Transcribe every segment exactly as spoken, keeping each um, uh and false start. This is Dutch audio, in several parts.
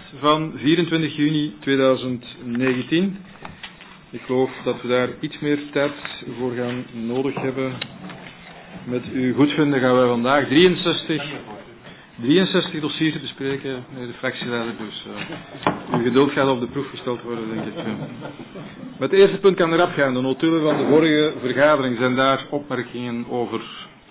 van vierentwintig juni tweeduizend negentien. Ik geloof dat we daar iets meer tijd voor gaan nodig hebben. Met uw goedvinden gaan wij vandaag drieënzestig, drieënzestig dossiers bespreken, meneer de fractieleider. Dus uh, uw geduld gaat op de proef gesteld worden, denk ik. Met het eerste punt kan erop gaan. De notulen van de vorige vergadering, zijn daar opmerkingen over.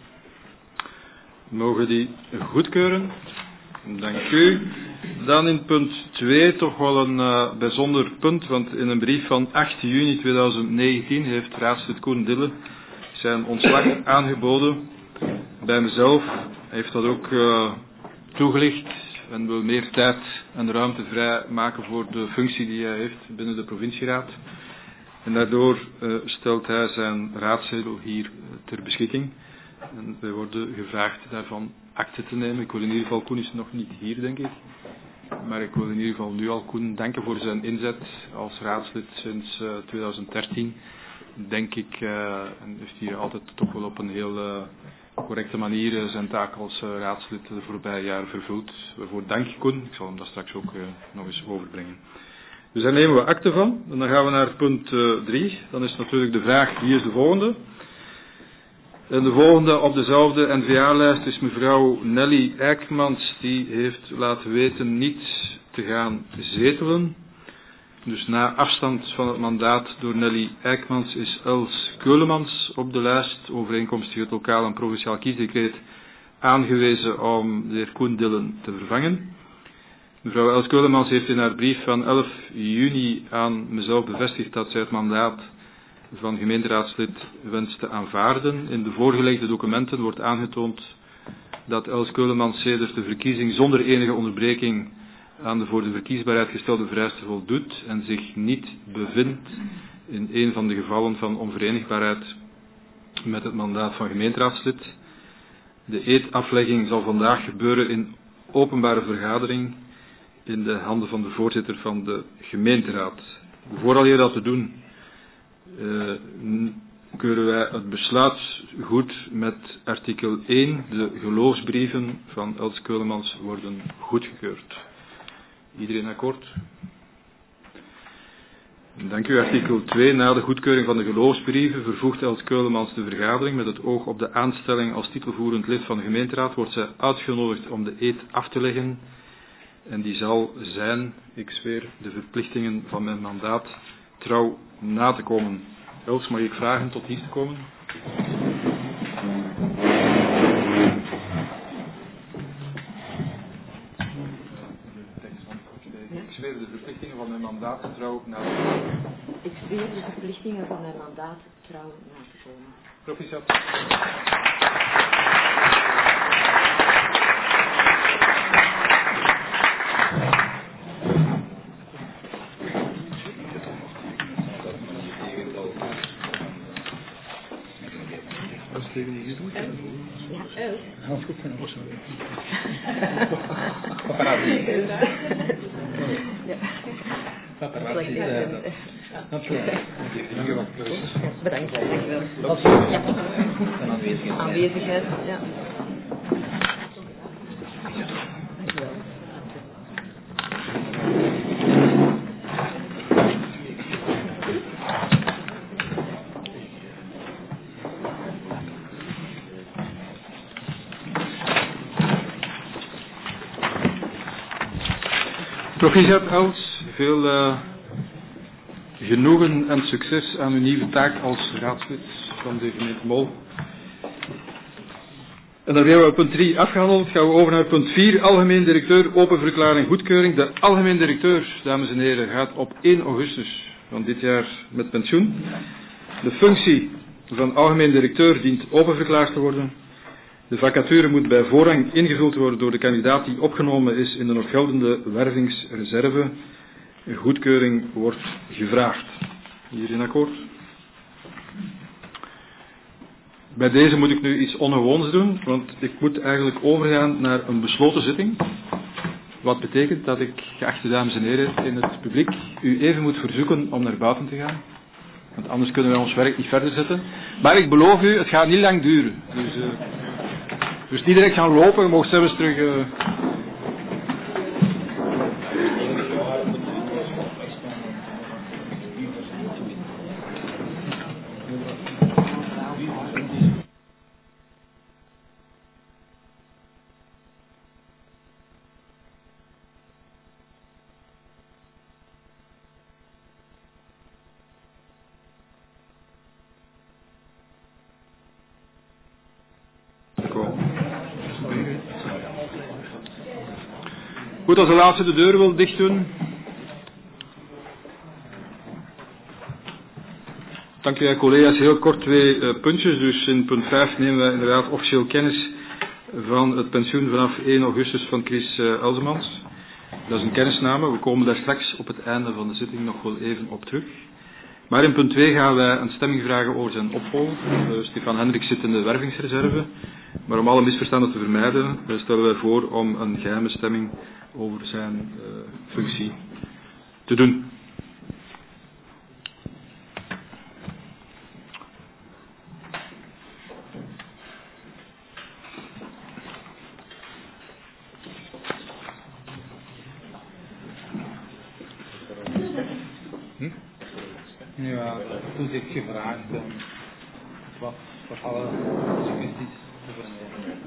Mogen die goedkeuren? Dank u. Dan in punt twee toch wel een uh, bijzonder punt, want in een brief van acht juni tweeduizend negentien heeft raadslid Koen Dille zijn ontslag aangeboden. Bij mezelf heeft dat ook uh, toegelicht en wil meer tijd en ruimte vrijmaken voor de functie die hij heeft binnen de provincieraad. En daardoor uh, stelt hij zijn raadzetel hier uh, ter beschikking. En wij worden gevraagd daarvan akte te nemen. Ik wil in ieder geval, Koen is nog niet hier, denk ik. Maar ik wil in ieder geval nu al Koen danken voor zijn inzet als raadslid sinds uh, tweeduizend dertien. Denk ik, uh, en heeft hij altijd toch wel op een heel uh, correcte manier uh, zijn taak als uh, raadslid de voorbije jaren vervuld. Waarvoor dank Koen. Ik zal hem dat straks ook uh, nog eens overbrengen. Dus daar nemen we akte van. En dan gaan we naar punt drie. Uh, dan is natuurlijk de vraag, wie is de volgende? En de volgende op dezelfde N V A-lijst is mevrouw Nelly Eijkmans. Die heeft laten weten niet te gaan zetelen. Dus na afstand van het mandaat door Nelly Eijkmans is Els Keulemans op de lijst, overeenkomstig het lokaal en provinciaal kiesdecreet, aangewezen om de heer Koen Dille te vervangen. Mevrouw Els Keulemans heeft in haar brief van elf juni aan mezelf bevestigd dat zij het mandaat van gemeenteraadslid wenst te aanvaarden. In de voorgelegde documenten wordt aangetoond dat Els Keulemans sedert de verkiezing zonder enige onderbreking aan de voor de verkiesbaarheid gestelde vereisten voldoet en zich niet bevindt in een van de gevallen van onverenigbaarheid met het mandaat van gemeenteraadslid. De eedaflegging zal vandaag gebeuren in openbare vergadering in de handen van de voorzitter van de gemeenteraad. Vooraleer dat te doen, uh, keuren wij het besluit goed met artikel één. De geloofsbrieven van Els Keulemans worden goedgekeurd. Iedereen akkoord? Dank u. Artikel twee. Na de goedkeuring van de geloofsbrieven vervoegt Els Keulemans de vergadering. Met het oog op de aanstelling als titelvoerend lid van de gemeenteraad wordt zij uitgenodigd om de eed af te leggen. En die zal zijn, ik zweer, de verplichtingen van mijn mandaat trouw na te komen. Els, mag ik vragen tot hier te komen? Ik zweer de verplichtingen van mijn mandaat trouw na te komen. Ik zweer de verplichtingen van mijn mandaat trouw na te komen. Proficiat. Wat is tegen die gedoe? Ja, Els. Hans goed van Osso. Paparazzi. Bedankt. Aanwezigheid. Aanwezigheid, ja. Proficiat Els, veel uh, genoegen en succes aan uw nieuwe taak als raadslid van de gemeente Mol. En dan hebben we punt drie afgehandeld. Gaan we over naar punt vier. Algemeen directeur, open verklaring, goedkeuring. De algemeen directeur, dames en heren, gaat op één augustus van dit jaar met pensioen. De functie van algemeen directeur dient openverklaard te worden. De vacature moet bij voorrang ingevuld worden door de kandidaat die opgenomen is in de nog geldende wervingsreserve. Een goedkeuring wordt gevraagd. Hierin akkoord? Bij deze moet ik nu iets ongewoons doen, want ik moet eigenlijk overgaan naar een besloten zitting. Wat betekent dat ik, geachte dames en heren in het publiek, u even moet verzoeken om naar buiten te gaan. Want anders kunnen wij ons werk niet verder zetten. Maar ik beloof u, het gaat niet lang duren. Dus, uh, dus niet direct gaan lopen, je mag zelfs terug... Uh... Goed, als de laatste de deur wil dicht doen. Dank u, collega's. Heel kort twee uh, puntjes. Dus in punt vijf nemen wij inderdaad officieel kennis van het pensioen vanaf één augustus van Chris uh, Elsemans. Dat is een kennisname. We komen daar straks op het einde van de zitting nog wel even op terug. Maar in punt twee gaan wij een stemming vragen over zijn opvolger. Uh, Stefan Hendricks zit in de wervingsreserve. Maar om alle misverstanden te vermijden, uh, stellen wij voor om een geheime stemming over zijn uh, functie te doen. Ja, toen ik gevraagd um, wat voor alle suggesties te vermijden.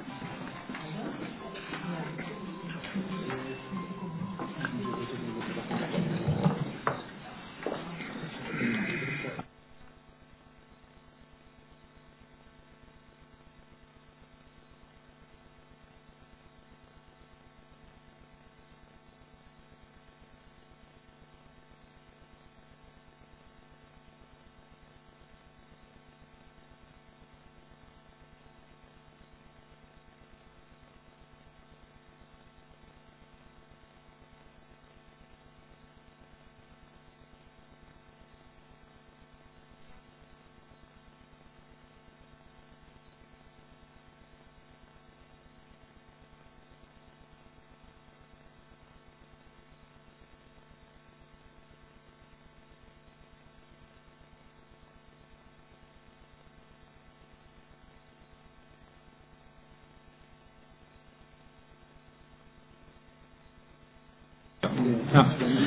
Ja.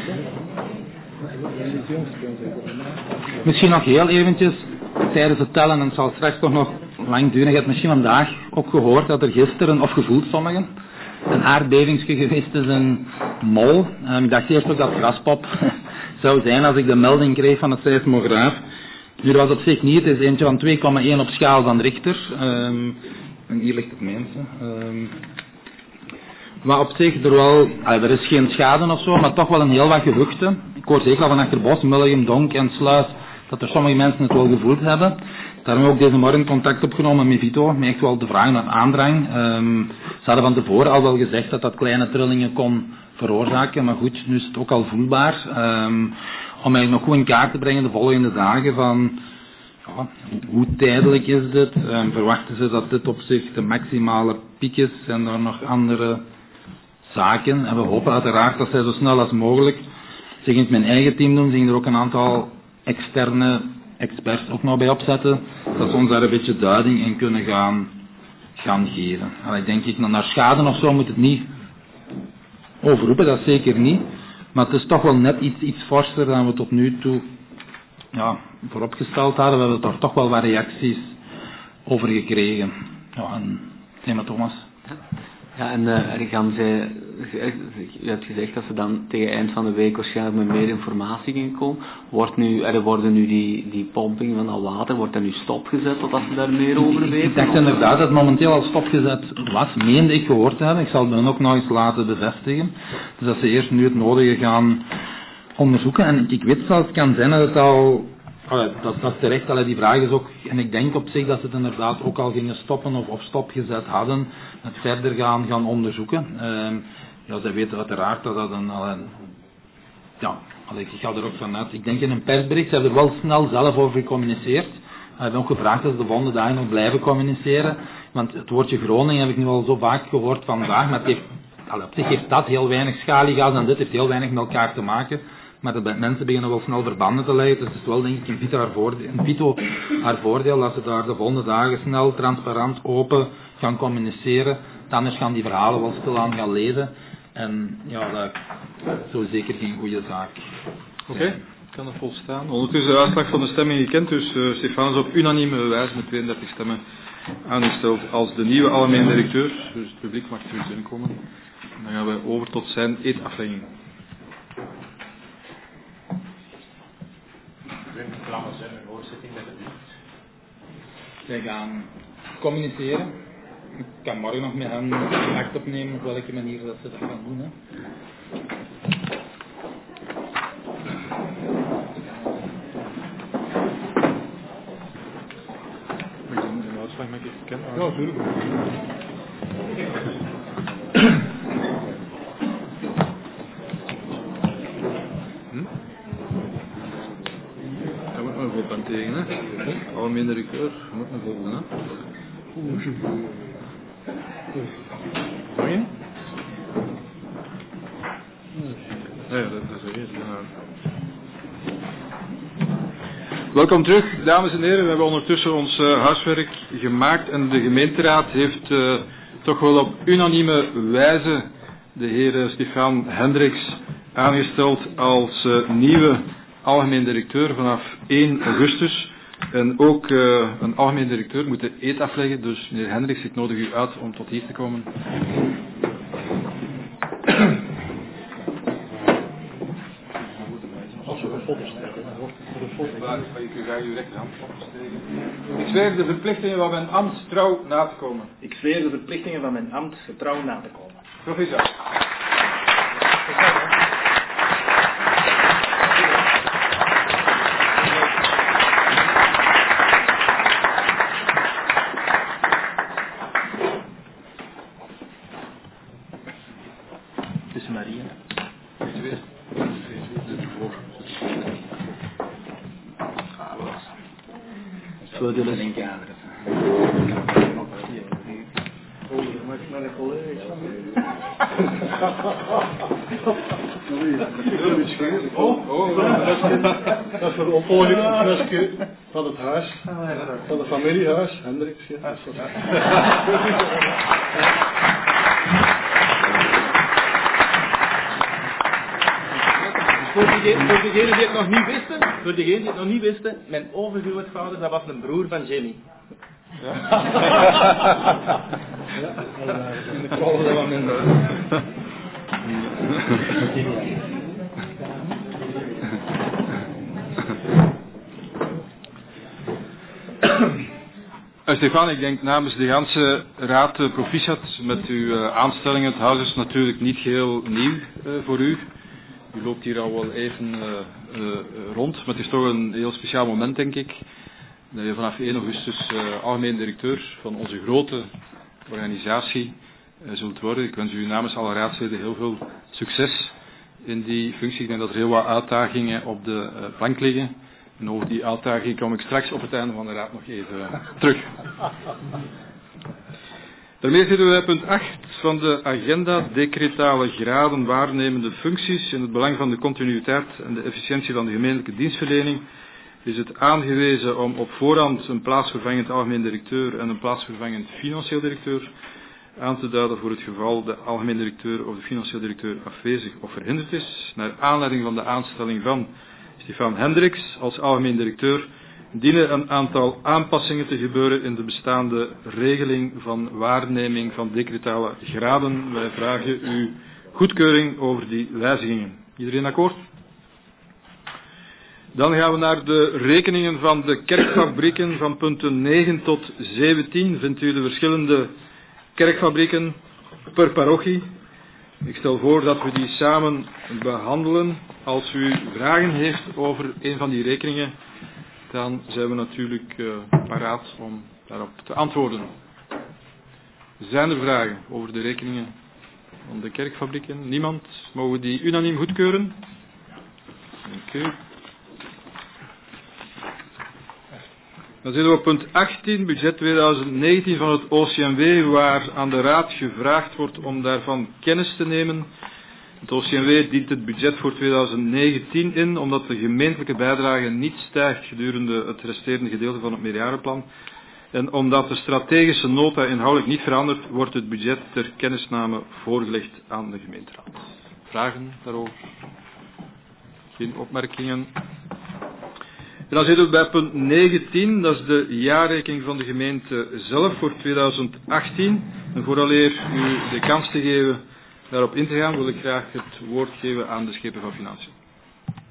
Misschien nog heel eventjes tijdens het tellen, en het zal straks toch nog lang duren. Je hebt misschien vandaag ook gehoord dat er gisteren, of gevoeld sommigen, een aardbevingsje geweest is in Mol. Um, ik dacht eerst ook dat Graspop zou zijn als ik de melding kreeg van het seismograaf. Nu, dat was op zich niet. Het is eentje van twee komma één op schaal van Richter. Um, en hier ligt het mensen. Um, Maar op zich er wel, er is geen schade of zo, maar toch wel een heel wat geruchten. Ik hoor zeker al van Achterbos, Mullum, Donk en Sluis dat er sommige mensen het wel gevoeld hebben. Daarom heb ik deze morgen contact opgenomen met Vito, met echt wel de vraag naar aandrang. Um, ze hadden van tevoren al wel gezegd dat dat kleine trillingen kon veroorzaken, maar goed, nu is het ook al voelbaar. Um, om eigenlijk nog goed in kaart te brengen de volgende dagen van ja, hoe tijdelijk is dit? Um, verwachten ze dat dit op zich de maximale piek is en er nog andere zaken? En we hopen uiteraard dat zij zo snel als mogelijk zich in mijn eigen team doen, zich er ook een aantal externe experts ook nog bij opzetten, dat ze ons daar een beetje duiding in kunnen gaan, gaan geven. Allee, denk ik, naar schade of zo moet het niet overroepen, dat zeker niet, maar het is toch wel net iets, iets forser dan we tot nu toe ja, vooropgesteld hadden. We hebben daar toch wel wat reacties over gekregen. Ja, en thema Thomas. Ja, en uh, gaan zij, u hebt gezegd dat ze dan tegen eind van de week waarschijnlijk met meer informatie gaan komen. Wordt nu, er worden nu die, die pomping van dat water, wordt dat nu stopgezet totdat ze daar meer over weten? Ik dacht inderdaad dat het momenteel al stopgezet was, meende ik gehoord te hebben. Ik zal het dan ook nog eens laten bevestigen. Dus dat ze eerst nu het nodige gaan onderzoeken. En ik weet zelfs, het kan zijn dat het al... Allee, dat, dat terecht, allee, die vraag is ook, en ik denk op zich dat ze het inderdaad ook al gingen stoppen of, of stopgezet hadden, het verder gaan, gaan onderzoeken. Uh, ja, zij weten uiteraard dat dat een, allee, ja, allee, ik ga er ook vanuit, ik denk in een persbericht, ze hebben er wel snel zelf over gecommuniceerd. We hebben ook gevraagd dat ze de volgende dagen nog blijven communiceren, want het woordje Groningen heb ik nu al zo vaak gehoord vandaag, maar het heeft, allee, op zich heeft dat heel weinig schaliegas en dit heeft heel weinig met elkaar te maken. Maar de mensen beginnen wel snel verbanden te leggen, dus het is wel denk ik in Vito haar voordeel, in Vito haar voordeel dat ze daar de volgende dagen snel, transparant, open gaan communiceren. Anders gaan die verhalen wel stilaan gaan lezen. En ja, dat is zo zeker geen goede zaak. Oké, okay, kan er volstaan. Ondertussen de uitslag van de stemming gekend, dus uh, Stefan is op unanieme wijze met tweeëndertig stemmen aangesteld als de nieuwe algemeen directeur. Dus het publiek mag terug binnenkomen. En dan gaan we over tot zijn eetaflegging. Wij gaan communiceren Ik kan morgen nog met hen contact opnemen op welke manier dat ze dat gaan doen. Hè. Een uitslag mag ik kennen? Ja, natuurlijk. Hm? Daar moet een volk aan tegen, hè? Algemeen directeur, daar moet een volk, hè? Mag je? Ja, dat is er. Ja. Welkom terug, dames en heren. We hebben ondertussen ons uh, huiswerk gemaakt en de gemeenteraad heeft uh, toch wel op unanieme wijze de heer uh, Stefan Hendricks aangesteld als uh, nieuwe algemeen directeur vanaf één augustus. En ook uh, een algemeen directeur moet de eed afleggen, dus meneer Hendricks, ik nodig u uit om tot hier te komen. Als we een foto stellen, dan wordt het voor de foto. Ik ga uw rechterhand opsteken. Ik zweer de verplichtingen van mijn ambt trouw na te komen. Ik zweer de verplichtingen van mijn ambt getrouw na te komen. Proficiat. Tussen Marie en Twee. voordelen en kaderen. Mag ik naar de collega's van Oh, oh, dat is voor de opvolging het flesje van het huis, van het familiehuis, Hendricks. Ja. Voor diegenen voor diegene die het nog niet wisten, voor diegenen die het nog niet wisten, mijn overgrootvader, dat was een broer van Jimmy. Ja. In de kwallen van mijn Uh, Stefan, ik denk namens de ganse raad uh, proficiat met uw uh, aanstelling. Het huis is natuurlijk niet geheel nieuw uh, voor u. U loopt hier al wel even uh, uh, rond, maar het is toch een heel speciaal moment, denk ik. Dat je vanaf één augustus uh, algemeen directeur van onze grote organisatie uh, zult worden. Ik wens u namens alle raadsleden heel veel succes in die functie. Ik denk dat er heel wat uitdagingen op de uh, plank liggen. En over die uitdaging kom ik straks op het einde van de raad nog even uh, terug. Daarmee zitten we bij punt acht van de agenda, decretale graden waarnemende functies. In het belang van de continuïteit en de efficiëntie van de gemeentelijke dienstverlening is het aangewezen om op voorhand een plaatsvervangend algemeen directeur en een plaatsvervangend financieel directeur aan te duiden voor het geval de algemeen directeur of de financieel directeur afwezig of verhinderd is. Naar aanleiding van de aanstelling van Stefan Hendricks als algemeen directeur dienen een aantal aanpassingen te gebeuren in de bestaande regeling van waarneming van decretale graden. Wij vragen uw goedkeuring over die wijzigingen. Iedereen akkoord? Dan gaan we naar de rekeningen van de kerkfabrieken van punten negen tot zeventien. Vindt u de verschillende kerkfabrieken per parochie. Ik stel voor dat we die samen behandelen. Als u vragen heeft over een van die rekeningen, dan zijn we natuurlijk uh, paraat om daarop te antwoorden. Zijn er vragen over de rekeningen van de kerkfabrieken? Niemand? Mogen we die unaniem goedkeuren? Dank u. Dan zitten we op punt achttien, budget tweeduizend negentien van het O C M W, waar aan de Raad gevraagd wordt om daarvan kennis te nemen. Het O C M W dient het budget voor tweeduizend negentien in, omdat de gemeentelijke bijdrage niet stijgt gedurende het resterende gedeelte van het meerjarenplan. En omdat de strategische nota inhoudelijk niet verandert, wordt het budget ter kennisname voorgelegd aan de gemeenteraad. Vragen daarover? Geen opmerkingen? En dan zitten we bij punt negentien, dat is de jaarrekening van de gemeente zelf voor tweeduizend achttien. En vooraleer u de kans te geven daarop in te gaan, wil ik graag het woord geven aan de schepen van Financiën.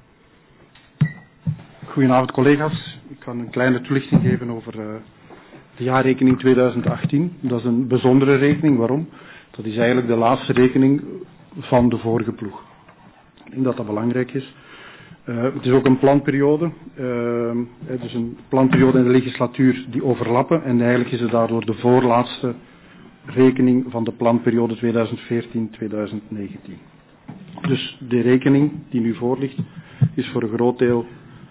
Goedenavond collega's. Ik kan een kleine toelichting geven over uh, de jaarrekening tweeduizend achttien. Dat is een bijzondere rekening. Waarom? Dat is eigenlijk de laatste rekening van de vorige ploeg. Ik denk dat dat belangrijk is. Uh, het is ook een planperiode. Uh, het is een planperiode in de legislatuur die overlappen. En eigenlijk is het daardoor de voorlaatste rekening van de planperiode tweeduizend veertien tot tweeduizend negentien. Dus de rekening die nu voor ligt is voor een groot deel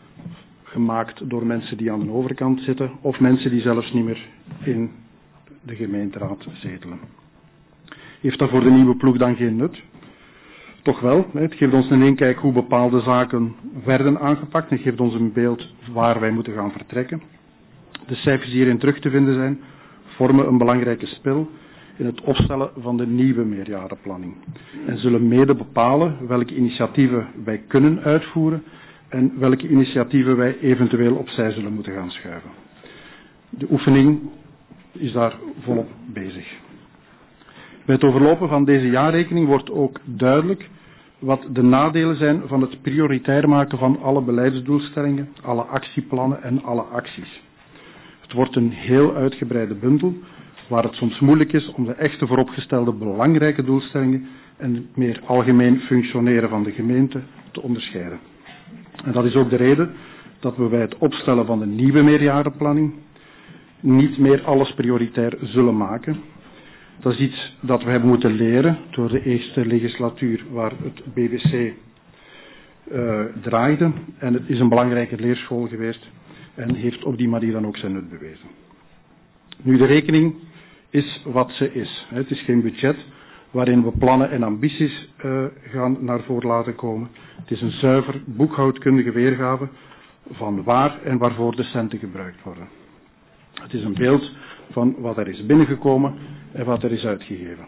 gemaakt door mensen die aan de overkant zitten of mensen die zelfs niet meer in de gemeenteraad zetelen. Heeft dat voor de nieuwe ploeg dan geen nut? Toch wel. Het geeft ons een inkijk hoe bepaalde zaken werden aangepakt en geeft ons een beeld waar wij moeten gaan vertrekken. De cijfers die hierin terug te vinden zijn, vormen een belangrijke spil in het opstellen van de nieuwe meerjarenplanning en zullen mede bepalen welke initiatieven wij kunnen uitvoeren en welke initiatieven wij eventueel opzij zullen moeten gaan schuiven. De oefening is daar volop bezig. Bij het overlopen van deze jaarrekening wordt ook duidelijk wat de nadelen zijn van het prioritair maken van alle beleidsdoelstellingen, alle actieplannen en alle acties. Het wordt een heel uitgebreide bundel, waar het soms moeilijk is om de echte vooropgestelde belangrijke doelstellingen en het meer algemeen functioneren van de gemeente te onderscheiden. En dat is ook de reden dat we bij het opstellen van de nieuwe meerjarenplanning niet meer alles prioritair zullen maken. Dat is iets dat we hebben moeten leren door de eerste legislatuur waar het B B C uh, draaide. En het is een belangrijke leerschool geweest en heeft op die manier dan ook zijn nut bewezen. Nu, de rekening is wat ze is. Het is geen budget waarin we plannen en ambities uh, gaan naar voren laten komen. Het is een zuiver boekhoudkundige weergave van waar en waarvoor de centen gebruikt worden. Het is een beeld van wat er is binnengekomen en wat er is uitgegeven.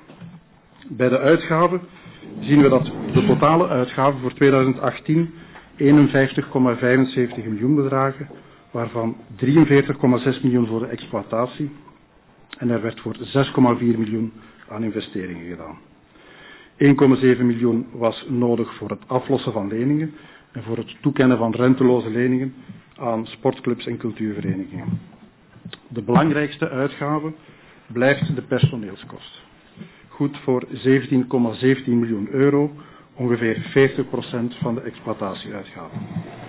Bij de uitgaven zien we dat de totale uitgaven voor tweeduizend achttien eenenvijftig komma vijfenzeventig miljoen bedragen, waarvan drieënveertig komma zes miljoen voor de exploitatie en er werd voor zes komma vier miljoen aan investeringen gedaan. één komma zeven miljoen was nodig voor het aflossen van leningen en voor het toekennen van renteloze leningen aan sportclubs en cultuurverenigingen. De belangrijkste uitgave blijft de personeelskost. Goed voor zeventien komma zeventien miljoen euro, ongeveer veertig procent van de exploitatieuitgaven.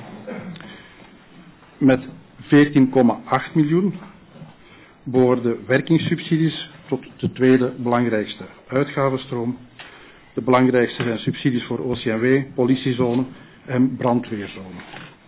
Met veertien komma acht miljoen behoorden werkingssubsidies tot de tweede belangrijkste uitgavenstroom. De belangrijkste zijn subsidies voor O C M W, politiezone en brandweerzone.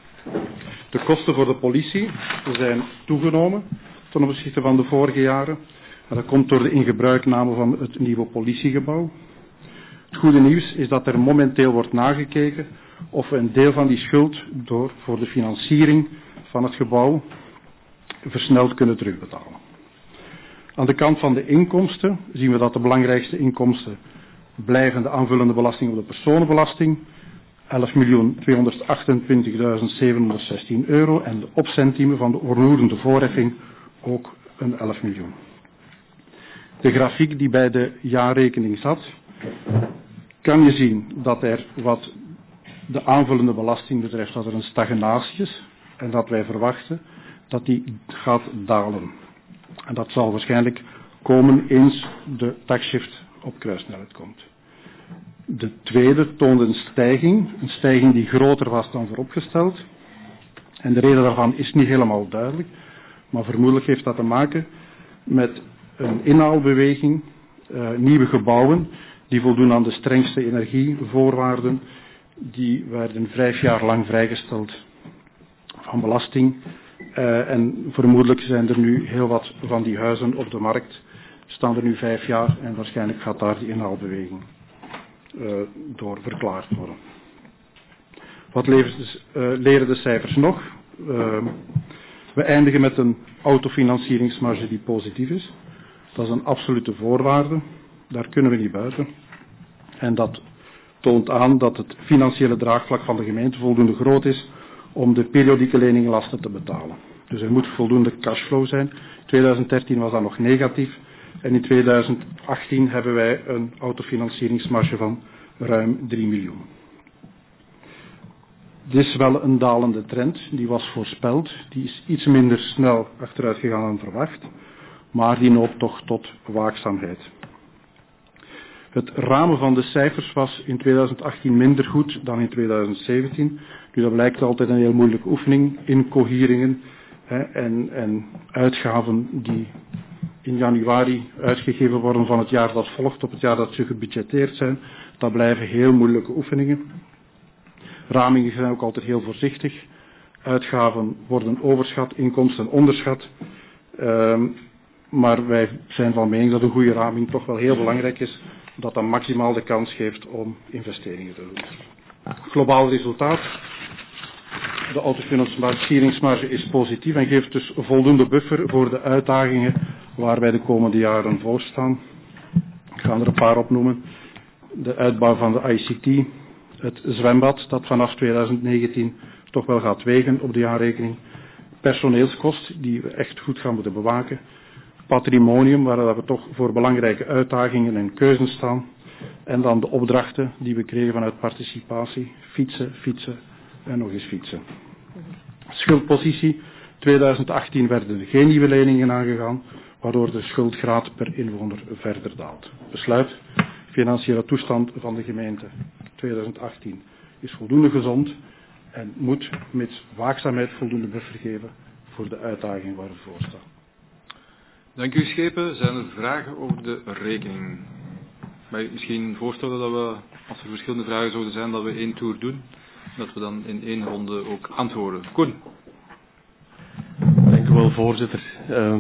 De kosten voor de politie zijn toegenomen ten opzichte van de vorige jaren. En dat komt door de ingebruikname van het nieuwe politiegebouw. Het goede nieuws is dat er momenteel wordt nagekeken of we een deel van die schuld door, voor de financiering van het gebouw versneld kunnen terugbetalen. Aan de kant van de inkomsten zien we dat de belangrijkste inkomsten blijven de aanvullende belasting op de personenbelasting, elf miljoen tweehonderdachtentwintigduizend zevenhonderdzestien euro en de opcentiemen van de onroerende voorheffing ook een elf miljoen. De grafiek die bij de jaarrekening zat, kan je zien dat er wat de aanvullende belasting betreft, dat er een stagnatie is en dat wij verwachten dat die gaat dalen. En dat zal waarschijnlijk komen eens de taxshift op kruissnelheid komt. De tweede toonde een stijging, een stijging die groter was dan vooropgesteld. En de reden daarvan is niet helemaal duidelijk, maar vermoedelijk heeft dat te maken met een inhaalbeweging, uh, nieuwe gebouwen die voldoen aan de strengste energievoorwaarden. Die werden vijf jaar lang vrijgesteld van belasting. Uh, en vermoedelijk zijn er nu heel wat van die huizen op de markt, staan er nu vijf jaar en waarschijnlijk gaat daar die inhaalbeweging uh, door verklaard worden. Wat levert de, uh, leren de cijfers nog? Uh, we eindigen met een autofinancieringsmarge die positief is. Dat is een absolute voorwaarde, daar kunnen we niet buiten. En dat toont aan dat het financiële draagvlak van de gemeente voldoende groot is om de periodieke leningenlasten te betalen. Dus er moet voldoende cashflow zijn. In tweeduizend dertien was dat nog negatief en in tweeduizend achttien hebben wij een autofinancieringsmarge van ruim drie miljoen. Dit is wel een dalende trend, die was voorspeld. Die is iets minder snel achteruit gegaan dan verwacht, maar die noopt toch tot waakzaamheid. Het ramen van de cijfers was in tweeduizend achttien minder goed dan in tweeduizend zeventien. Nu, dat blijkt altijd een heel moeilijke oefening, incoheringen hè, en, en uitgaven die in januari uitgegeven worden van het jaar dat volgt op het jaar dat ze gebudgeteerd zijn. Dat blijven heel moeilijke oefeningen. Ramingen zijn ook altijd heel voorzichtig. Uitgaven worden overschat, inkomsten onderschat. Um, maar wij zijn van mening dat een goede raming toch wel heel belangrijk is, dat dat maximaal de kans geeft om investeringen te doen. Globaal resultaat. De autofinancieringsmarge is positief en geeft dus voldoende buffer voor de uitdagingen waar wij de komende jaren voor staan. Ik ga er een paar opnoemen. De uitbouw van de I C T, het zwembad dat vanaf tweeduizend negentien toch wel gaat wegen op de jaarrekening. Personeelskost die we echt goed gaan moeten bewaken. Patrimonium waar we toch voor belangrijke uitdagingen en keuzes staan. En dan de opdrachten die we kregen vanuit participatie. Fietsen, fietsen en nog eens fietsen. Schuldpositie. tweeduizend achttien werden er geen nieuwe leningen aangegaan, waardoor de schuldgraad per inwoner verder daalt. Besluit. Financiële toestand van de gemeente tweeduizend achttien is voldoende gezond en moet met waakzaamheid voldoende buffer geven voor de uitdaging waar we voor staan. Dank u, Schepen. Zijn er vragen over de rekening? Mag ik misschien voorstellen dat we, als er verschillende vragen zouden zijn, dat we één tour doen. Dat we dan in één ronde ook antwoorden. Koen. Dank u wel, voorzitter. Uh,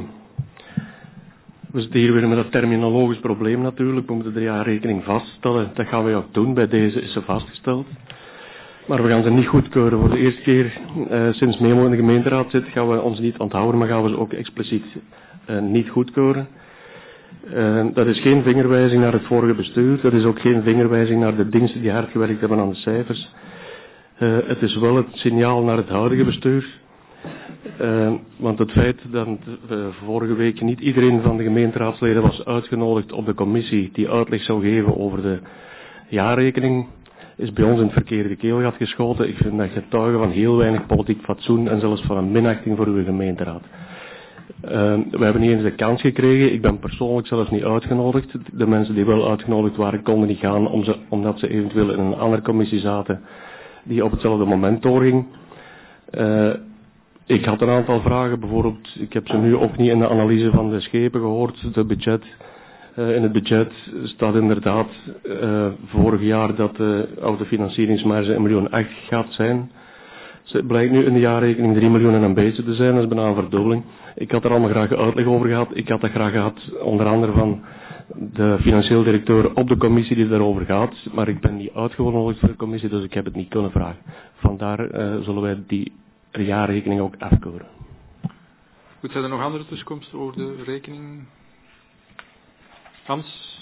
we zitten hier weer met een terminologisch probleem natuurlijk. We moeten de jaarrekening vaststellen. Dat gaan we ook doen. Bij deze is ze vastgesteld. Maar we gaan ze niet goedkeuren. Voor de eerste keer uh, sinds Memo in de gemeenteraad zit, gaan we ons niet onthouden, maar gaan we ze ook expliciet uh, niet goedkeuren. Uh, dat is geen vingerwijzing naar het vorige bestuur. Dat is ook geen vingerwijzing naar de diensten die hard gewerkt hebben aan de cijfers. Uh, het is wel het signaal naar het huidige bestuur. Uh, want het feit dat uh, vorige week niet iedereen van de gemeenteraadsleden was uitgenodigd op de commissie die uitleg zou geven over de jaarrekening, is bij ons in het verkeerde keelgat geschoten. Ik vind dat getuige van heel weinig politiek fatsoen en zelfs van een minachting voor uw gemeenteraad. Uh, we hebben niet eens de kans gekregen. Ik ben persoonlijk zelfs niet uitgenodigd. De mensen die wel uitgenodigd waren konden niet gaan om ze, omdat ze eventueel in een andere commissie zaten die op hetzelfde moment doorging. Uh, ik had een aantal vragen, bijvoorbeeld, ik heb ze nu ook niet in de analyse van de schepen gehoord, de budget. Uh, in het budget staat inderdaad uh, vorig jaar dat de autofinancieringsmarge een miljoen acht gaat zijn. Het blijkt nu in de jaarrekening drie miljoen en een beetje te zijn, dat is bijna een verdubbeling. Ik had er allemaal graag uitleg over gehad. Ik had dat graag gehad, onder andere van de financieel directeur op de commissie die daarover gaat. Maar ik ben niet uitgenodigd voor de commissie, dus ik heb het niet kunnen vragen. Vandaar uh, zullen wij die jaarrekening ook afkeuren. Goed, zijn er nog andere tussenkomsten over de rekening? Hans?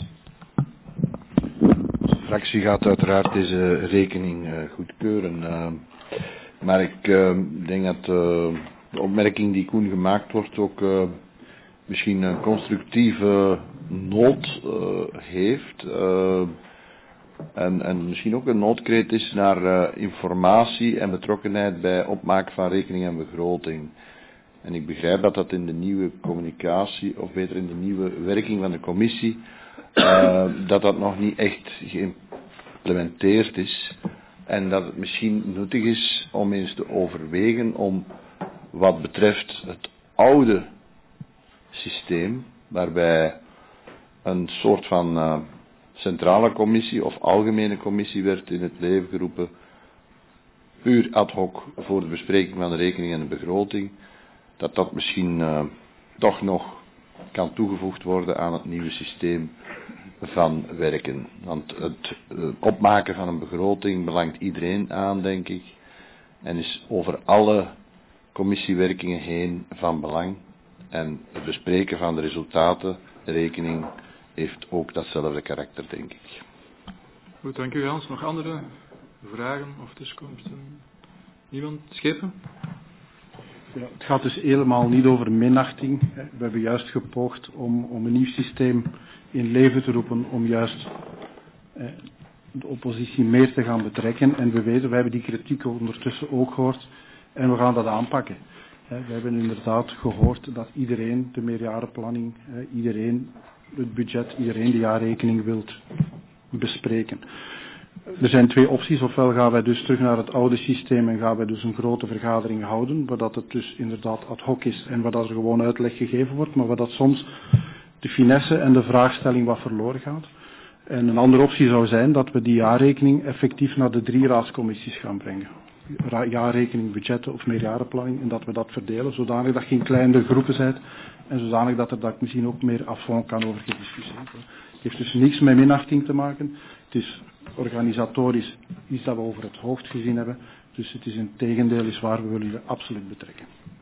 De fractie gaat uiteraard deze rekening uh, goedkeuren. Uh, maar ik uh, denk dat uh, de opmerking die Koen gemaakt wordt ook uh, misschien een constructieve nood uh, heeft. Uh, en, en misschien ook een noodkreet is naar uh, informatie en betrokkenheid bij opmaak van rekening en begroting. En ik begrijp dat dat in de nieuwe communicatie, of beter in de nieuwe werking van de commissie, uh, dat dat nog niet echt geïmplementeerd is. En dat het misschien nuttig is om eens te overwegen om wat betreft het oude systeem, waarbij een soort van uh, centrale commissie of algemene commissie werd in het leven geroepen, puur ad hoc voor de bespreking van de rekening en de begroting, dat dat misschien uh, toch nog kan toegevoegd worden aan het nieuwe systeem van werken. Want het uh, opmaken van een begroting belangt iedereen aan, denk ik, en is over alle commissiewerkingen heen van belang. En het bespreken van de resultaten, de rekening, heeft ook datzelfde karakter, denk ik. Goed, dank u Hans. Nog andere vragen of tussenkomsten? Niemand? Schepen? Ja, het gaat dus helemaal niet over minachting. We hebben juist gepoogd om, om een nieuw systeem in leven te roepen, om juist eh, de oppositie meer te gaan betrekken. En we weten, we hebben die kritiek ondertussen ook gehoord en we gaan dat aanpakken. We hebben inderdaad gehoord dat iedereen de meerjarenplanning, iedereen het budget, iedereen de jaarrekening wilt bespreken. Er zijn twee opties. Ofwel gaan wij dus terug naar het oude systeem en gaan wij dus een grote vergadering houden, waar dat het dus inderdaad ad hoc is en waar dat er gewoon uitleg gegeven wordt, maar waar dat soms de finesse en de vraagstelling wat verloren gaat. En een andere optie zou zijn dat we die jaarrekening effectief naar de drie raadscommissies gaan brengen. Ra- jaarrekening, budgetten of meerjarenplanning en dat we dat verdelen, zodanig dat je in kleinere groepen bent en zodanig dat er daar misschien ook meer afstand kan over gediscussieerd worden. Het heeft dus niks met minachting te maken. Het is organisatorisch iets dat we over het hoofd gezien hebben. Dus het is een tegendeel is waar we willen absoluut betrekken.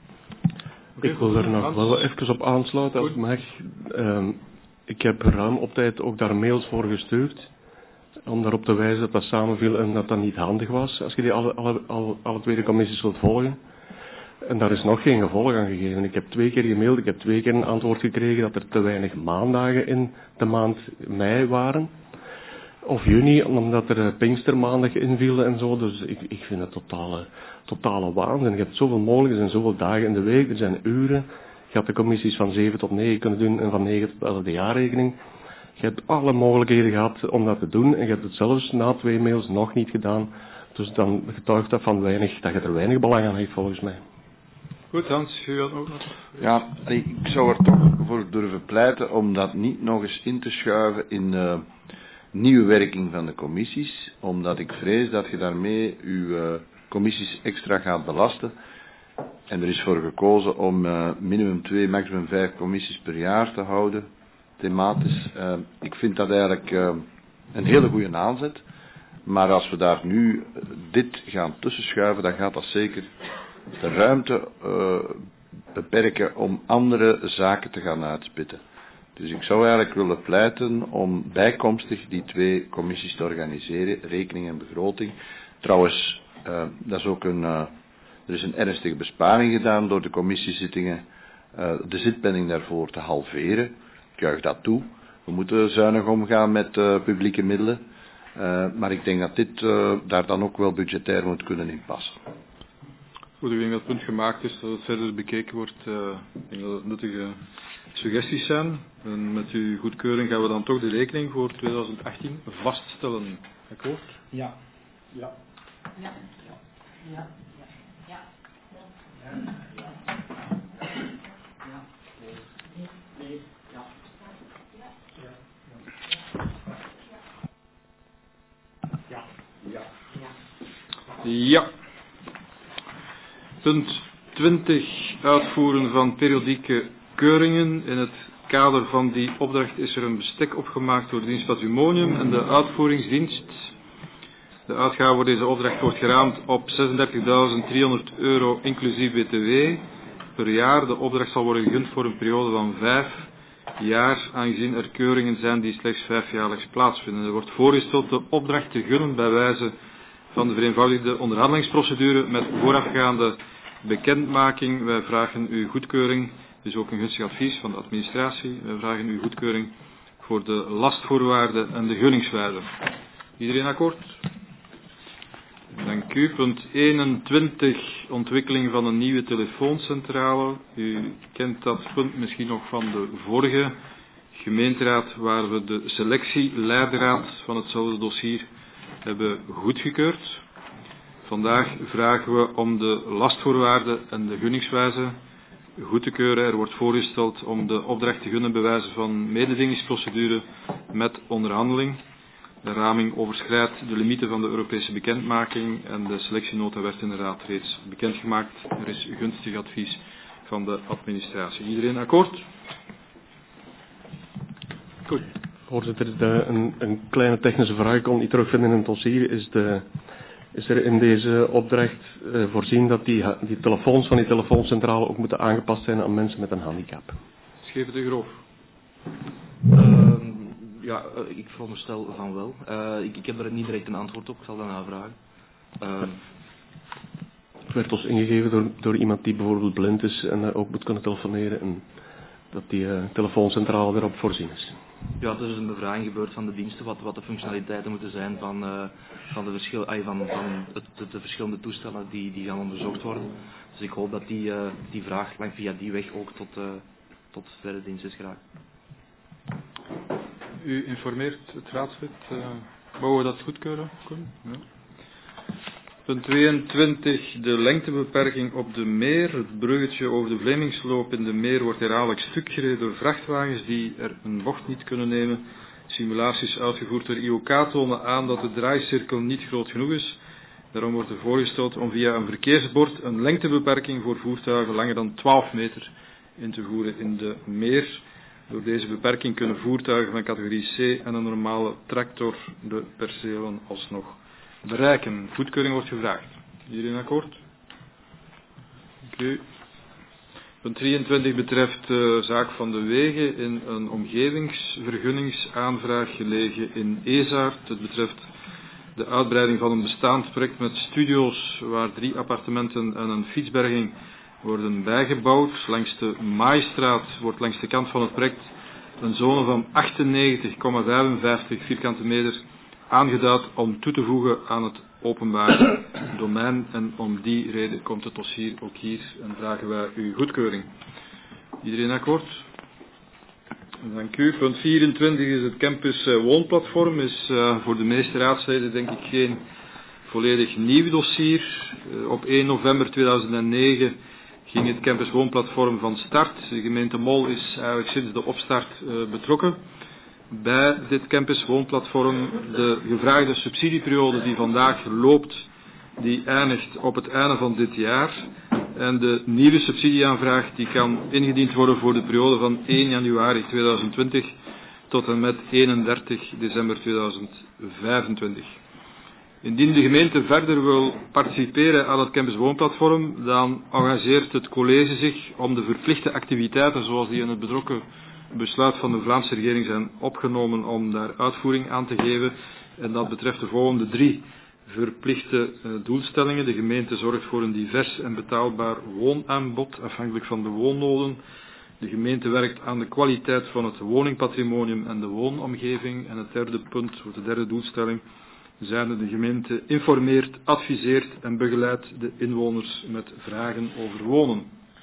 Okay, ik wil er nog wel even op aansluiten als ik mag. Um, ik heb ruim op tijd ook daar mails voor gestuurd. Om daarop te wijzen dat dat samenviel en dat dat niet handig was. Als je die alle, alle, alle, alle twee de commissies wilt volgen. En daar is nog geen gevolg aan gegeven. Ik heb twee keer gemaild, ik heb twee keer een antwoord gekregen dat er te weinig maandagen in de maand mei waren. Of juni, omdat er Pinkstermaandag inviel en zo. Dus ik, ik vind het totale, totale waanzin. Je hebt zoveel mogelijk, er zijn zoveel dagen in de week, er zijn uren. Je had de commissies van zeven tot negen kunnen doen en van negen tot elf de jaarrekening. Je hebt alle mogelijkheden gehad om dat te doen en je hebt het zelfs na twee mails nog niet gedaan. Dus dan getuigt dat van weinig, dat je er weinig belang aan heeft volgens mij. Goed, Hans, je had ook nog. Ja, ik zou er toch voor durven pleiten om dat niet nog eens in te schuiven in de nieuwe werking van de commissies, omdat ik vrees dat je daarmee je uh, commissies extra gaat belasten. En er is voor gekozen om uh, minimum twee, maximum vijf commissies per jaar te houden, thematisch. Uh, ik vind dat eigenlijk uh, een hele goede aanzet, maar als we daar nu uh, dit gaan tussenschuiven, dan gaat dat zeker de ruimte uh, beperken om andere zaken te gaan uitspitten. Dus ik zou eigenlijk willen pleiten om bijkomstig die twee commissies te organiseren, rekening en begroting. Trouwens, uh, dat is ook een, uh, er is een ernstige besparing gedaan door de commissiezittingen, uh, de zitpenning daarvoor te halveren. Ik juich dat toe. We moeten zuinig omgaan met uh, publieke middelen, uh, maar ik denk dat dit uh, daar dan ook wel budgetair moet kunnen in passen. Goed, ik denk dat het punt gemaakt is, dat het verder bekeken wordt. Uh, ik denk dat het nuttige suggesties zijn. En met uw goedkeuring gaan we dan toch de rekening voor twintig achttien vaststellen. Akkoord? Ja. Ja. Ja. Ja. Ja. Ja. Punt twintig. Uitvoeren van periodieke keuringen. In het kader van die opdracht is er een bestek opgemaakt door de dienst Patrimonium en de uitvoeringsdienst. De uitgave voor deze opdracht wordt geraamd op zesendertigduizend driehonderd euro inclusief B T W per jaar. De opdracht zal worden gegund voor een periode van vijf jaar, aangezien er keuringen zijn die slechts vijfjaarlijks plaatsvinden. Er wordt voorgesteld de opdracht te gunnen bij wijze van de vereenvoudigde onderhandelingsprocedure met voorafgaande bekendmaking. Wij vragen uw goedkeuring. Dit is ook een gunstig advies van de administratie. Wij vragen uw goedkeuring voor de lastvoorwaarden en de gunningswijze. Iedereen akkoord? Dank u. Punt eenentwintig. Ontwikkeling van een nieuwe telefooncentrale. U kent dat punt misschien nog van de vorige gemeenteraad, waar we de selectieleidraad van hetzelfde dossier hebben goedgekeurd. Vandaag vragen we om de lastvoorwaarden en de gunningswijze goed te keuren. Er wordt voorgesteld om de opdracht te gunnen bij wijze van mededingingsprocedure met onderhandeling. De raming overschrijdt de limieten van de Europese bekendmaking en de selectienota werd inderdaad reeds bekendgemaakt. Er is gunstig advies van de administratie. Iedereen akkoord? Goed. Voorzitter, de, een, een kleine technische vraag, ik kon niet terugvinden in het dossier. Is, de, is er in deze opdracht uh, voorzien dat die, die telefoons van die telefooncentrale ook moeten aangepast zijn aan mensen met een handicap? Schreef de Groof. Uh, ja, uh, ik veronderstel van wel. Uh, ik, ik heb er niet direct een antwoord op, ik zal dat navragen. Uh, Het werd ons ingegeven door, door iemand die bijvoorbeeld blind is en uh, ook moet kunnen telefoneren. En dat die uh, telefooncentrale erop voorzien is. Ja, er is een bevraging gebeurd van de diensten, wat, wat de functionaliteiten moeten zijn van, uh, van, de, verschil, ay, van, van het, de, de verschillende toestellen die, die gaan onderzocht worden. Dus ik hoop dat die, uh, die vraag lang via die weg ook tot, uh, tot verder dienst is geraakt. U informeert het raadslid. Uh, mogen we dat goedkeuren? Ja. Punt tweeëntwintig, de lengtebeperking op de Meer. Het bruggetje over de Vlemingsloop in de Meer wordt herhaaldelijk stuk gereden door vrachtwagens die er een bocht niet kunnen nemen. Simulaties uitgevoerd door I O K tonen aan dat de draaicirkel niet groot genoeg is. Daarom wordt er voorgesteld om via een verkeersbord een lengtebeperking voor voertuigen langer dan twaalf meter in te voeren in de Meer. Door deze beperking kunnen voertuigen van categorie C en een normale tractor de percelen alsnog bereiken. Goedkeuring wordt gevraagd. Iedereen akkoord? Oké. Okay. Punt drieëntwintig betreft de zaak van de wegen in een omgevingsvergunningsaanvraag gelegen in Ezaert. Het betreft de uitbreiding van een bestaand project met studio's waar drie appartementen en een fietsberging worden bijgebouwd. Langs de Maaistraat wordt langs de kant van het project een zone van achtennegentig komma vijfenvijftig vierkante meter aangeduid om toe te voegen aan het openbare domein. En om die reden komt het dossier ook hier en vragen wij uw goedkeuring. Iedereen akkoord? Dank u. Punt vierentwintig is het campus uh, woonplatform. Is uh, voor de meeste raadsleden denk ik geen volledig nieuw dossier. Uh, op één november tweeduizend negen ging het campus woonplatform van start. De gemeente Mol is eigenlijk sinds de opstart uh, betrokken bij dit campus woonplatform. De gevraagde subsidieperiode die vandaag loopt, die eindigt op het einde van dit jaar. En de nieuwe subsidieaanvraag die kan ingediend worden voor de periode van één januari tweeduizend twintig tot en met eenendertig december tweeduizend vijfentwintig. Indien de gemeente verder wil participeren aan het campus woonplatform, dan engageert het college zich om de verplichte activiteiten zoals die in het betrokken besluit van de Vlaamse regering zijn opgenomen om daar uitvoering aan te geven. En dat betreft de volgende drie verplichte uh, doelstellingen. De gemeente zorgt voor een divers en betaalbaar woonaanbod afhankelijk van de woonnoden. De gemeente werkt aan de kwaliteit van het woningpatrimonium en de woonomgeving. En het derde punt, de derde doelstelling, zijn de gemeente informeert, adviseert en begeleidt de inwoners met vragen over wonen.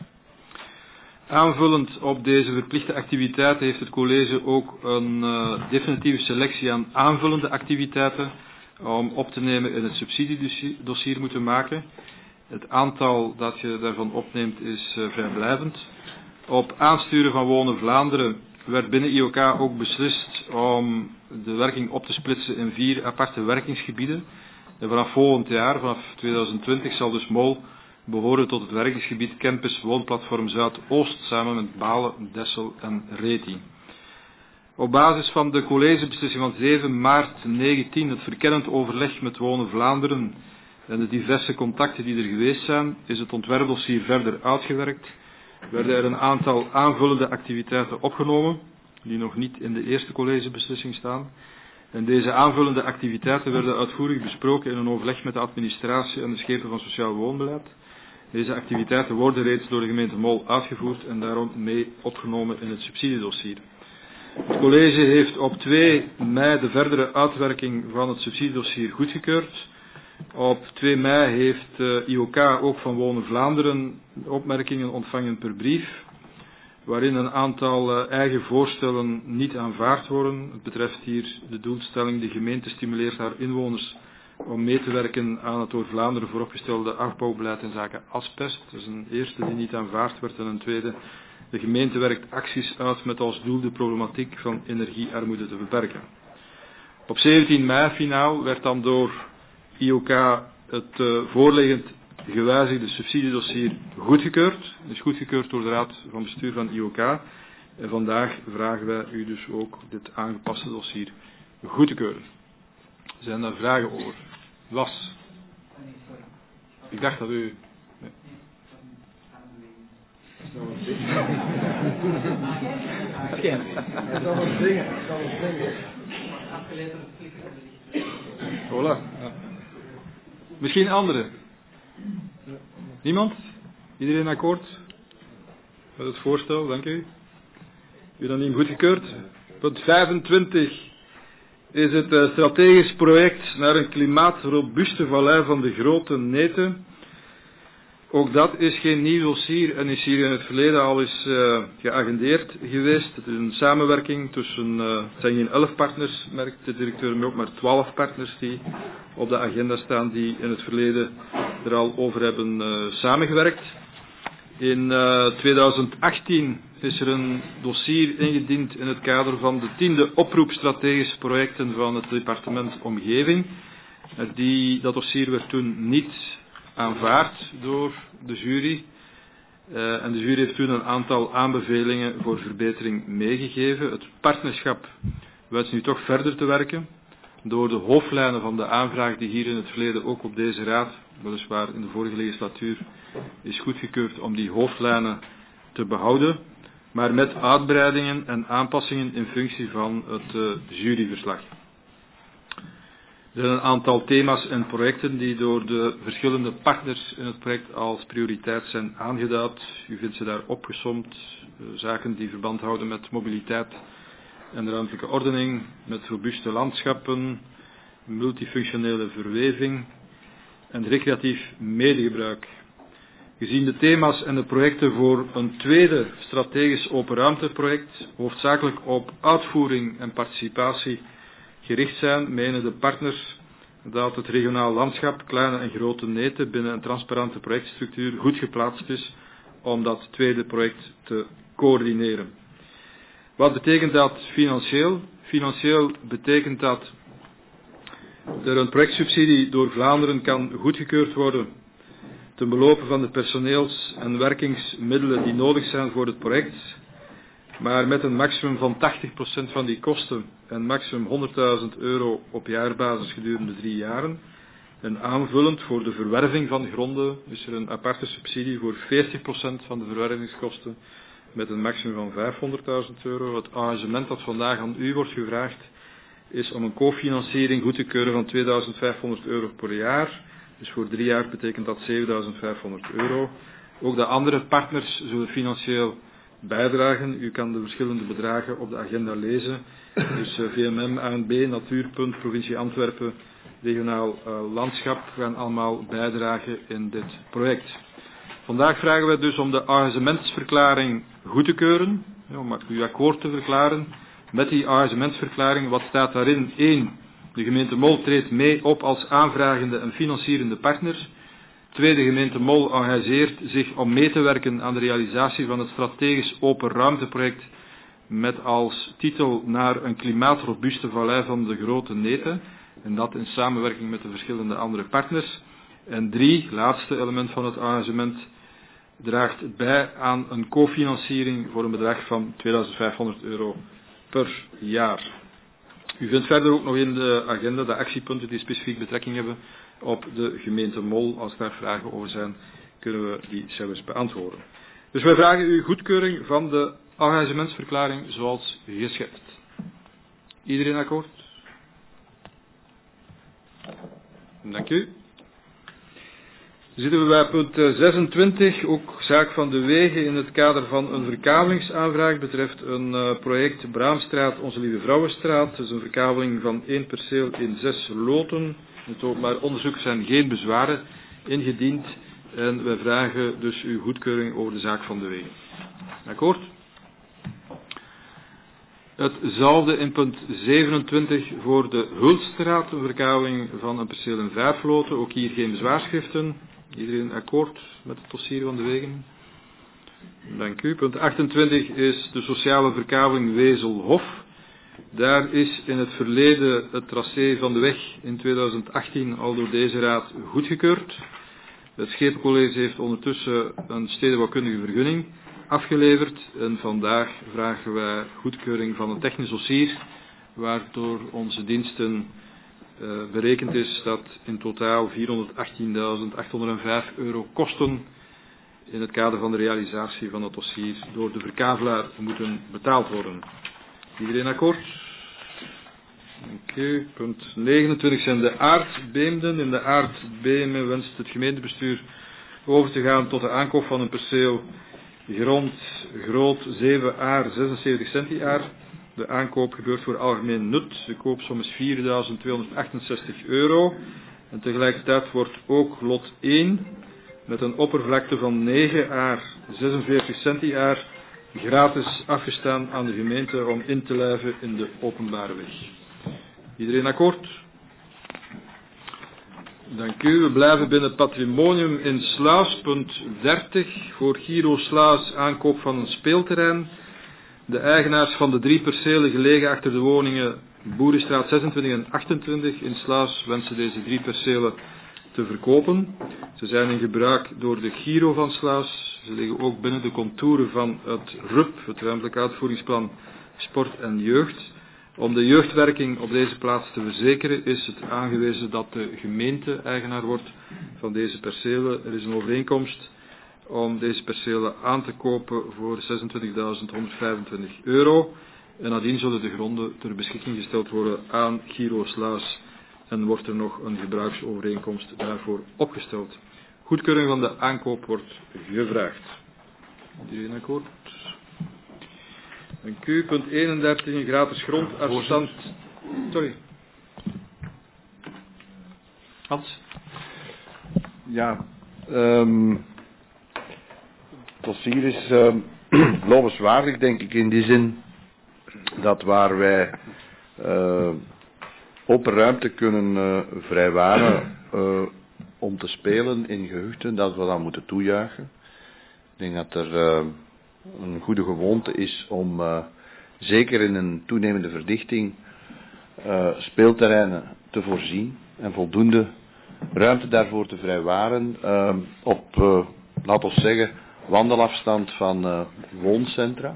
Aanvullend op deze verplichte activiteiten heeft het college ook een uh, definitieve selectie aan aanvullende activiteiten om op te nemen in het subsidiedossier moeten maken. Het aantal dat je daarvan opneemt is uh, vrijblijvend. Op aansturen van Wonen Vlaanderen werd binnen I O K ook beslist om de werking op te splitsen in vier aparte werkingsgebieden. En vanaf volgend jaar, vanaf tweeduizend twintig, zal dus Mol behoren tot het werkingsgebied Campus Woonplatform Zuidoost samen met Balen, Dessel en Reti. Op basis van de collegebeslissing van zeven maart negentien, het verkennend overleg met Wonen Vlaanderen en de diverse contacten die er geweest zijn, is het ontwerpdossier verder uitgewerkt. Werden er een aantal aanvullende activiteiten opgenomen, die nog niet in de eerste collegebeslissing staan. En deze aanvullende activiteiten werden uitvoerig besproken in een overleg met de administratie en de schepen van sociaal woonbeleid. Deze activiteiten worden reeds door de gemeente Mol uitgevoerd en daarom mee opgenomen in het subsidiedossier. Het college heeft op twee mei de verdere uitwerking van het subsidiedossier goedgekeurd. Op twee mei heeft uh, I O K ook van Wonen Vlaanderen opmerkingen ontvangen per brief, waarin een aantal uh, eigen voorstellen niet aanvaard worden. Het betreft hier de doelstelling: de gemeente stimuleert haar inwoners om mee te werken aan het door Vlaanderen vooropgestelde afbouwbeleid in zaken asbest. Dat is een eerste die niet aanvaard werd. En een tweede: de gemeente werkt acties uit met als doel de problematiek van energiearmoede te beperken. Op zeventien mei finaal werd dan door I O K het uh, voorliggend gewijzigde subsidiedossier goedgekeurd. Het is goedgekeurd door de Raad van Bestuur van I O K. En vandaag vragen wij u dus ook dit aangepaste dossier goed te keuren. Zijn daar vragen over? Was? Ik dacht dat u... Nee. Voilà. Ja. Misschien anderen? Niemand? Iedereen akkoord met het voorstel? Dank u. Unaniem goedgekeurd. Punt vijfentwintig is het uh, strategisch project naar een klimaatrobuuste vallei van de Grote Neten. Ook dat is geen nieuw dossier en is hier in het verleden al eens uh, geagendeerd geweest. Het is een samenwerking tussen, uh, het zijn geen elf partners, merkt de directeur, maar ook maar twaalf partners die op de agenda staan, die in het verleden er al over hebben uh, samengewerkt. In uh, tweeduizend achttien is er een dossier ingediend in het kader van de tiende oproep strategische projecten van het departement Omgeving. Uh, die, dat dossier werd toen niet aanvaard door de jury. Uh, en de jury heeft toen een aantal aanbevelingen voor verbetering meegegeven. Het partnerschap wenst nu toch verder te werken door de hoofdlijnen van de aanvraag die hier in het verleden ook op deze raad, weliswaar in de vorige legislatuur, is goedgekeurd om die hoofdlijnen te behouden, maar met uitbreidingen en aanpassingen in functie van het uh, juryverslag. Er zijn een aantal thema's en projecten die door de verschillende partners in het project als prioriteit zijn aangeduid. U vindt ze daar opgesomd. Uh, zaken die verband houden met mobiliteit en ruimtelijke ordening, met robuuste landschappen, multifunctionele verweving en recreatief medegebruik. Gezien de thema's en de projecten voor een tweede strategisch open ruimteproject hoofdzakelijk op uitvoering en participatie gericht zijn, menen de partners dat het regionaal landschap, kleine en grote neten binnen een transparante projectstructuur goed geplaatst is om dat tweede project te coördineren. Wat betekent dat financieel? Financieel betekent dat er een projectsubsidie door Vlaanderen kan goedgekeurd worden ten belope van de personeels- en werkingsmiddelen die nodig zijn voor het project, maar met een maximum van tachtig procent van die kosten en maximum honderdduizend euro op jaarbasis gedurende drie jaren. En aanvullend voor de verwerving van gronden is er een aparte subsidie voor veertig procent van de verwervingskosten met een maximum van vijfhonderdduizend euro. Het arrangement dat vandaag aan u wordt gevraagd is om een cofinanciering goed te keuren van tweeduizend vijfhonderd euro per jaar. Dus voor drie jaar betekent dat zevenduizend vijfhonderd euro. Ook de andere partners zullen financieel bijdragen. U kan de verschillende bedragen op de agenda lezen. Dus uh, V M M, A N B, Natuurpunt, Provincie Antwerpen, Regionaal uh, Landschap gaan allemaal bijdragen in dit project. Vandaag vragen wij dus om de engagementsverklaring goed te keuren, ja, om uw akkoord te verklaren met die engagementsverklaring. Wat staat daarin? één. De gemeente Mol treedt mee op als aanvragende en financierende partner. twee. De gemeente Mol engageert zich om mee te werken aan de realisatie van het strategisch open ruimteproject met als titel naar een klimaatrobuuste vallei van de Grote Neten. En dat in samenwerking met de verschillende andere partners. En drie, laatste element van het engagement, draagt bij aan een cofinanciering voor een bedrag van tweeduizend vijfhonderd euro per jaar. U vindt verder ook nog in de agenda de actiepunten die specifiek betrekking hebben op de gemeente Mol. Als daar vragen over zijn, kunnen we die zelfs beantwoorden. Dus wij vragen u goedkeuring van de engagementsverklaring zoals geschetst. Iedereen akkoord? Dank u. Dan zitten we bij punt zesentwintig, ook zaak van de wegen in het kader van een verkavelingsaanvraag. Betreft een uh, project Braamstraat, Onze Lieve Vrouwenstraat. Dat is een verkaveling van één perceel in zes loten. In het openbaar onderzoek zijn geen bezwaren ingediend. En wij vragen dus uw goedkeuring over de zaak van de wegen. Akkoord? Hetzelfde in punt zevenentwintig voor de Hulststraat, een verkaveling van een perceel in vijf loten. Ook hier geen bezwaarschriften. Iedereen akkoord met het dossier van de wegen? Dank u. Punt achtentwintig is de sociale verkaveling Wezelhof. Daar is in het verleden het tracé van de weg in tweeduizend achttien al door deze raad goedgekeurd. Het Schepencollege heeft ondertussen een stedenbouwkundige vergunning afgeleverd en vandaag vragen wij goedkeuring van een technisch dossier waardoor onze diensten uh, berekend is dat in totaal vierhonderdachttienduizend achthonderdvijf euro kosten in het kader van de realisatie van het dossier door de verkavelaar moeten betaald worden. Iedereen akkoord? Dank u. Punt negenentwintig zijn de aardbeemden. In de aardbeemden wenst het gemeentebestuur over te gaan tot de aankoop van een perceel grond groot zeven aar, zesenzeventig centiaar. De aankoop gebeurt voor algemeen nut. De koopsom is vierduizend tweehonderdachtenzestig euro. En tegelijkertijd wordt ook lot één met een oppervlakte van negen aar, zesenveertig centiaar gratis afgestaan aan de gemeente om in te lijven in de openbare weg. Iedereen akkoord? Dank u. We blijven binnen patrimonium in Sluis, punt dertig. Voor Giro Sluis aankoop van een speelterrein. De eigenaars van de drie percelen gelegen achter de woningen Boerenstraat zesentwintig en achtentwintig in Sluis wensen deze drie percelen te verkopen. Ze zijn in gebruik door de Giro van Sluis. Ze liggen ook binnen de contouren van het R U P, het ruimtelijk uitvoeringsplan Sport en Jeugd. Om de jeugdwerking op deze plaats te verzekeren is het aangewezen dat de gemeente eigenaar wordt van deze percelen. Er is een overeenkomst om deze percelen aan te kopen voor zesentwintigduizend honderdvijfentwintig euro. En nadien zullen de gronden ter beschikking gesteld worden aan Giro Sluis en wordt er nog een gebruiksovereenkomst daarvoor opgesteld. Goedkeuring van de aankoop wordt gevraagd. Iedereen akkoord? Dank u. Punt eenendertig, een gratis grondarstand. Sorry. Hans? Ja, um, het dossier is um, lovenswaardig, denk ik, in die zin dat waar wij uh, open ruimte kunnen uh, vrijwaren uh, om te spelen in gehuchten, dat we dat moeten toejuichen. Ik denk dat er uh, een goede gewoonte is om, uh, zeker in een toenemende verdichting, uh, speelterreinen te voorzien en voldoende ruimte daarvoor te vrijwaren uh, op, uh, laten we zeggen, wandelafstand van uh, wooncentra.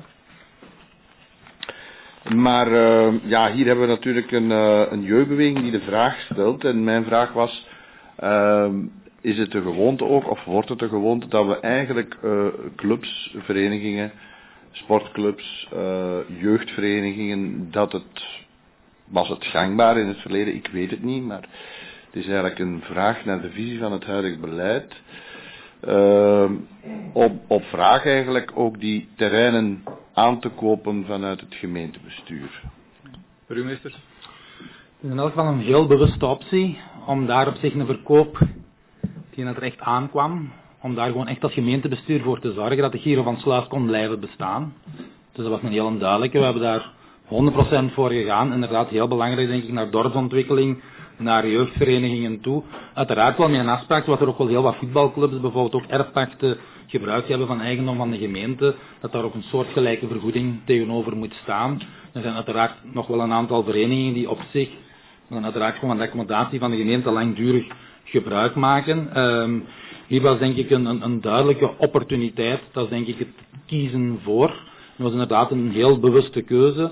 Maar uh, ja, hier hebben we natuurlijk een, uh, een jeugdbeweging die de vraag stelt. En mijn vraag was, uh, is het de gewoonte ook, of wordt het de gewoonte, dat we eigenlijk uh, clubs, verenigingen, sportclubs, uh, jeugdverenigingen, dat het, was het gangbaar in het verleden, ik weet het niet, maar het is eigenlijk een vraag naar de visie van het huidige beleid. Uh, op, op vraag eigenlijk ook die terreinen aan te kopen vanuit het gemeentebestuur. Burgemeester. Het is in elk geval een heel bewuste optie om daar op zich een verkoop die het er echt aankwam, om daar gewoon echt als gemeentebestuur voor te zorgen dat de Giro van Sluis kon blijven bestaan. Dus dat was een heel duidelijke. We hebben daar honderd procent voor gegaan. Inderdaad heel belangrijk denk ik naar dorpsontwikkeling, naar jeugdverenigingen toe. Uiteraard wel met een afspraak, zoals er ook wel heel wat voetbalclubs bijvoorbeeld ook erfpachten gebruik hebben van eigendom van de gemeente, dat daar ook een soortgelijke vergoeding tegenover moet staan. Er zijn uiteraard nog wel een aantal verenigingen die op zich dan uiteraard gewoon van de accommodatie van de gemeente langdurig gebruik maken. Um, hier was denk ik een, een, een duidelijke opportuniteit, dat is denk ik het kiezen voor. Dat was inderdaad een heel bewuste keuze.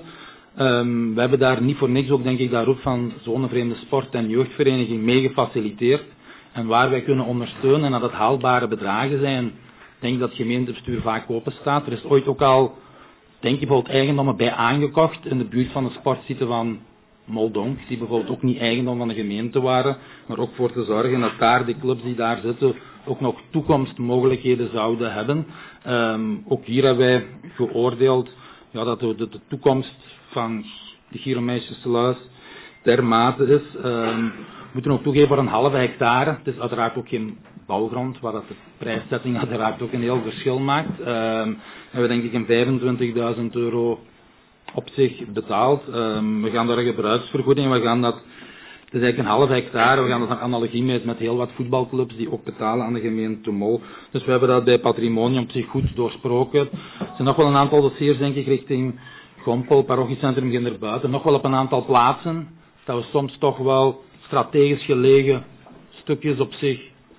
Um, we hebben daar niet voor niks ook denk ik daar ook van zo'n vreemde sport- en jeugdvereniging mee gefaciliteerd. En waar wij kunnen ondersteunen en dat het haalbare bedragen zijn, denk ik dat het gemeentebestuur vaak open staat. Er is ooit ook al, denk ik bijvoorbeeld eigendommen bij aangekocht in de buurt van de sportsite van Moldonk, die bijvoorbeeld ook niet eigendom van de gemeente waren, maar ook voor te zorgen dat daar de clubs die daar zitten ook nog toekomstmogelijkheden zouden hebben. Um, ook hier hebben wij geoordeeld ja, dat de, de, de toekomst van de Giromeisjes Sluis dermate is. Um, we moeten ook toegeven voor een halve hectare. Het is uiteraard ook geen bouwgrond, waar dat de prijszetting uiteraard ook een heel verschil maakt. Um, we hebben denk ik een vijfentwintigduizend euro op zich betaald. Um, we gaan daar een gebruiksvergoeding, we gaan dat, het is eigenlijk een halve hectare, we gaan dat naar analogie met, met heel wat voetbalclubs die ook betalen aan de gemeente Mol. Dus we hebben dat bij Patrimonium op zich goed doorsproken. Er zijn nog wel een aantal dossiers denk ik richting Gompel, parochiecentrum Genderbuiten, nog wel op een aantal plaatsen, dat we soms toch wel strategisch gelegen stukjes op zich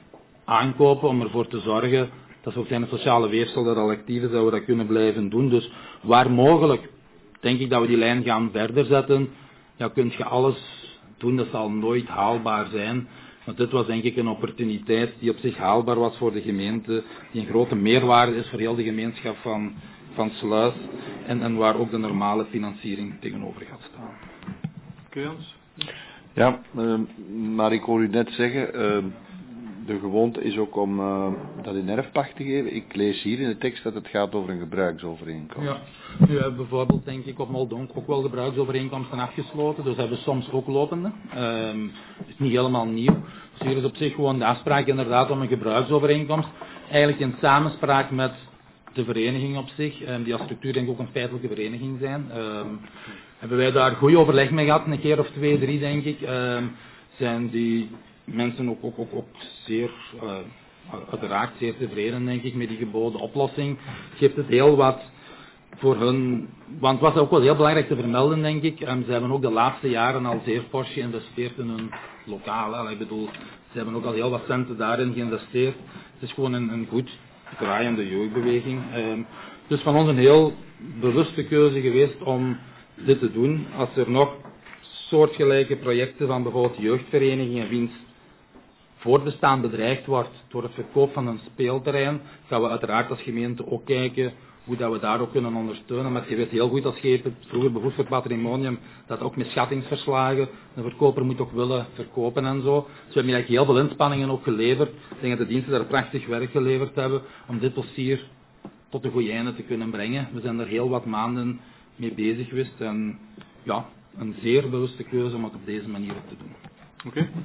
aankopen om ervoor te zorgen dat zo'n kleine sociale weefsel dat al actief is, dat we dat kunnen blijven doen. Dus waar mogelijk denk ik dat we die lijn gaan verder zetten. Ja, kunt je alles doen, dat zal nooit haalbaar zijn. Want dit was denk ik een opportuniteit die op zich haalbaar was voor de gemeente, die een grote meerwaarde is voor heel de gemeenschap van, van Sluis en, en waar ook de normale financiering tegenover gaat staan. Oké, Hans? Ja, uh, maar ik hoor u net zeggen, uh, de gewoonte is ook om uh, dat in erfpacht te geven. Ik lees hier in de tekst dat het gaat over een gebruiksovereenkomst. Ja, nu hebben bijvoorbeeld denk ik op Moldonk ook wel gebruiksovereenkomsten afgesloten, dus hebben we soms ook lopende. Um, het is niet helemaal nieuw. Dus hier is op zich gewoon de afspraak inderdaad om een gebruiksovereenkomst, eigenlijk in samenspraak met de vereniging op zich, um, die als structuur denk ik ook een feitelijke vereniging zijn. Um, hebben wij daar goed overleg mee gehad, een keer of twee, drie denk ik. Um, zijn die mensen ook, ook, ook, ook zeer, uh, uiteraard zeer tevreden denk ik met die geboden oplossing. Geeft het heel wat voor hun, want het was ook wel heel belangrijk te vermelden denk ik, um, ze hebben ook de laatste jaren al zeer fors geïnvesteerd in hun lokaal. Ik bedoel, ze hebben ook al heel wat centen daarin geïnvesteerd. Het is gewoon een, een goed draaiende jeugdbeweging. Um, dus van ons een heel bewuste keuze geweest om dit te doen. Als er nog soortgelijke projecten van bijvoorbeeld jeugdverenigingen wiens voortbestaan bedreigd wordt door het verkoop van een speelterrein, gaan we uiteraard als gemeente ook kijken hoe dat we daar ook kunnen ondersteunen. Maar je weet heel goed als je het vroeger bevoegd voor patrimonium, dat ook met schattingsverslagen, een verkoper moet ook willen verkopen en zo. Dus we hebben eigenlijk heel veel inspanningen ook geleverd. Ik denk dat de diensten daar prachtig werk geleverd hebben om dit dossier tot een goed einde te kunnen brengen. We zijn er heel wat maanden mee bezig geweest en ja, een zeer bewuste keuze om het op deze manier te doen. Oké. Okay.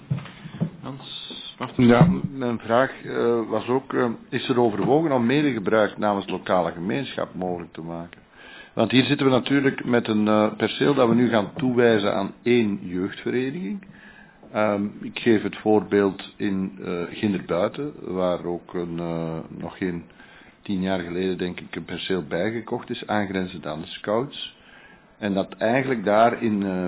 Hans? Ja, mijn vraag uh, was ook, uh, is er overwogen om medegebruik namens lokale gemeenschap mogelijk te maken? Want hier zitten we natuurlijk met een uh, perceel dat we nu gaan toewijzen aan één jeugdvereniging. Um, ik geef het voorbeeld in uh, Ginderbuiten, waar ook een, uh, nog geen tien jaar geleden denk ik een perceel bijgekocht is, aangrenzend aan de scouts. En dat eigenlijk daar in uh,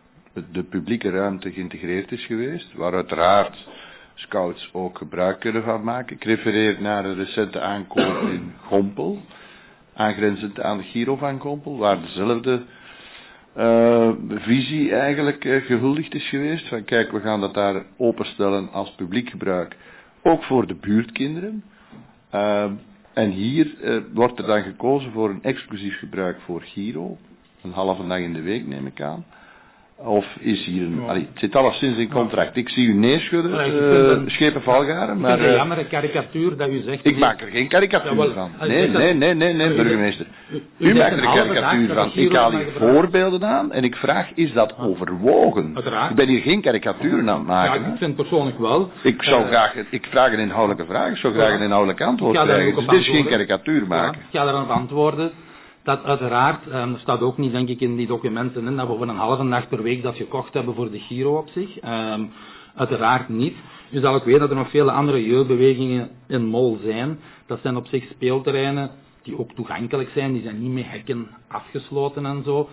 de publieke ruimte geïntegreerd is geweest, waar uiteraard scouts ook gebruik kunnen van maken. Ik refereer naar een recente aankoop in Gompel, aangrenzend aan de Giro van Gompel, waar dezelfde uh, visie eigenlijk uh, gehuldigd is geweest. Van kijk, we gaan dat daar openstellen als publiek gebruik, ook voor de buurtkinderen. Uh, en hier uh, wordt er dan gekozen voor een exclusief gebruik voor Giro, een halve dag in de week neem ik aan. Of is hier een... Ja. Allee, het zit alleszins in contract. Ik zie u neerschudden, uh, schepen valgaren, maar... Ik vind het jammer, een karikatuur dat u zegt... Ik maak er geen karikatuur ja, van. Nee, nee, nee, nee, nee, burgemeester. U, u, u maakt er een karikatuur van. Ik haal hier voorbeelden aan en ik vraag, is dat overwogen? Uiteraard. Ik ben hier geen karikaturen aan het maken. Ja, ik vind persoonlijk wel. Ik zou uh, graag... Ik vraag een inhoudelijke vraag, ik zou graag ja. een inhoudelijk antwoord krijgen. Dus dit is geen karikatuur maken. Ja, ik ga eraan antwoorden. Dat uiteraard, um, er staat ook niet denk ik in die documenten in, dat we voor een halve dag per week dat gekocht hebben voor de Giro op zich. Um, uiteraard niet. U zal ook weten dat er nog vele andere jeugdbewegingen in Mol zijn. Dat zijn op zich speelterreinen die ook toegankelijk zijn, die zijn niet met hekken afgesloten en zo.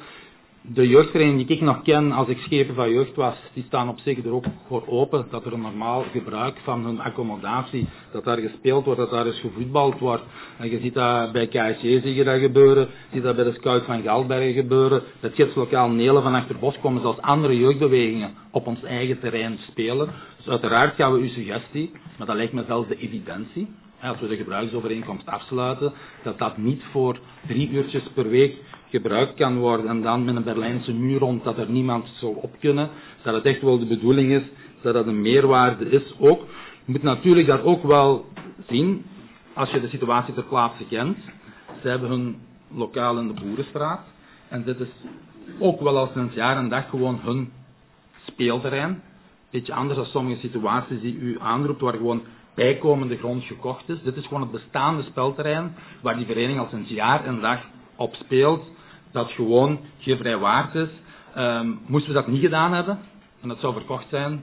De jeugdverenigingen die ik nog ken als ik schepen van jeugd was, die staan op zich er ook voor open, dat er een normaal gebruik van hun accommodatie, dat daar gespeeld wordt, dat daar eens gevoetbald wordt. En je ziet dat bij K S J zie je dat gebeuren, je ziet dat bij de Scout van Galbergen gebeuren, het gidslokaal Nelen van Achterbos komen zelfs andere jeugdbewegingen op ons eigen terrein spelen. Dus uiteraard gaan we uw suggestie, maar dat lijkt me zelfs de evidentie, als we de gebruiksovereenkomst afsluiten, dat dat niet voor drie uurtjes per week gebruikt kan worden en dan met een Berlijnse muur rond dat er niemand zou op kunnen, dat het echt wel de bedoeling is dat dat een meerwaarde is ook. Je moet natuurlijk daar ook wel zien, als je de situatie ter plaatse kent, ze hebben hun lokaal in de Boerenstraat en dit is ook wel al sinds jaar en dag gewoon hun speelterrein. Beetje anders dan sommige situaties die u aanroept, waar gewoon bijkomende grond gekocht is. Dit is gewoon het bestaande spelterrein waar die vereniging al sinds jaar en dag op speelt, dat gewoon geen vrijwaard is. Um, moesten we dat niet gedaan hebben, en dat zou verkocht zijn,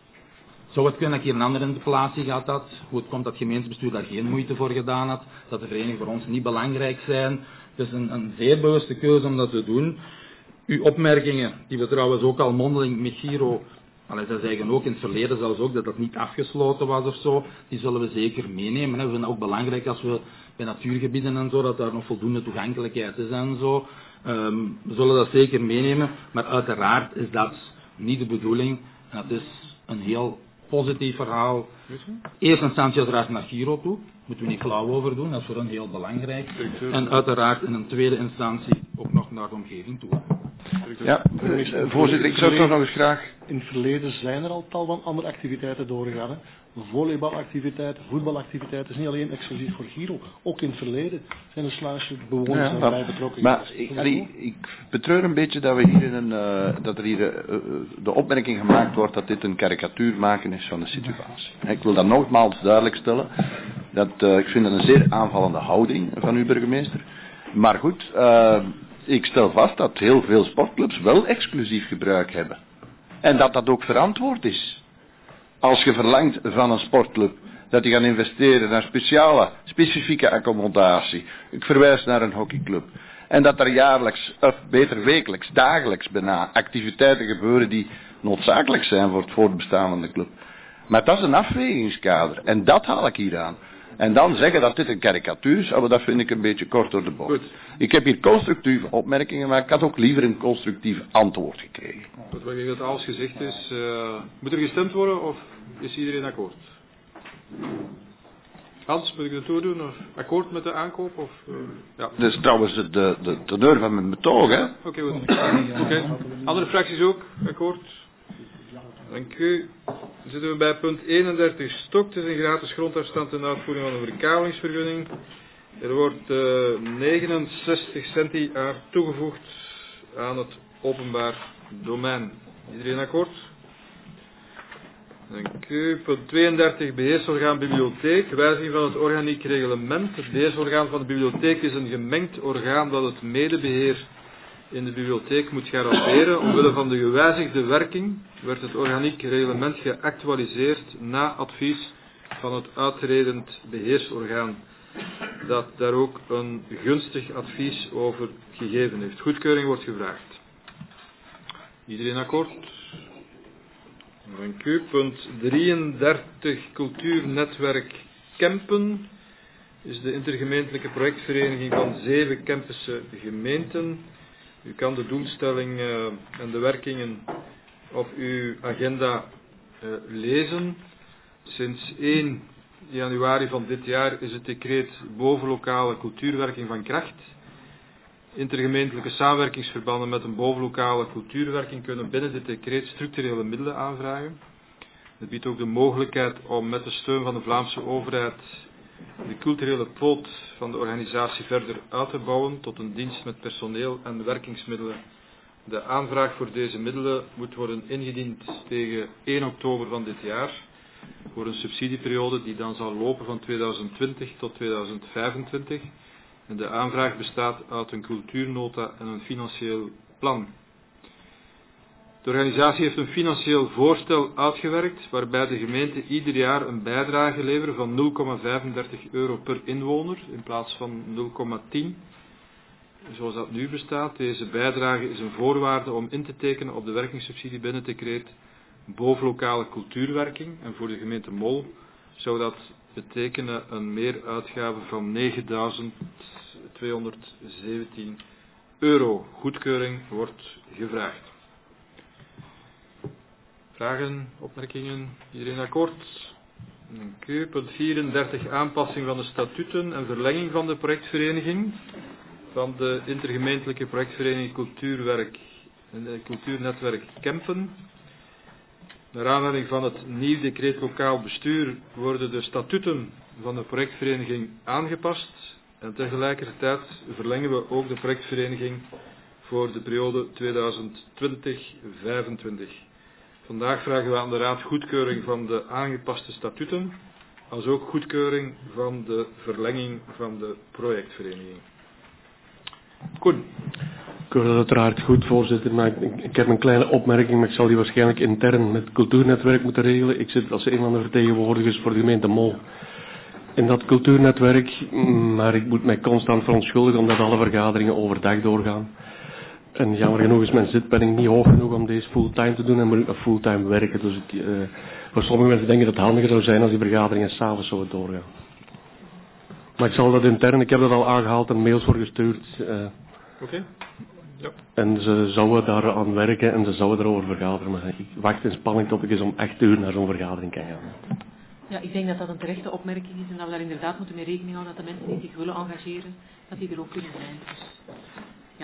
zou het kunnen dat ik hier een andere interpellatie gehad had, hoe het komt dat het gemeentebestuur daar geen moeite voor gedaan had, dat de verenigingen voor ons niet belangrijk zijn. Het is een, een zeer bewuste keuze om dat te doen. Uw opmerkingen, die we trouwens ook al mondeling met Giro, allee, zij zeggen ook in het verleden zelfs ook dat dat niet afgesloten was of zo, die zullen we zeker meenemen. We vinden het ook belangrijk als we bij natuurgebieden en zo, dat daar nog voldoende toegankelijkheid is en zo. Um, we zullen dat zeker meenemen, maar uiteraard is dat niet de bedoeling. En dat is een heel positief verhaal. Eerst instantie uiteraard naar Giro toe, moeten we niet flauw over doen, dat is voor hen heel belangrijk. En uiteraard in een tweede instantie ook nog naar de omgeving toe. Ja, uh, voorzitter, ik zou toch nog eens graag... In het verleden zijn er al tal van andere activiteiten doorgegaan. Hè? Volleybalactiviteiten, voetbalactiviteiten. Het is niet alleen exclusief voor Giro. Ook in het verleden zijn er slaasje bewoners ja, daarbij betrokken. Maar ik, allee, ik betreur een beetje dat, we hier in een, uh, dat er hier uh, de opmerking gemaakt wordt dat dit een karikatuur maken is van de situatie. Ik wil dat nogmaals duidelijk stellen. Dat, uh, ik vind het een zeer aanvallende houding van uw burgemeester. Maar goed, uh, ik stel vast dat heel veel sportclubs wel exclusief gebruik hebben. En dat dat ook verantwoord is. Als je verlangt van een sportclub dat die gaan investeren naar speciale, specifieke accommodatie. Ik verwijs naar een hockeyclub. En dat er jaarlijks, of beter wekelijks, dagelijks bijna activiteiten gebeuren die noodzakelijk zijn voor het voortbestaan van de club. Maar dat is een afwegingskader. En dat haal ik hier aan. En dan zeggen dat dit een karikatuur is, maar dat vind ik een beetje kort door de bocht. Goed. Ik heb hier constructieve opmerkingen, maar ik had ook liever een constructief antwoord gekregen. Goed, wat ik dat alles gezegd is, uh, moet er gestemd worden of is iedereen akkoord? Hans, moet ik het toedoen? Of akkoord met de aankoop? Of, uh, ja. Dat is trouwens de, de, de teneur van mijn betoog, hè? Oké, okay, goed. Oké. Okay. Andere fracties ook? Akkoord? Dank u. Dan zitten we bij punt eenendertig. Stok, het is een gratis grondafstand en uitvoering van een verkavelingsvergunning. Er wordt uh, negenenzestig centi aan toegevoegd aan het openbaar domein. Iedereen akkoord? Dank u. Punt tweeëndertig. Beheersorgaan bibliotheek. Wijziging van het organiek reglement. Het beheersorgaan van de bibliotheek is een gemengd orgaan dat het medebeheer in de bibliotheek moet garanderen. Omwille van de gewijzigde werking werd het organiek reglement geactualiseerd na advies van het uitredend beheersorgaan, dat daar ook een gunstig advies over gegeven heeft. Goedkeuring wordt gevraagd. Iedereen akkoord? Dank u. Punt drieëndertig. Cultuurnetwerk Kempen is de intergemeentelijke projectvereniging van zeven Kempense gemeenten. U kan de doelstelling uh, en de werkingen op uw agenda uh, lezen. Sinds één januari van dit jaar is het decreet bovenlokale cultuurwerking van kracht. Intergemeentelijke samenwerkingsverbanden met een bovenlokale cultuurwerking kunnen binnen dit decreet structurele middelen aanvragen. Het biedt ook de mogelijkheid om met de steun van de Vlaamse overheid de culturele poot van de organisatie verder uit te bouwen tot een dienst met personeel en werkingsmiddelen. De aanvraag voor deze middelen moet worden ingediend tegen één oktober van dit jaar voor een subsidieperiode die dan zal lopen van tweeduizend twintig tot tweeduizend vijfentwintig. En de aanvraag bestaat uit een cultuurnota en een financieel plan. De organisatie heeft een financieel voorstel uitgewerkt waarbij de gemeente ieder jaar een bijdrage levert van nul komma vijfendertig euro per inwoner in plaats van nul komma tien. Zoals dat nu bestaat. Deze bijdrage is een voorwaarde om in te tekenen op de werkingssubsidie binnen het decreet bovenlokale cultuurwerking. En voor de gemeente Mol zou dat betekenen een meeruitgave van negenduizend tweehonderdzeventien euro. Goedkeuring wordt gevraagd. Vragen, opmerkingen? Iedereen akkoord? Dank u. Punt vierendertig. Aanpassing van de statuten en verlenging van de projectvereniging van de intergemeentelijke projectvereniging Cultuurwerk, Cultuurnetwerk Kempen. Naar aanleiding van het nieuw decreet lokaal bestuur worden de statuten van de projectvereniging aangepast en tegelijkertijd verlengen we ook de projectvereniging voor de periode tweeduizend twintig tot vijfentwintig. Vandaag vragen we aan de Raad goedkeuring van de aangepaste statuten, als ook goedkeuring van de verlenging van de projectvereniging. Koen. Ik hoor dat uiteraard goed, voorzitter, maar ik, ik heb een kleine opmerking, maar ik zal die waarschijnlijk intern met het cultuurnetwerk moeten regelen. Ik zit als een van de vertegenwoordigers voor de gemeente Mol in dat cultuurnetwerk, maar ik moet mij constant verontschuldigen omdat alle vergaderingen overdag doorgaan. En jammer genoeg is mijn zitpenning niet hoog genoeg om deze fulltime te doen en moet ik nog fulltime werken. Dus ik, uh, voor sommige mensen denk ik dat het handiger zou zijn als die vergaderingen s'avonds zouden doorgaan. Maar ik zal dat intern, ik heb dat al aangehaald en mails voor gestuurd. Uh, Oké. Okay. Ja. En ze zouden daar aan werken en ze zouden erover vergaderen. Maar ik wacht in spanning tot ik eens om echt uur naar zo'n vergadering kan gaan. Ja, ik denk dat dat een terechte opmerking is en dat we daar inderdaad moeten mee rekening houden dat de mensen die zich willen engageren, dat die er ook kunnen zijn. Dus, ja.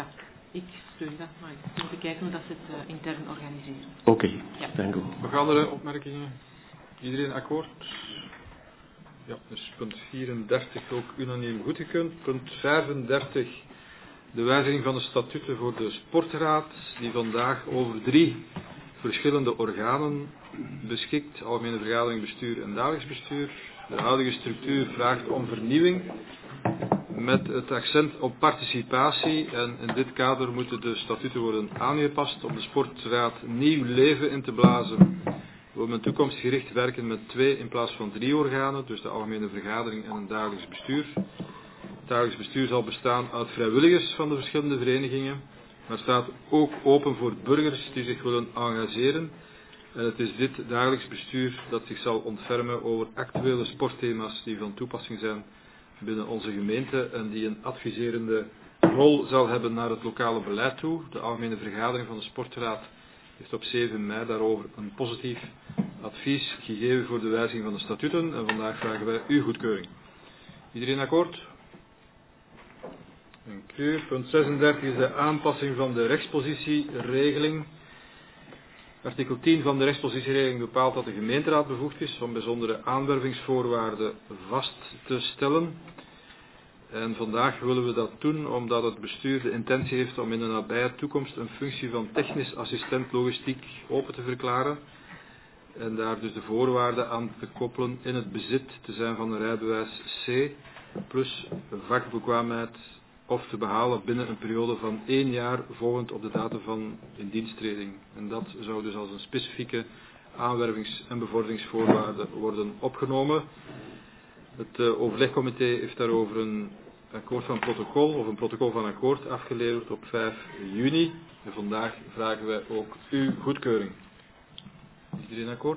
Ik steun dat, maar ik moet kijken hoe dat ze het uh, intern organiseren. Oké, okay, ja. dank u. Nog andere opmerkingen? Iedereen akkoord? Ja, dus punt vierendertig ook unaniem goedgekeurd. Punt vijfendertig, de wijziging van de statuten voor de sportraad, die vandaag over drie verschillende organen beschikt. Algemene vergadering, bestuur en dagelijks bestuur. De huidige structuur vraagt om vernieuwing, met het accent op participatie, en in dit kader moeten de statuten worden aangepast om de sportraad nieuw leven in te blazen. We willen in toekomstgericht werken met twee in plaats van drie organen, dus de algemene vergadering en een dagelijks bestuur. Het dagelijks bestuur zal bestaan uit vrijwilligers van de verschillende verenigingen, maar staat ook open voor burgers die zich willen engageren. En het is dit dagelijks bestuur dat zich zal ontfermen over actuele sportthema's die van toepassing zijn binnen onze gemeente en die een adviserende rol zal hebben naar het lokale beleid toe. De algemene vergadering van de sportraad heeft op zeven mei daarover een positief advies gegeven voor de wijziging van de statuten en vandaag vragen wij uw goedkeuring. Iedereen akkoord? Dank u. Punt zesendertig is de aanpassing van de rechtspositieregeling. Artikel tien van de rechtspositieregeling bepaalt dat de gemeenteraad bevoegd is om bijzondere aanwervingsvoorwaarden vast te stellen. En vandaag willen we dat doen omdat het bestuur de intentie heeft om in de nabije toekomst een functie van technisch assistent logistiek open te verklaren. En daar dus de voorwaarden aan te koppelen in het bezit te zijn van een rijbewijs C plus vakbekwaamheid of te behalen binnen een periode van één jaar volgend op de datum van indiensttreding. En dat zou dus als een specifieke aanwervings- en bevorderingsvoorwaarde worden opgenomen. Het uh, overlegcomité heeft daarover een akkoord van protocol of een protocol van akkoord afgeleverd op vijf juni. En vandaag vragen wij ook uw goedkeuring. Iedereen akkoord?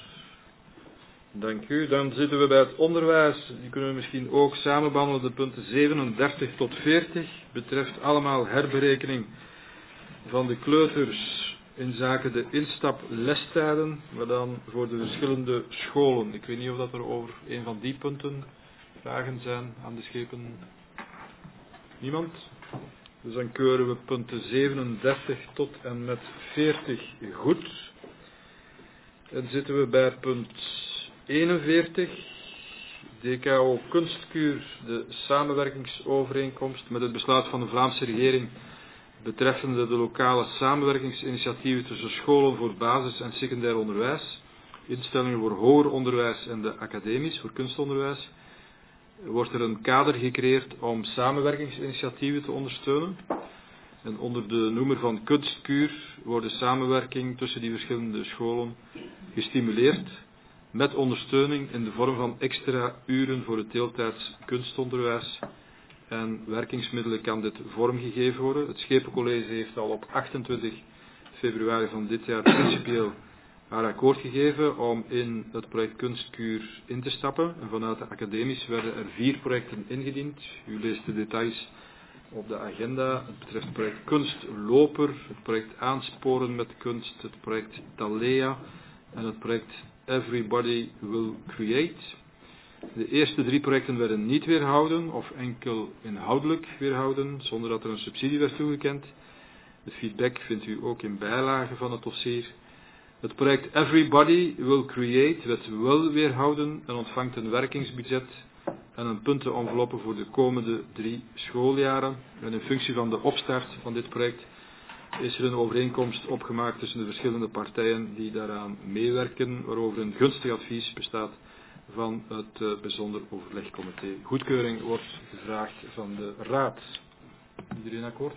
Dank u. Dan zitten we bij het onderwijs. Die kunnen we misschien ook samen behandelen. De punten zevenendertig tot veertig betreft allemaal herberekening van de kleuters in zaken de instap-lestijden, maar dan voor de verschillende scholen. Ik weet niet of dat er over een van die punten vragen zijn aan de schepen. Niemand? Dus dan keuren we punten zevenendertig tot en met veertig goed. En zitten we bij punt eenenveertig, D K O Kunstkuur, de samenwerkingsovereenkomst met het besluit van de Vlaamse regering betreffende de lokale samenwerkingsinitiatieven tussen scholen voor basis- en secundair onderwijs, instellingen voor hoger onderwijs en de academies voor kunstonderwijs, wordt er een kader gecreëerd om samenwerkingsinitiatieven te ondersteunen. En onder de noemer van Kunstkuur wordt de samenwerking tussen die verschillende scholen gestimuleerd met ondersteuning in de vorm van extra uren voor het deeltijds kunstonderwijs. En werkingsmiddelen kan dit vormgegeven worden. Het Schepencollege heeft al op achtentwintig februari van dit jaar principieel haar akkoord gegeven om in het project Kunstkuur in te stappen. En vanuit de academies werden er vier projecten ingediend. U leest de details op de agenda. Het betreft het project Kunstloper, het project Aansporen met Kunst, het project Talea en het project Everybody Will Create. De eerste drie projecten werden niet weerhouden of enkel inhoudelijk weerhouden, zonder dat er een subsidie werd toegekend. De feedback vindt u ook in bijlagen van het dossier. Het project Everybody Will Create werd wel weerhouden en ontvangt een werkingsbudget en een puntenenveloppe voor de komende drie schooljaren. En in functie van de opstart van dit project is er een overeenkomst opgemaakt tussen de verschillende partijen die daaraan meewerken, waarover een gunstig advies bestaat van het uh, bijzonder overlegcomité. Goedkeuring wordt gevraagd van de Raad. Iedereen akkoord?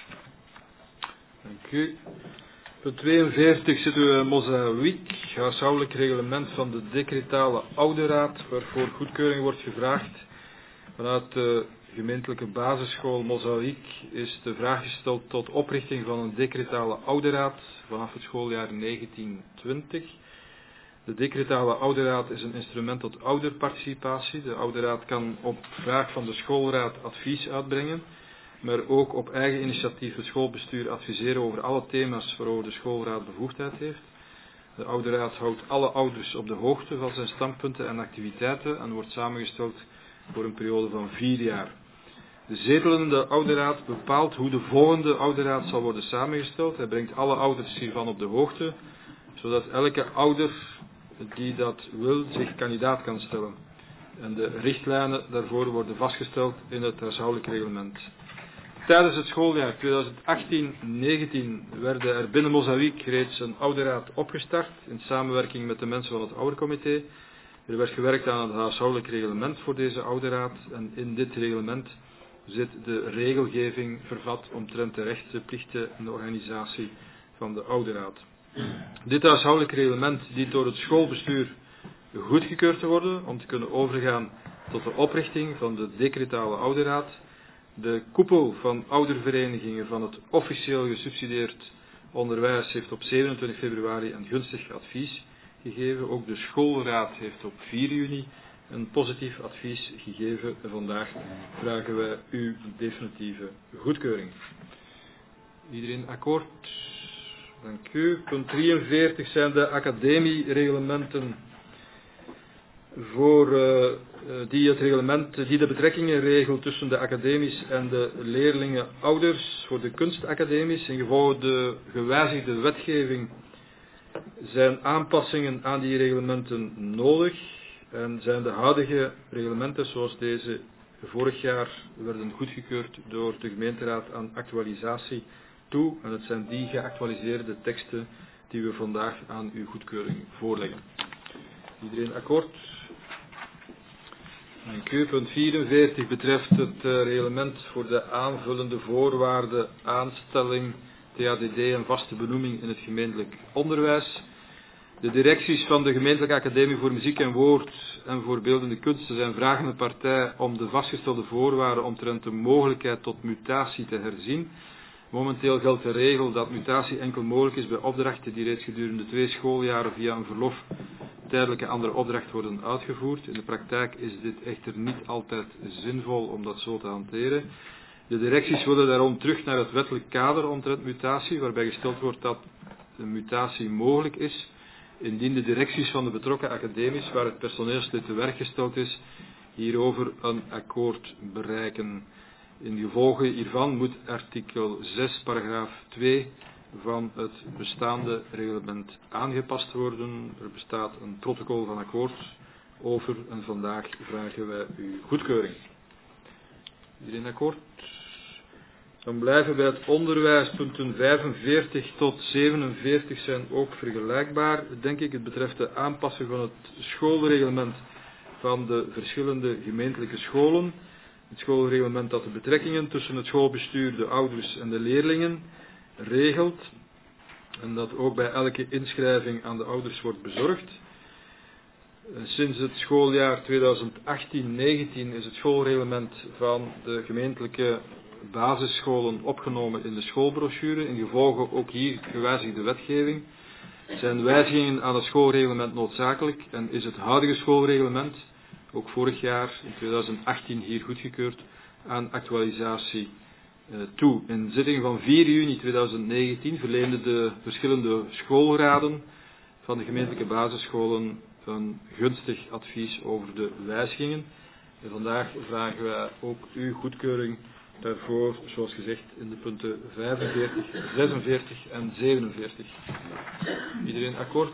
Dank u. Punt tweeënveertig zitten we in Mozaïek, huishoudelijk reglement van de decretale oude raad, waarvoor goedkeuring wordt gevraagd. Vanuit de gemeentelijke basisschool Mozaïek is de vraag gesteld tot oprichting van een decretale oude raad vanaf het schooljaar negentien twintig. De decretale ouderraad is een instrument tot ouderparticipatie. De ouderraad kan op vraag van de schoolraad advies uitbrengen, maar ook op eigen initiatief het schoolbestuur adviseren over alle thema's waarover de schoolraad bevoegdheid heeft. De ouderraad houdt alle ouders op de hoogte van zijn standpunten en activiteiten en wordt samengesteld voor een periode van vier jaar. De zetelende ouderraad bepaalt hoe de volgende ouderraad zal worden samengesteld. Hij brengt alle ouders hiervan op de hoogte, zodat elke ouder die dat wil zich kandidaat kan stellen. En de richtlijnen daarvoor worden vastgesteld in het huishoudelijk reglement. Tijdens het schooljaar tweeduizend achttien negentien werden er binnen Mozambique reeds een ouderraad opgestart in samenwerking met de mensen van het oudercomité. Er werd gewerkt aan het huishoudelijk reglement voor deze ouderraad en in dit reglement zit de regelgeving vervat omtrent de rechten, plichten en de organisatie van de ouderraad. Dit huishoudelijk reglement dient door het schoolbestuur goedgekeurd te worden om te kunnen overgaan tot de oprichting van de decretale ouderraad. De koepel van ouderverenigingen van het officieel gesubsidieerd onderwijs heeft op zevenentwintig februari een gunstig advies gegeven. Ook de schoolraad heeft op vier juni een positief advies gegeven. En vandaag vragen wij uw definitieve goedkeuring. Iedereen akkoord? Dank u. Punt drieënveertig zijn de academiereglementen voor uh, die het reglement die de betrekkingen regelt tussen de academies en de leerlingen ouders voor de kunstacademies. In gevolge de gewijzigde wetgeving zijn aanpassingen aan die reglementen nodig en zijn de huidige reglementen zoals deze vorig jaar werden goedgekeurd door de gemeenteraad aan actualisatie toe. En het zijn die geactualiseerde teksten die we vandaag aan uw goedkeuring voorleggen. Iedereen akkoord? Dank u. Punt vierenveertig betreft het uh, reglement voor de aanvullende voorwaarden, aanstelling, T A D D en vaste benoeming in het gemeentelijk onderwijs. De directies van de gemeentelijke academie voor muziek en woord en voor beeldende kunsten zijn vragende partij om de vastgestelde voorwaarden omtrent de mogelijkheid tot mutatie te herzien. Momenteel geldt de regel dat mutatie enkel mogelijk is bij opdrachten die reeds gedurende twee schooljaren via een verlof tijdelijke andere opdracht worden uitgevoerd. In de praktijk is dit echter niet altijd zinvol om dat zo te hanteren. De directies willen daarom terug naar het wettelijk kader omtrent mutatie, waarbij gesteld wordt dat een mutatie mogelijk is, indien de directies van de betrokken academies, waar het personeelslid te werk gesteld is, hierover een akkoord bereiken. In gevolge hiervan moet artikel zes, paragraaf twee van het bestaande reglement aangepast worden. Er bestaat een protocol van akkoord over en vandaag vragen wij uw goedkeuring. Iedereen akkoord? Dan blijven bij het onderwijs. Punten vijfenveertig tot zevenenveertig zijn ook vergelijkbaar, denk ik. Het betreft de aanpassing van het schoolreglement van de verschillende gemeentelijke scholen. Het schoolreglement dat de betrekkingen tussen het schoolbestuur, de ouders en de leerlingen regelt. En dat ook bij elke inschrijving aan de ouders wordt bezorgd. Sinds het schooljaar tweeduizend achttien negentien is het schoolreglement van de gemeentelijke basisscholen opgenomen in de schoolbrochure. In gevolge ook hier gewijzigde wetgeving. Zijn wijzigingen aan het schoolreglement noodzakelijk en is het huidige schoolreglement, ook vorig jaar in tweeduizend achttien hier goedgekeurd, aan actualisatie uh, toe. In zitting van vier juni tweeduizend negentien verleenden de verschillende schoolraden van de gemeentelijke basisscholen een gunstig advies over de wijzigingen. En vandaag vragen wij ook uw goedkeuring daarvoor, zoals gezegd, in de punten vijfenveertig, zesenveertig en zevenenveertig. Iedereen akkoord?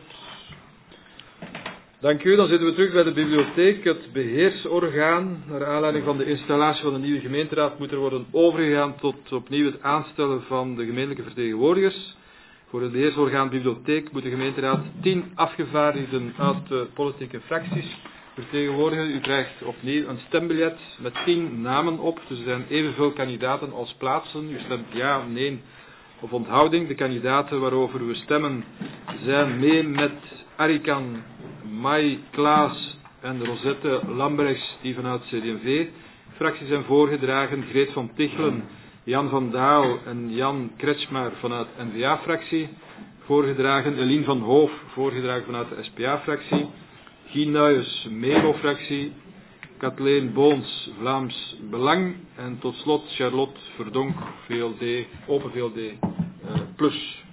Dank u. Dan zitten we terug bij de bibliotheek. Het beheersorgaan, naar aanleiding van de installatie van de nieuwe gemeenteraad, moet er worden overgegaan tot opnieuw het aanstellen van de gemeentelijke vertegenwoordigers. Voor het beheersorgaan bibliotheek moet de gemeenteraad tien afgevaardigden uit de politieke fracties vertegenwoordigen. U krijgt opnieuw een stembiljet met tien namen op. Dus er zijn evenveel kandidaten als plaatsen. U stemt ja, nee of onthouding. De kandidaten waarover we stemmen zijn mee met Arikan, Mai, Klaas en Rosette Lambrechts, die vanuit C D en V-fractie zijn voorgedragen. Greet van Tichelen, Jan van Daal en Jan Kretschmar vanuit N V A-fractie voorgedragen. Eline van Hoof, voorgedragen vanuit de S P A-fractie. Guy Nuyes, Melo-fractie. Kathleen Boons, Vlaams Belang. En tot slot Charlotte Verdonk, V L D, Open V L D uh, plus.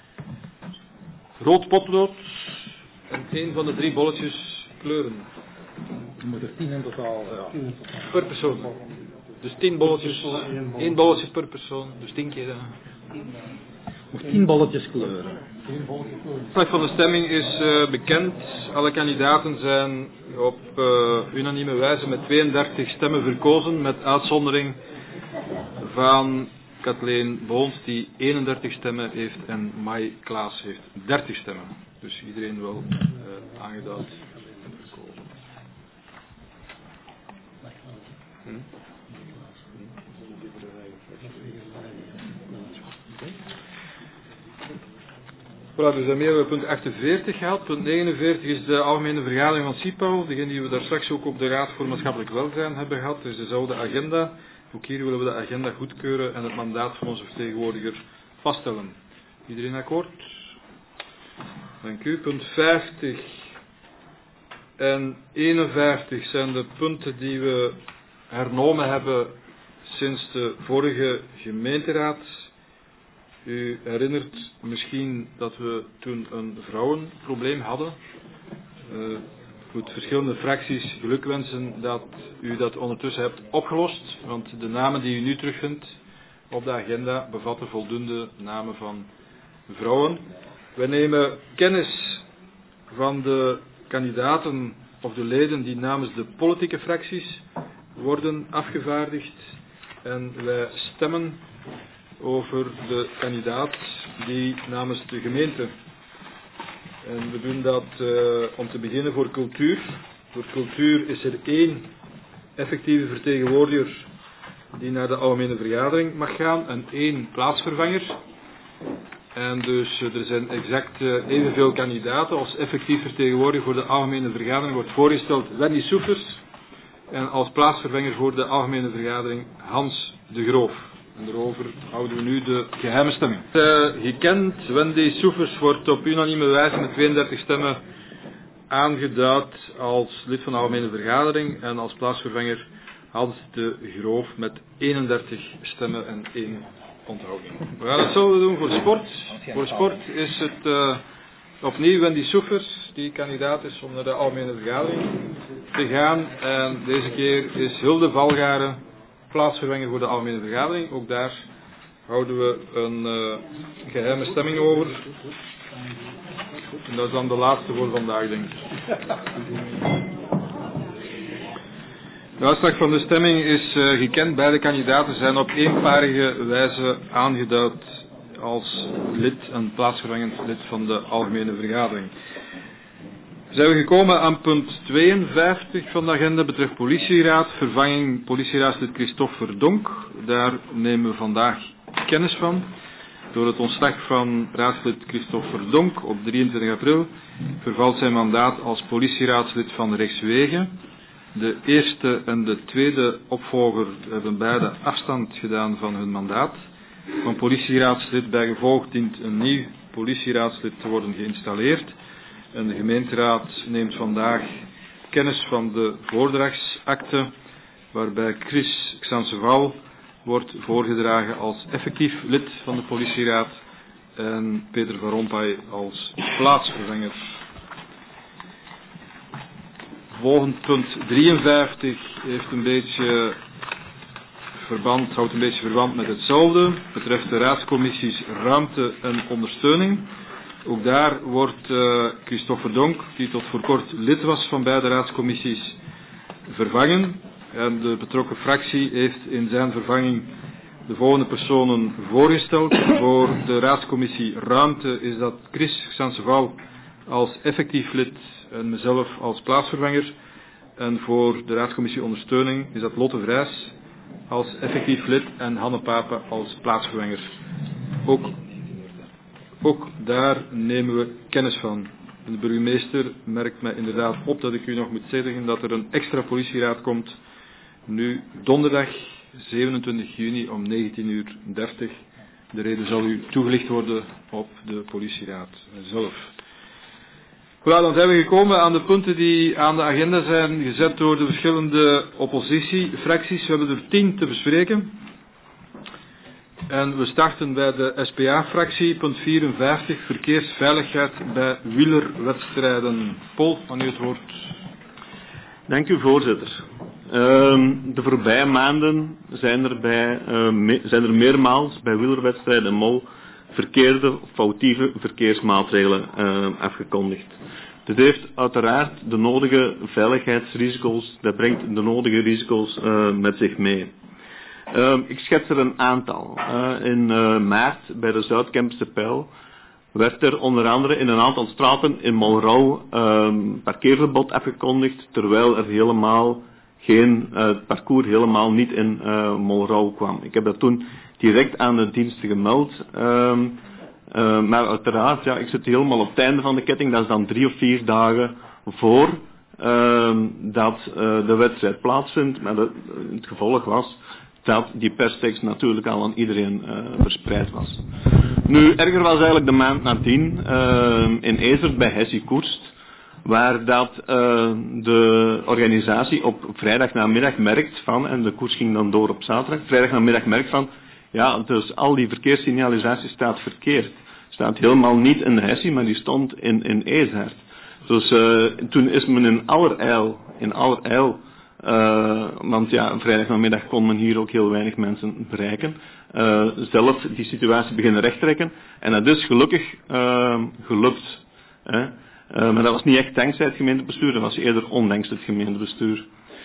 Rood potlood en één van de drie bolletjes kleuren. Je moet er tien in totaal. Ja. Per persoon. Dus tien bolletjes, één bolletje per persoon, dus tien keer. Uh. Nog tien bolletjes kleuren. De uitslag van de stemming is uh, bekend. Alle kandidaten zijn op uh, unanieme wijze met tweeëndertig stemmen verkozen, met uitzondering van Kathleen Boons die eenendertig stemmen heeft en Mai Klaas heeft dertig stemmen. Dus iedereen wel uh, aangeduid en verkozen. Hm? Voilà, dus daarmee hebben we punt achtenveertig gehad. Punt negenenveertig is de algemene vergadering van C I P A L, degene die we daar straks ook op de Raad voor Maatschappelijk Welzijn hebben gehad. Dus dezelfde agenda. Ook hier willen we de agenda goedkeuren en het mandaat van onze vertegenwoordiger vaststellen. Iedereen akkoord? Dank u. Punt vijftig en eenenvijftig zijn de punten die we hernomen hebben sinds de vorige gemeenteraad. U herinnert misschien dat we toen een vrouwenprobleem hadden. Uh, goed, verschillende fracties gelukwensen dat u dat ondertussen hebt opgelost, want de namen die u nu terugvindt op de agenda bevatten voldoende namen van vrouwen. Wij nemen kennis van de kandidaten of de leden die namens de politieke fracties worden afgevaardigd en wij stemmen over de kandidaat die namens de gemeente. En we doen dat uh, om te beginnen voor cultuur. Voor cultuur is er één effectieve vertegenwoordiger die naar de algemene vergadering mag gaan en één plaatsvervanger. En dus uh, er zijn exact uh, evenveel kandidaten als effectief vertegenwoordiger voor de algemene vergadering wordt voorgesteld Wendy Soefers en als plaatsvervanger voor de algemene vergadering Hans de Groof. En daarover houden we nu de geheime stemming. Uh, gekend, Wendy Soefers wordt op unanieme wijze met tweeëndertig stemmen aangeduid als lid van de algemene vergadering en als plaatsvervanger Hans de Groof met eenendertig stemmen en één onthouding. We gaan hetzelfde doen voor sport. Voor sport is het uh, opnieuw Wendy Soefers die kandidaat is om naar de algemene vergadering te gaan. En deze keer is Hilde Valgaren plaatsvervanger voor de algemene vergadering. Ook daar houden we een uh, geheime stemming over. En dat is dan de laatste voor vandaag, denk ik. De uitslag van de stemming is uh, gekend. Beide kandidaten zijn op eenparige wijze aangeduid als lid en plaatsvervangend lid van de algemene vergadering. Zijn we gekomen aan punt tweeënvijftig van de agenda, betreft politieraad, vervanging politieraadslid Christophe Verdonk. Daar nemen we vandaag kennis van. Door het ontslag van raadslid Christophe Verdonk op drieëntwintig april vervalt zijn mandaat als politieraadslid van Rechtswegen. De eerste en de tweede opvolger hebben beide afstand gedaan van hun mandaat. Van politieraadslid bijgevolg dient een nieuw politieraadslid te worden geïnstalleerd. En de gemeenteraad neemt vandaag kennis van de voordragsakte, waarbij Chris Xanceval wordt voorgedragen als effectief lid van de politieraad en Peter Van Rompuy als plaatsvervanger. Volgend punt drieënvijftig heeft een beetje verband, houdt een beetje verband met hetzelfde, betreft de raadscommissies ruimte en ondersteuning. Ook daar wordt uh, Christophe Verdonk, die tot voor kort lid was van beide raadscommissies, vervangen. En de betrokken fractie heeft in zijn vervanging de volgende personen voorgesteld. Voor de raadscommissie Ruimte is dat Chris Xanceval als effectief lid en mezelf als plaatsvervanger. En voor de raadscommissie Ondersteuning is dat Lotte Vrijs als effectief lid en Hanne Pape als plaatsvervanger. Ook Ook daar nemen we kennis van. De burgemeester merkt mij inderdaad op dat ik u nog moet zeggen dat er een extra politieraad komt. Nu donderdag zevenentwintig juni om negentien uur dertig. De reden zal u toegelicht worden op de politieraad zelf. Goed, dan zijn we gekomen aan de punten die aan de agenda zijn gezet door de verschillende oppositiefracties. We hebben er tien te bespreken. En we starten bij de S P A-fractie, punt vierenvijftig, verkeersveiligheid bij wielerwedstrijden. Paul, aan u het woord. Dank u, voorzitter. Uh, de voorbije maanden zijn er, bij, uh, me, zijn er meermaals bij wielerwedstrijden en mol verkeerde of foutieve verkeersmaatregelen uh, afgekondigd. Dit heeft uiteraard de nodige veiligheidsrisico's, dat brengt de nodige risico's uh, met zich mee. Uh, ik schets er een aantal. Uh, in uh, maart bij de Zuidkempische Pijl werd er onder andere in een aantal straten in Molrau um, parkeerverbod afgekondigd, terwijl er helemaal geen, uh, het parcours helemaal niet in uh, Molrau kwam. Ik heb dat toen direct aan de diensten gemeld, um, uh, maar uiteraard, ja, ik zit helemaal op het einde van de ketting, dat is dan drie of vier dagen voor uh, dat uh, de wedstrijd plaatsvindt, maar de, het gevolg was dat die perstekst natuurlijk al aan iedereen uh, verspreid was. Nu, erger was eigenlijk de maand nadien uh, in Ezert bij Hessie Koerst, waar dat uh, de organisatie op vrijdagnamiddag merkt van, en de koers ging dan door op zaterdag, vrijdagnamiddag merkt van, ja, dus al die verkeerssignalisatie staat verkeerd. Staat helemaal niet in de Hessie, maar die stond in, in Ezert. Dus uh, toen is men in allerijl, in allerijl, Uh, want ja, vrijdagnamiddag kon men hier ook heel weinig mensen bereiken. Uh, zelf die situatie beginnen rechttrekken. En dat is gelukkig uh, gelukt. Hè. Uh, maar dat was niet echt dankzij het gemeentebestuur, dat was eerder ondanks het gemeentebestuur.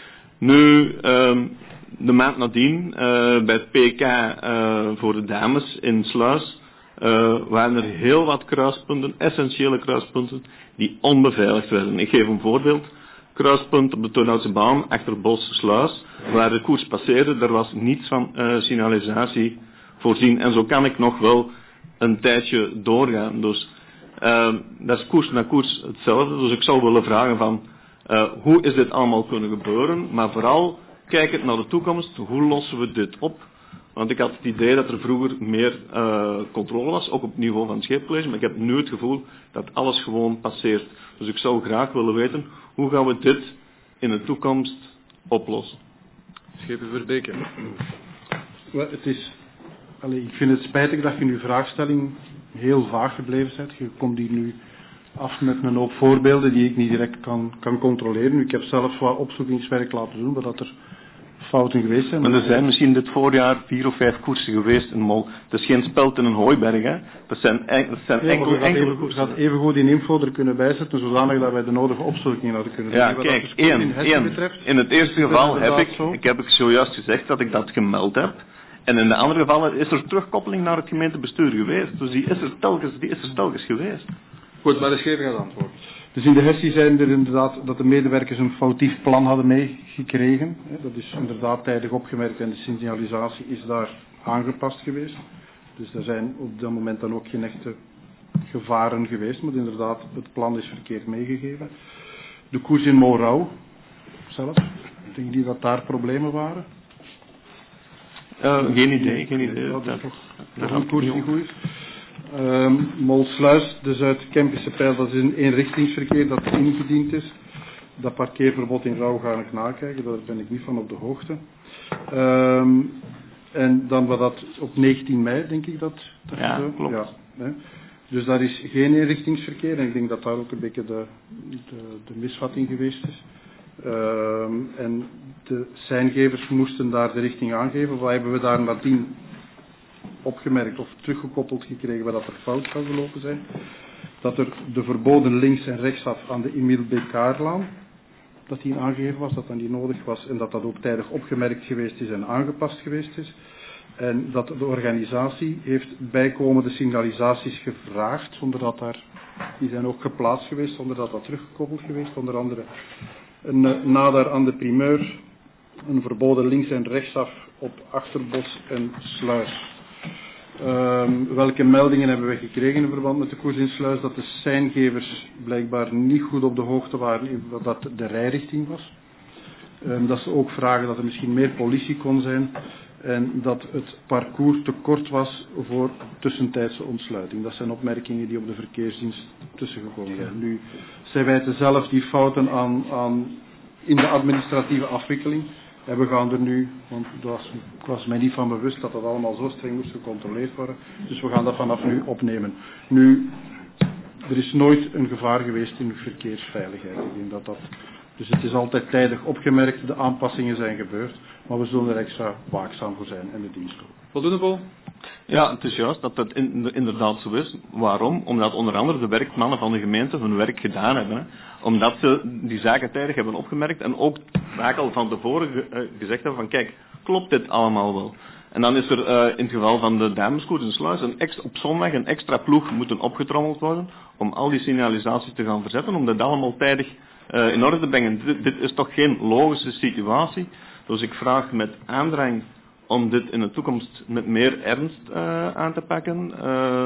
Nu, uh, de maand nadien, uh, bij het P K uh, voor de dames in Sluis, uh, waren er heel wat kruispunten, essentiële kruispunten, die onbeveiligd werden. Ik geef een voorbeeld. Kruispunt op de Turnhoutse baan, achter Bos Sluis, waar de koers passeerde, daar was niets van uh, signalisatie voorzien. En zo kan ik nog wel een tijdje doorgaan. Dus uh, dat is koers na koers hetzelfde. Dus ik zou willen vragen van, uh, hoe is dit allemaal kunnen gebeuren? Maar vooral, kijkend naar de toekomst, hoe lossen we dit op? Want ik had het idee dat er vroeger meer uh, controle was, ook op het niveau van het scheepcollege, maar ik heb nu het gevoel dat alles gewoon passeert. Dus ik zou graag willen weten, hoe gaan we dit in de toekomst oplossen? Schepen Verbeke. Het is, allez, ik vind het spijtig dat je in uw vraagstelling heel vaag gebleven bent. Je komt hier nu af met een hoop voorbeelden die ik niet direct kan, kan controleren. Ik heb zelf wat opzoekingswerk laten doen, maar dat er fouten geweest zijn. Maar er zijn misschien dit voorjaar vier of vijf koersen geweest in Mol. Het is geen Speld en een Hooiberg, hè. Dat zijn, dat zijn ja, enkel, enkele even, koersen. Je gaat even goed die info er kunnen bijzetten, zodanig dat wij de nodige opzoekingen hadden kunnen doen. Ja, kijk, dus één, in, één. Betreft, in het eerste geval heb ik, zo. ik heb ik zojuist gezegd dat ik dat gemeld heb. En in de andere gevallen is er terugkoppeling naar het gemeentebestuur geweest. Dus die is er telkens, die is er telkens geweest. Goed, maar de scheper gaat antwoorden. Dus in de Hessie zijn er inderdaad dat de medewerkers een foutief plan hadden meegekregen. Dat is inderdaad tijdig opgemerkt en de signalisatie is daar aangepast geweest. Dus er zijn op dat moment dan ook geen echte gevaren geweest, maar inderdaad het plan is verkeerd meegegeven. De koers in Molrau zelf, denk je dat daar problemen waren? Uh, geen idee, geen idee. Ja, dat dat, is toch dat een koers die goed is. Um, Molsluis, de Zuid-Kempische Pijl, dat is een eenrichtingsverkeer dat ingediend is. Dat parkeerverbod in Rauw ga ik nakijken, daar ben ik niet van op de hoogte. Um, en dan wat dat op negentien mei, denk ik dat. dat ja, zo, klopt. Ja, hè. Dus daar is geen eenrichtingsverkeer en ik denk dat daar ook een beetje de, de, de misvatting geweest is. Um, en de seingevers moesten daar de richting aangeven. Wat hebben we daar nadien opgemerkt of teruggekoppeld gekregen waar dat er fout zou gelopen zijn? Dat er de verboden links- en rechtsaf aan de Emile Bekaarlaan, dat die aangegeven was, dat dat niet nodig was en dat dat ook tijdig opgemerkt geweest is en aangepast geweest is. En dat de organisatie heeft bijkomende signalisaties gevraagd, zonder dat daar, die zijn ook geplaatst geweest, zonder dat dat teruggekoppeld geweest. Onder andere een uh, nader aan de primeur, een verboden links- en rechtsaf op Achterbos en Sluis. Um, welke meldingen hebben we gekregen in verband met de koers in Sluis? Dat de seingevers blijkbaar niet goed op de hoogte waren in wat dat de rijrichting was. Um, dat ze ook vragen dat er misschien meer politie kon zijn. En dat het parcours te kort was voor tussentijdse ontsluiting. Dat zijn opmerkingen die op de verkeersdienst tussengekomen zijn. Nu, zij wijten zelf die fouten aan, aan in de administratieve afwikkeling. En we gaan er nu, want was, ik was mij niet van bewust dat dat allemaal zo streng moest gecontroleerd worden. Dus we gaan dat vanaf nu opnemen. Nu, er is nooit een gevaar geweest in de verkeersveiligheid. Ik denk dat dat Dus het is altijd tijdig opgemerkt, de aanpassingen zijn gebeurd, maar we zullen er extra waakzaam voor zijn en de dienst ook. Voldoende, Paul? Ja, het is juist dat dat inderdaad zo is. Waarom? Omdat onder andere de werkmannen van de gemeente hun werk gedaan hebben. Hè. Omdat ze die zaken tijdig hebben opgemerkt en ook vaak al van tevoren ge- uh, gezegd hebben van kijk, klopt dit allemaal wel? En dan is er uh, in het geval van de dameskoers in Sluis een extra, op zondag een extra ploeg moeten opgetrommeld worden om al die signalisaties te gaan verzetten, om dat allemaal tijdig uh, in orde te brengen. Dit, dit is toch geen logische situatie. Dus ik vraag met aandrang om dit in de toekomst met meer ernst uh, aan te pakken. Uh,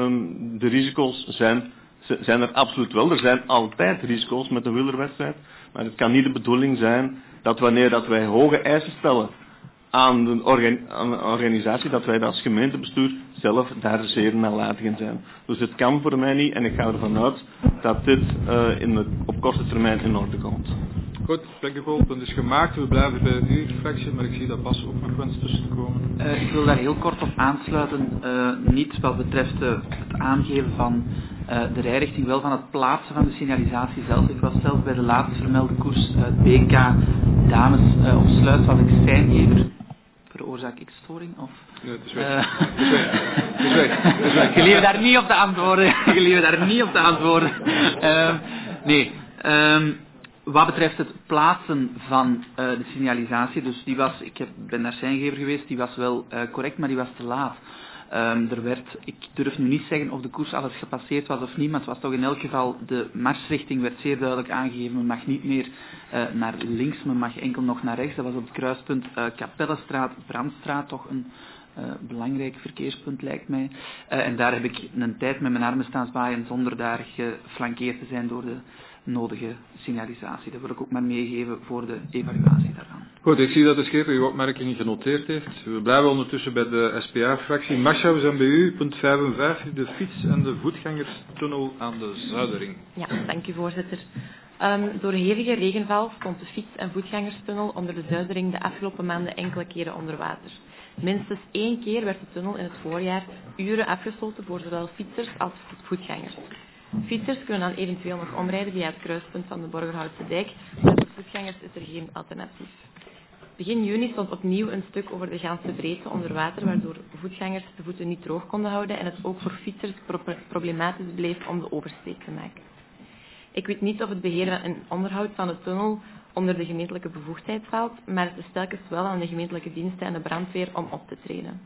de risico's zijn, zijn er absoluut wel. Er zijn altijd risico's met de wielerwedstrijd. Maar het kan niet de bedoeling zijn dat wanneer dat wij hoge eisen stellen aan de orga- aan de organisatie, dat wij als gemeentebestuur zelf daar zeer nalatig in zijn. Dus het kan voor mij niet en ik ga ervan uit dat dit uh, in de, op korte termijn in orde komt. Goed, dank u Paul. Het punt is gemaakt. We blijven bij uw fractie, maar ik zie dat Bas ook nog wenst tussen te komen. Uh, ik wil daar heel kort op aansluiten. Uh, niet wat betreft uh, het aangeven van uh, de rijrichting, wel van het plaatsen van de signalisatie zelf. Ik was zelf bij de laatst vermelde koers uh, B K Dames uh, op Sluis, was ik seingever. Veroorzaak ik storing? Of? Nee, het is weg. Uh, het is weg. Het is weg. Het is weg. Gelieve daar niet op te antwoorden. Gelieve daar niet op te antwoorden. Uh, nee. Um, Wat betreft het plaatsen van uh, de signalisatie, dus die was, ik heb, ben daar seingever geweest, die was wel uh, correct, maar die was te laat. Um, er werd, ik durf nu niet zeggen of de koers alles gepasseerd was of niet, maar het was toch in elk geval, de marsrichting werd zeer duidelijk aangegeven. Men mag niet meer uh, naar links, men mag enkel nog naar rechts. Dat was op het kruispunt uh, Kapellenstraat, Brandstraat, toch een uh, belangrijk verkeerspunt lijkt mij. Uh, en daar heb ik een tijd met mijn armen staan zwaaien zonder daar geflankeerd te zijn door de nodige signalisatie. Dat wil ik ook maar meegeven voor de evaluatie daarvan. Goed, ik zie dat de scheper uw opmerking genoteerd heeft. We blijven ondertussen bij de S P A-fractie. Marcia, we zijn bij u. Punt vijfenvijftig, de fiets- en de voetgangerstunnel aan de Zuidering. Ja, dank u voorzitter. Um, door hevige regenval stond de fiets- en voetgangerstunnel onder de Zuidering de afgelopen maanden enkele keren onder water. Minstens één keer werd de tunnel in het voorjaar uren afgesloten voor zowel fietsers als voetgangers. Fietsers kunnen dan eventueel nog omrijden via het kruispunt van de Borgerhoutse dijk, maar voor voetgangers is er geen alternatief. Begin juni stond opnieuw een stuk over de ganse breedte onder water, waardoor voetgangers de voeten niet droog konden houden en het ook voor fietsers pro- problematisch bleef om de oversteek te maken. Ik weet niet of het beheer en onderhoud van de tunnel onder de gemeentelijke bevoegdheid valt, maar het is telkens wel aan de gemeentelijke diensten en de brandweer om op te treden.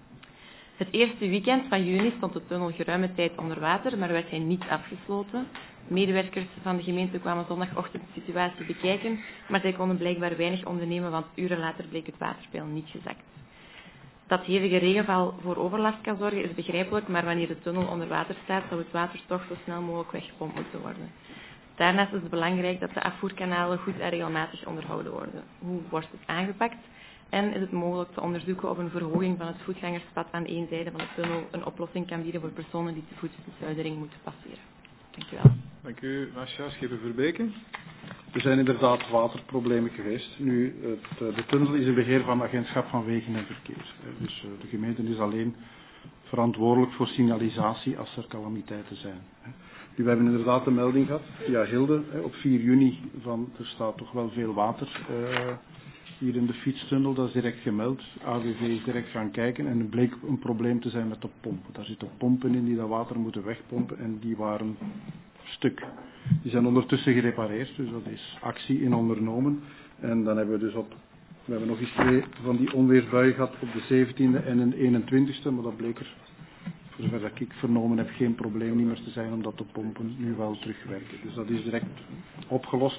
Het eerste weekend van juni stond de tunnel geruime tijd onder water, maar werd hij niet afgesloten. Medewerkers van de gemeente kwamen zondagochtend de situatie bekijken, maar zij konden blijkbaar weinig ondernemen, want uren later bleek het waterpeil niet gezakt. Dat hevige regenval voor overlast kan zorgen is begrijpelijk, maar wanneer de tunnel onder water staat, zou het water toch zo snel mogelijk weggepompt moeten worden. Daarnaast is het belangrijk dat de afvoerkanalen goed en regelmatig onderhouden worden. Hoe wordt het aangepakt? En is het mogelijk te onderzoeken of een verhoging van het voetgangerspad aan één zijde van de tunnel een oplossing kan bieden voor personen die te voet de Zuidering moeten passeren. Dank u wel. Dank u, Marcia. Scheper Verbeke. Er zijn inderdaad waterproblemen geweest. Nu, het, de tunnel is in beheer van het agentschap van wegen en verkeer. Dus de gemeente is alleen verantwoordelijk voor signalisatie als er calamiteiten zijn. Nu, we hebben inderdaad een melding gehad via Hilde op vier juni van er staat toch wel veel water uh, hier in de fietstunnel. Dat is direct gemeld. A W V is direct gaan kijken en er bleek een probleem te zijn met de pompen. Daar zitten pompen in die dat water moeten wegpompen en die waren stuk. Die zijn ondertussen gerepareerd, dus dat is actie in ondernomen. En dan hebben we dus op, we hebben nog eens twee van die onweersbuien gehad op de zeventiende en de eenentwintigste, maar dat bleek er, voor zover dat ik vernomen heb, geen probleem niet meer te zijn, omdat de pompen nu wel terugwerken. Dus dat is direct opgelost.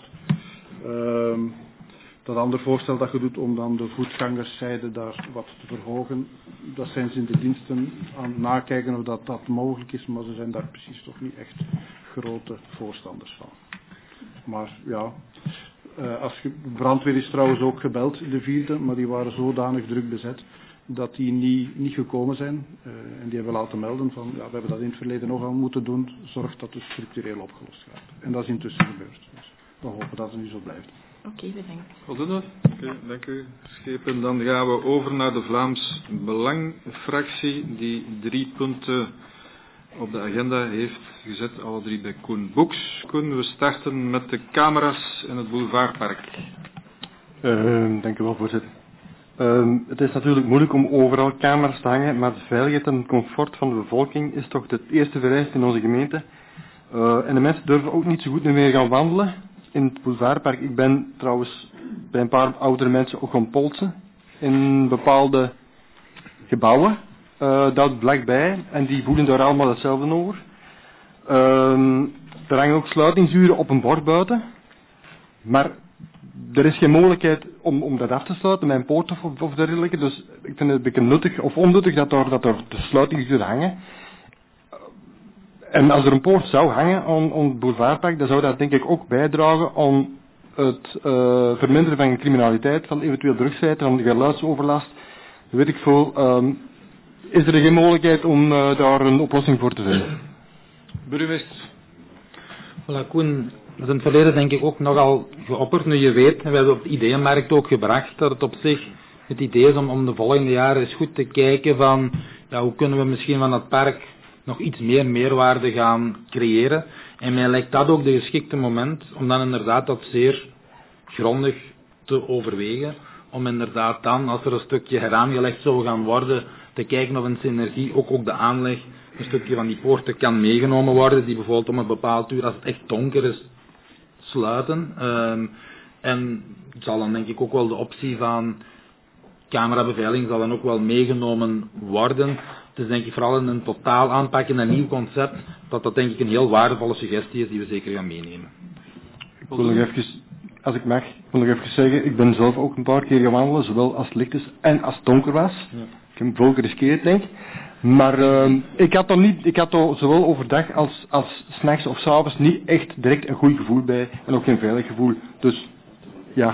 Uh, dat andere voorstel dat je doet om dan de voetgangerszijde daar wat te verhogen, dat zijn ze in de diensten aan het nakijken of dat, dat mogelijk is, maar ze zijn daar precies toch niet echt grote voorstanders van. Maar ja, uh, als je, brandweer is trouwens ook gebeld, de vierde, maar die waren zodanig druk bezet dat die niet, niet gekomen zijn. Uh, en die hebben laten melden van, ja, we hebben dat in het verleden nog al moeten doen, zorg dat het structureel opgelost gaat. En dat is intussen gebeurd. Dus we hopen dat het nu zo blijft. Oké, okay, bedankt. Voldoende? Oké, okay, dank u. Schepen. Dan gaan we over naar de Vlaams Belang-fractie, die drie punten op de agenda heeft gezet, alle drie bij Koen Boeks. Koen, we starten met de camera's in het Boulevardpark. Uh, dank u wel, voorzitter. Uh, het is natuurlijk moeilijk om overal camera's te hangen, maar de veiligheid en het comfort van de bevolking is toch het eerste vereiste in onze gemeente. Uh, en de mensen durven ook niet zo goed meer gaan wandelen in het Boulevardpark. Ik ben trouwens bij een paar oudere mensen ook gaan polsen in bepaalde gebouwen. Uh, dat vlakbij en die voelen daar allemaal hetzelfde over. Uh, er hangen ook sluitingsuren op een bord buiten, maar er is geen mogelijkheid om, om dat af te sluiten met een poort of, of dergelijke. Dus ik vind het een beetje nuttig of onnuttig dat er, dat er de sluitingsuren hangen. En als er een poort zou hangen aan, aan het Boulevardpark, dan zou dat denk ik ook bijdragen aan het uh, verminderen van criminaliteit, van eventueel drugsfeiten, van geluidsoverlast. Weet ik veel. Um, is er geen mogelijkheid om uh, daar een oplossing voor te vinden? Burgemeester. Voilà, Koen, dat is in het verleden denk ik ook nogal geopperd. Nu je weet, we hebben op de ideeënmarkt ook gebracht dat het op zich het idee is om, om de volgende jaren eens goed te kijken van ja, hoe kunnen we misschien van het park nog iets meer meerwaarde gaan creëren. En mij lijkt dat ook de geschikte moment om dan inderdaad dat zeer grondig te overwegen. Om inderdaad dan, als er een stukje heraangelegd zou gaan worden, te kijken of een synergie ook, ook de aanleg, een stukje van die poorten kan meegenomen worden, die bijvoorbeeld om een bepaald uur, als het echt donker is, sluiten. Um, en zal dan denk ik ook wel de optie van camerabeveiliging zal dan ook wel meegenomen worden. Het is denk ik vooral in een totaal aanpakken, een nieuw concept, dat dat denk ik een heel waardevolle suggestie is die we zeker gaan meenemen. Ik wil nog even, als ik mag, ik wil nog even zeggen, ik ben zelf ook een paar keer gaan wandelen, zowel als het licht is en als het donker was. Ja. Ik heb veel geriskeerd, denk ik. Maar uh, ik had er niet, ik had er zowel overdag als, als 's nachts of 's avonds niet echt direct een goed gevoel bij en ook geen veilig gevoel. Dus ja.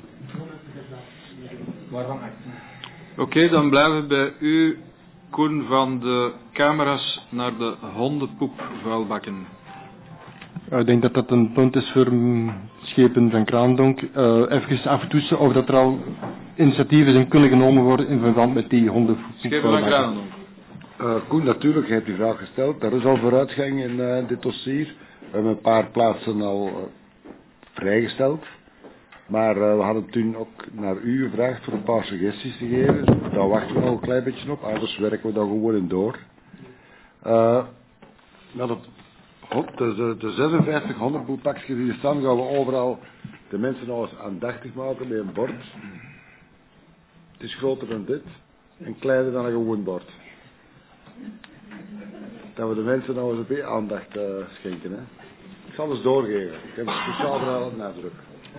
Oké, okay, dan blijven we bij u, Koen, van de camera's naar de hondenpoepvuilbakken. Uh, ik denk dat dat een punt is voor um, schepen van Kraandonk. Uh, even aftoetsen of dat er al initiatieven zijn kunnen genomen worden in verband met die hondenpoepvuilbakken. Schepen van Kraandonk. Uh, Koen, natuurlijk, je hebt die vraag gesteld. Er is al vooruitgang in uh, dit dossier. We hebben een paar plaatsen al uh, vrijgesteld. Maar uh, we hadden toen ook naar u gevraagd voor een paar suggesties te geven. Daar wachten we nog een klein beetje op, anders werken we daar gewoon in door. Uh, met het, de, de zesenvijftig hondenpoelpakjes die er staan, gaan we overal de mensen nog eens aandachtig maken met een bord. Het is groter dan dit en kleiner dan een gewoon bord. Dat we de mensen nou eens een beetje aandacht uh, schenken. Hè. Ik zal eens doorgeven. Ik heb een speciaal verhaal aan het nadruk.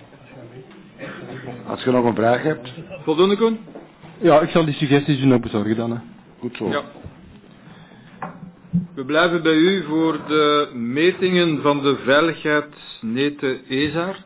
Als je nog een vraag hebt. Voldoende, Koen? Ja, ik zal die suggesties u nog bezorgen dan. Hè. Goed zo. Ja. We blijven bij u voor de metingen van de veiligheid Nete Ezaert.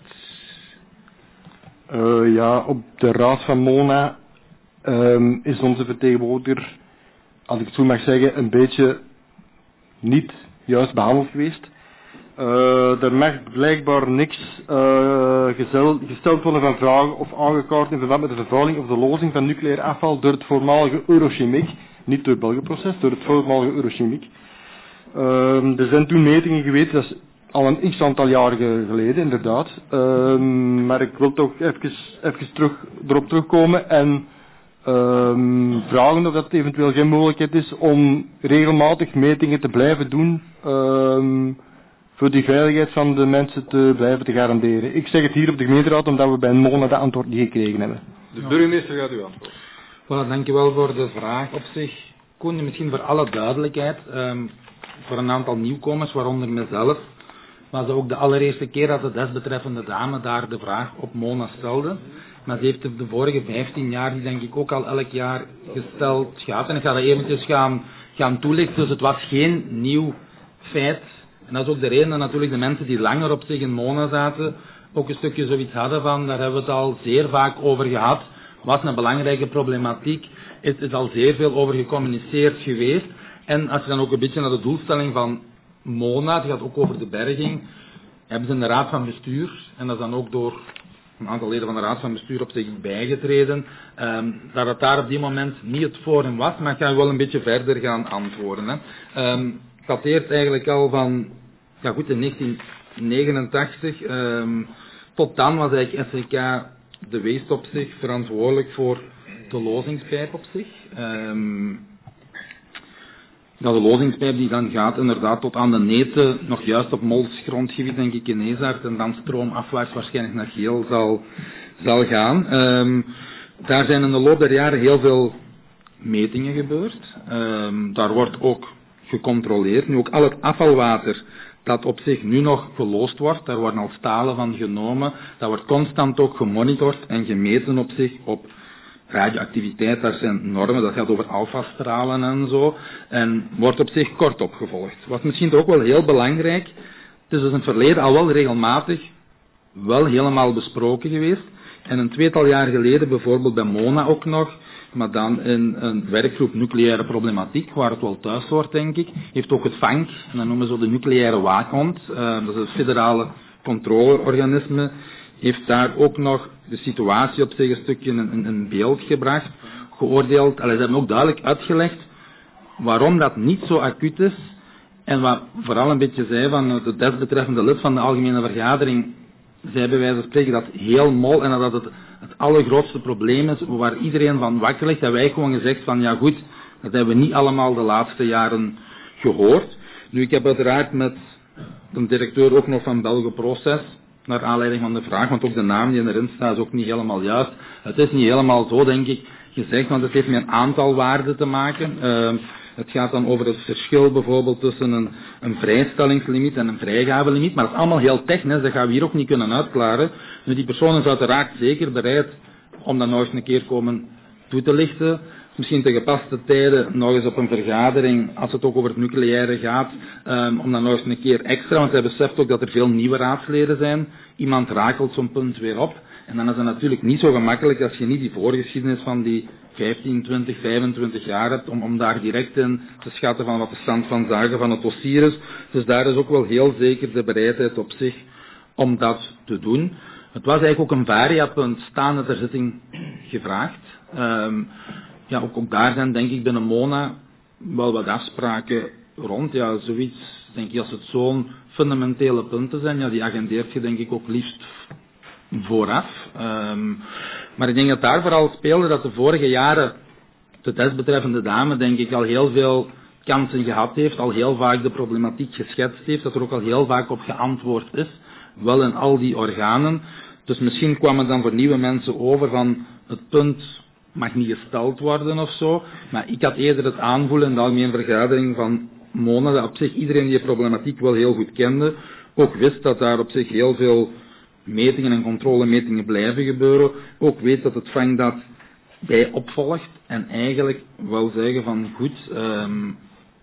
Uh, ja, op de raad van Mona um, is onze vertegenwoordiger, als ik het zo mag zeggen, een beetje niet juist behandeld geweest. Uh, er mag blijkbaar niks uh, gezel, gesteld worden van vragen of aangekaart in verband met de vervuiling of de lozing van nucleair afval door het voormalige Eurochemiek, niet door het Belgenproces, door het voormalige Eurochemiek. Uh, er zijn toen metingen geweest, dat is al een x aantal jaren geleden inderdaad, uh, maar ik wil toch even, even terug, erop terugkomen en Um, vragen of dat eventueel geen mogelijkheid is om regelmatig metingen te blijven doen um, voor die veiligheid van de mensen te blijven te garanderen. Ik zeg het hier op de gemeenteraad omdat we bij een Mona dat antwoord niet gekregen hebben. De burgemeester gaat u antwoorden. Voilà, dankjewel voor de vraag op zich. Koen, misschien voor alle duidelijkheid, um, voor een aantal nieuwkomers, waaronder mezelf, was het ook de allereerste keer dat de desbetreffende dame daar de vraag op Mona stelde. Maar ze heeft de vorige vijftien jaar, die denk ik ook al elk jaar gesteld gehad. En ik ga dat eventjes gaan, gaan toelichten. Dus het was geen nieuw feit. En dat is ook de reden dat natuurlijk de mensen die langer op zich in Mona zaten, ook een stukje zoiets hadden van, daar hebben we het al zeer vaak over gehad. Was een belangrijke problematiek. Het is al zeer veel over gecommuniceerd geweest. En als je dan ook een beetje naar de doelstelling van Mona, het gaat ook over de berging, hebben ze in de raad van bestuur, en dat is dan ook door een aantal leden van de raad van bestuur op zich bijgetreden, um, dat het daar op die moment niet het forum was, maar ik ga wel een beetje verder gaan antwoorden. Hè. Um, dateert eigenlijk al van, ja goed, in negentien negenentachtig. Um, tot dan was eigenlijk S C K de Weest op zich verantwoordelijk voor de lozingspijp op zich. Um, ja, de lozingspijp die dan gaat inderdaad tot aan de Neten, nog juist op Mols grondgebied denk ik in Ezaert, en dan stroomafwaarts waarschijnlijk naar Geel zal, zal gaan. Um, daar zijn in de loop der jaren heel veel metingen gebeurd. Um, daar wordt ook gecontroleerd. Nu ook al het afvalwater dat op zich nu nog geloosd wordt, daar worden al stalen van genomen, dat wordt constant ook gemonitord en gemeten op zich op radioactiviteit, daar zijn normen, dat gaat over alfastralen en zo, en wordt op zich kort opgevolgd. Wat misschien ook wel heel belangrijk, het is dus in het verleden al wel regelmatig wel helemaal besproken geweest, en een tweetal jaar geleden bijvoorbeeld bij Mona ook nog, maar dan in een werkgroep nucleaire problematiek, waar het wel thuis hoort denk ik, heeft ook het V A N C, en dat noemen ze de nucleaire waakhond, uh, dat is het federale controleorganisme, heeft daar ook nog de situatie op zich een stukje in, in, in beeld gebracht, geoordeeld. Allee, ze hebben ook duidelijk uitgelegd waarom dat niet zo acuut is, en wat vooral een beetje zei van de desbetreffende lid van de algemene vergadering, zij bij wijze van spreken dat heel mol en dat het het allergrootste probleem is waar iedereen van wakker ligt, hebben wij gewoon gezegd van ja goed, dat hebben we niet allemaal de laatste jaren gehoord. Nu ik heb uiteraard met de directeur ook nog van Belgo Proces, naar aanleiding van de vraag, want ook de naam die erin staat is ook niet helemaal juist. Het is niet helemaal zo denk ik gezegd, want het heeft met een aantal waarden te maken. Uh, Het gaat dan over het verschil bijvoorbeeld tussen een, een vrijstellingslimiet en een vrijgavelimiet, maar dat is allemaal heel technisch, dat gaan we hier ook niet kunnen uitklaren. Nu, die persoon is uiteraard zeker bereid om dat nog eens een keer komen toe te lichten. Misschien te gepaste tijden nog eens op een vergadering, als het ook over het nucleaire gaat, um, om dat nog eens een keer extra, want hij beseft ook dat er veel nieuwe raadsleden zijn. Iemand rakelt zo'n punt weer op. En dan is het natuurlijk niet zo gemakkelijk als je niet die voorgeschiedenis van die vijftien, twintig, vijfentwintig jaar hebt, om, om daar direct in te schatten van wat de stand van zaken van het dossier is. Dus daar is ook wel heel zeker de bereidheid op zich om dat te doen. Het was eigenlijk ook een variapunt staande ter zitting gevraagd. Um, ja, ook, ook daar zijn denk ik binnen Mona wel wat afspraken rond. Ja, zoiets, denk ik, als het zo'n fundamentele punten zijn, ja, die agendeert je denk ik ook liefst vooraf. Um, maar ik denk dat daar vooral speelde dat de vorige jaren de desbetreffende dame denk ik al heel veel kansen gehad heeft, al heel vaak de problematiek geschetst heeft, dat er ook al heel vaak op geantwoord is, wel in al die organen. Dus misschien kwam het dan voor nieuwe mensen over van het punt mag niet gesteld worden of zo, maar ik had eerder het aanvoelen in de algemene vergadering van Mona, dat op zich iedereen die de problematiek wel heel goed kende, ook wist dat daar op zich heel veel metingen en controlemetingen blijven gebeuren, ook weet dat het V A N C dat bij opvolgt en eigenlijk wel zeggen van goed, um,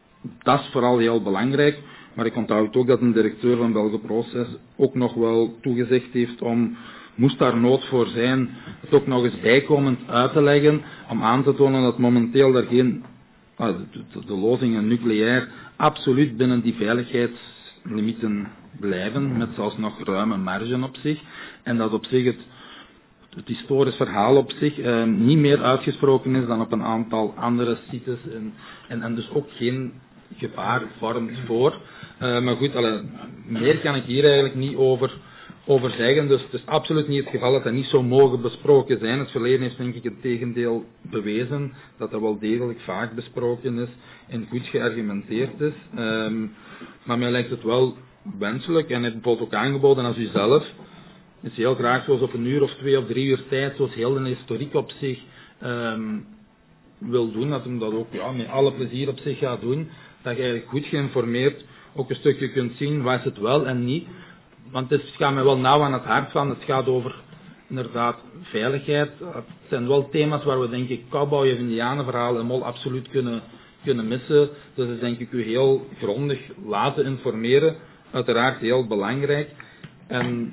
dat is vooral heel belangrijk, maar ik onthoud ook dat een directeur van Belgo Proces ook nog wel toegezegd heeft om, moest daar nood voor zijn, het ook nog eens bijkomend uit te leggen, om aan te tonen dat momenteel daar geen, uh, de, de, de lozingen nucleair absoluut binnen die veiligheidslimieten blijven, met zelfs nog ruime marge op zich, en dat op zich het, het historisch verhaal op zich uh, niet meer uitgesproken is dan op een aantal andere sites, en, en, en dus ook geen gevaar vormt voor. Uh, maar goed, alle, meer kan ik hier eigenlijk niet over, over zeggen, dus het is absoluut niet het geval dat dat niet zou mogen besproken zijn. Het verleden heeft denk ik het tegendeel bewezen, dat dat wel degelijk vaak besproken is en goed geargumenteerd is. Um, maar mij lijkt het wel wenselijk, en het bijvoorbeeld ook aangeboden als u zelf, is heel graag zoals op een uur of twee of drie uur tijd, zoals heel de historiek op zich um, wil doen, dat hem dat ook ja, met alle plezier op zich gaat doen, dat je eigenlijk goed geïnformeerd ook een stukje kunt zien wat is het wel en niet. Want het gaat mij wel nauw aan het hart van, het gaat over inderdaad veiligheid. Het zijn wel thema's waar we denk ik cowboy- of indianenverhalen en mol absoluut kunnen, kunnen missen. Dus dat is denk ik u heel grondig laten informeren. Uiteraard heel belangrijk. En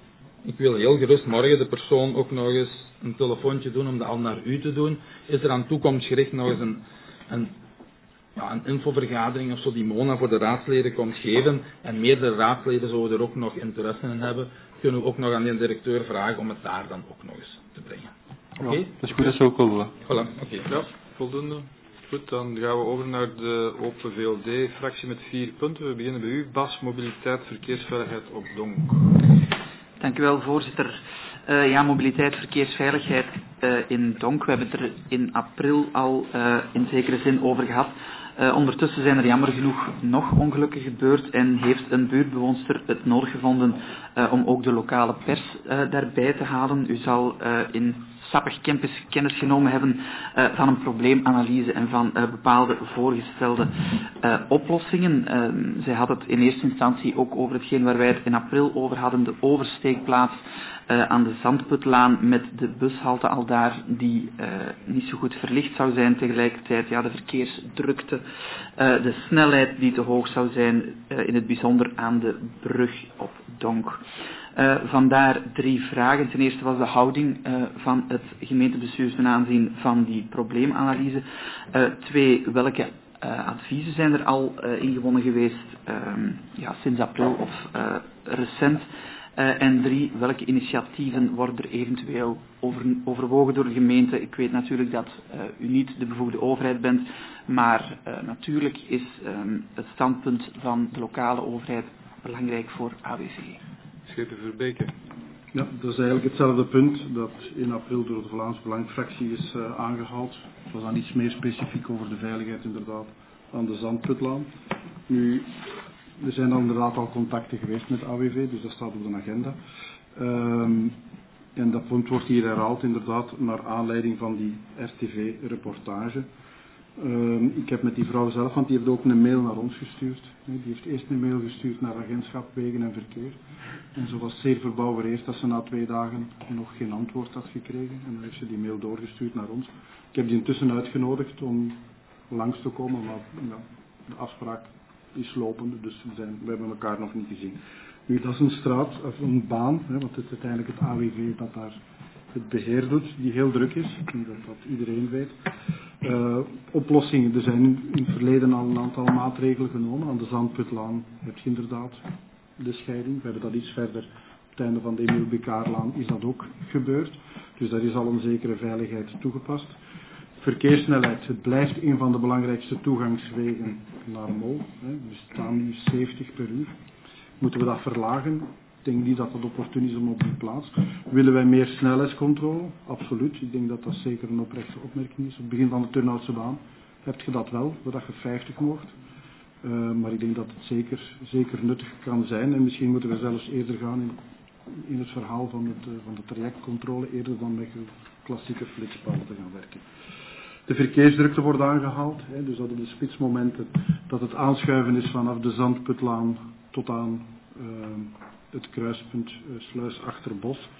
ik wil heel gerust morgen de persoon ook nog eens een telefoontje doen om dat al naar u te doen. Is er aan toekomstgericht nog eens een, een, ja, een infovergadering of zo die Mona voor de raadsleden komt geven. En meerdere raadsleden zouden er ook nog interesse in hebben. Kunnen we ook nog aan de directeur vragen om het daar dan ook nog eens te brengen. Oké? Okay? Ja, dat is goed, dat is ook wel. Voilà, oké. Okay. Ja, voldoende. Goed, dan gaan we over naar de Open V L D-fractie met vier punten. We beginnen bij u. Bas, mobiliteit, verkeersveiligheid op Donk. Dank u wel, voorzitter. Uh, ja, mobiliteit, verkeersveiligheid uh, in Donk. We hebben het er in april al uh, in zekere zin over gehad. Uh, ondertussen zijn er jammer genoeg nog ongelukken gebeurd en heeft een buurtbewoonster het nodig gevonden uh, om ook de lokale pers uh, daarbij te halen. U zal uh, in Sappig Campus kennis genomen hebben uh, van een probleemanalyse en van uh, bepaalde voorgestelde uh, oplossingen. Uh, zij had het in eerste instantie ook over hetgeen waar wij het in april over hadden, de oversteekplaats uh, aan de Zandputlaan met de bushalte al daar die uh, niet zo goed verlicht zou zijn. Tegelijkertijd ja, de verkeersdrukte, uh, de snelheid die te hoog zou zijn, uh, in het bijzonder aan de brug op Donk. Uh, vandaar drie vragen. Ten eerste was de houding uh, van het gemeentebestuur ten aanzien van die probleemanalyse. Uh, twee, welke uh, adviezen zijn er al uh, ingewonnen geweest uh, ja, sinds april of uh, recent? Uh, en drie, welke initiatieven worden er eventueel over, overwogen door de gemeente? Ik weet natuurlijk dat uh, u niet de bevoegde overheid bent, maar uh, natuurlijk is um, het standpunt van de lokale overheid belangrijk voor A W V. Schepen Verbeke. Ja, dat is eigenlijk hetzelfde punt dat in april door de Vlaams Belangfractie is uh, aangehaald. Het was dan iets meer specifiek over de veiligheid inderdaad aan de Zandputlaan. Nu, er zijn dan inderdaad al contacten geweest met A W V, dus dat staat op de agenda. Um, en dat punt wordt hier herhaald inderdaad naar aanleiding van die R T V-reportage. Um, ik heb met die vrouw zelf, want die heeft ook een mail naar ons gestuurd. Die heeft eerst een mail gestuurd naar agentschap Wegen en Verkeer. En ze was zeer verbouwereerd dat ze na twee dagen nog geen antwoord had gekregen. En dan heeft ze die mail doorgestuurd naar ons. Ik heb die intussen uitgenodigd om langs te komen, maar ja, de afspraak is lopende, dus we, zijn, we hebben elkaar nog niet gezien. Nu, dat is een straat, of een baan, hè, want het is uiteindelijk het A W V dat daar het beheer doet, die heel druk is, dat, dat iedereen weet. Uh, oplossingen, er zijn in het verleden al een aantal maatregelen genomen. Aan de Zandputlaan heb je inderdaad de scheiding. We hebben dat iets verder, op het einde van de Emile Bekaarlaan is dat ook gebeurd. Dus daar is al een zekere veiligheid toegepast. Verkeerssnelheid, het blijft een van de belangrijkste toegangswegen naar Mol. Hè. We staan nu zeventig per uur. Moeten we dat verlagen? Ik denk niet dat het opportun is om op die plaats. Willen wij meer snelheidscontrole? Absoluut. Ik denk dat dat zeker een oprechte opmerking is. Op het begin van de Turnhoutse baan heb je dat wel, dat je vijftig mocht. Uh, maar ik denk dat het zeker, zeker nuttig kan zijn. En misschien moeten we zelfs eerder gaan in, in het verhaal van, het, uh, van de trajectcontrole, eerder dan met klassieke flitspalen te gaan werken. De verkeersdrukte wordt aangehaald. Hè, dus dat op de spitsmomenten dat het aanschuiven is vanaf de Zandputlaan tot aan uh, het kruispunt uh, Sluis Achterbos.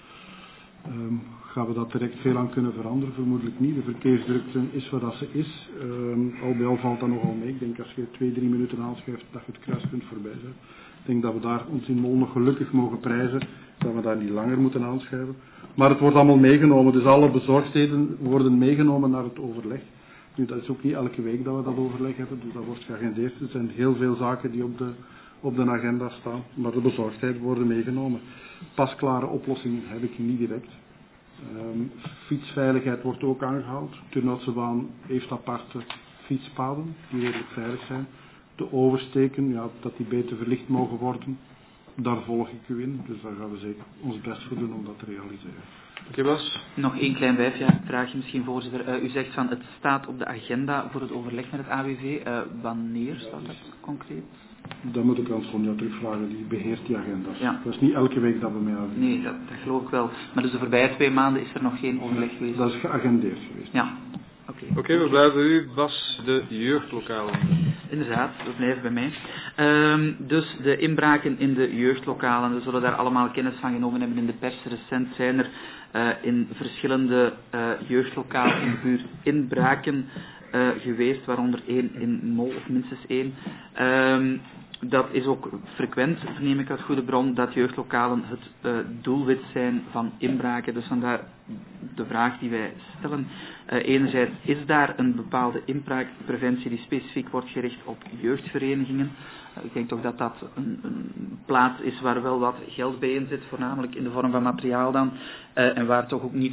Um, gaan we dat direct veel aan kunnen veranderen? Vermoedelijk niet. De verkeersdrukte is wat dat ze is. Um, al bij al valt dat nogal mee. Ik denk als je twee, drie minuten aanschuift dat je het kruispunt voorbij bent. Ik denk dat we daar ons in Mol nog gelukkig mogen prijzen. Dat we daar niet langer moeten aanschuiven. Maar het wordt allemaal meegenomen. Dus alle bezorgdheden worden meegenomen naar het overleg. Nu, dat is ook niet elke week dat we dat overleg hebben. Dus dat wordt geagendeerd. Er zijn heel veel zaken die op de, op de agenda staan. Maar de bezorgdheden worden meegenomen. Pasklare oplossingen heb ik niet direct. Um, fietsveiligheid wordt ook aangehaald. De Turnhoutse baan heeft aparte fietspaden die redelijk veilig zijn. De oversteken, ja, dat die beter verlicht mogen worden, daar volg ik u in. Dus daar gaan we zeker ons best voor doen om dat te realiseren. Oké, Bas. Nog één klein bijvraagje misschien, voorzitter. Uh, u zegt van het staat op de agenda voor het overleg met het A W V. Uh, wanneer staat dat concreet? Dat moet ik aan Sonja terugvragen, die beheert die agenda's. Ja. Dat is niet elke week dat we mee hebben. Nee, dat, dat geloof ik wel. Maar dus de voorbije twee maanden is er nog geen overleg geweest? Dat is geagendeerd geweest. Ja. Oké, okay. okay, we blijven bij u, Bas, de jeugdlokalen. Inderdaad, we blijven bij mij. Um, dus de inbraken in de jeugdlokalen, we zullen daar allemaal kennis van genomen hebben in de pers. Recent zijn er uh, in verschillende uh, jeugdlokalen in de buurt inbraken uh, geweest, waaronder één in Mol, of minstens één. Um, Dat is ook frequent, verneem ik uit goede bron, dat jeugdlokalen het uh, doelwit zijn van inbraken. Dus vandaar de vraag die wij stellen. Uh, enerzijds, is daar een bepaalde inbraakpreventie die specifiek wordt gericht op jeugdverenigingen? Uh, ik denk toch dat dat een, een plaats is waar wel wat geld bij in zit, voornamelijk in de vorm van materiaal dan. Uh, en waar toch ook niet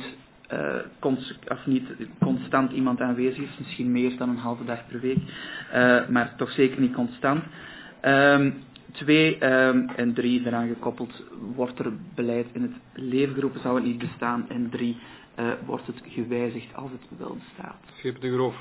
uh, cons- of niet constant iemand aanwezig is, misschien meer dan een halve dag per week, uh, maar toch zeker niet constant. Um, twee um, en drie, daaraan gekoppeld, wordt er beleid in het leven geroepen, zou het niet bestaan, en drie, uh, wordt het gewijzigd als het wel bestaat. Schip de Groof.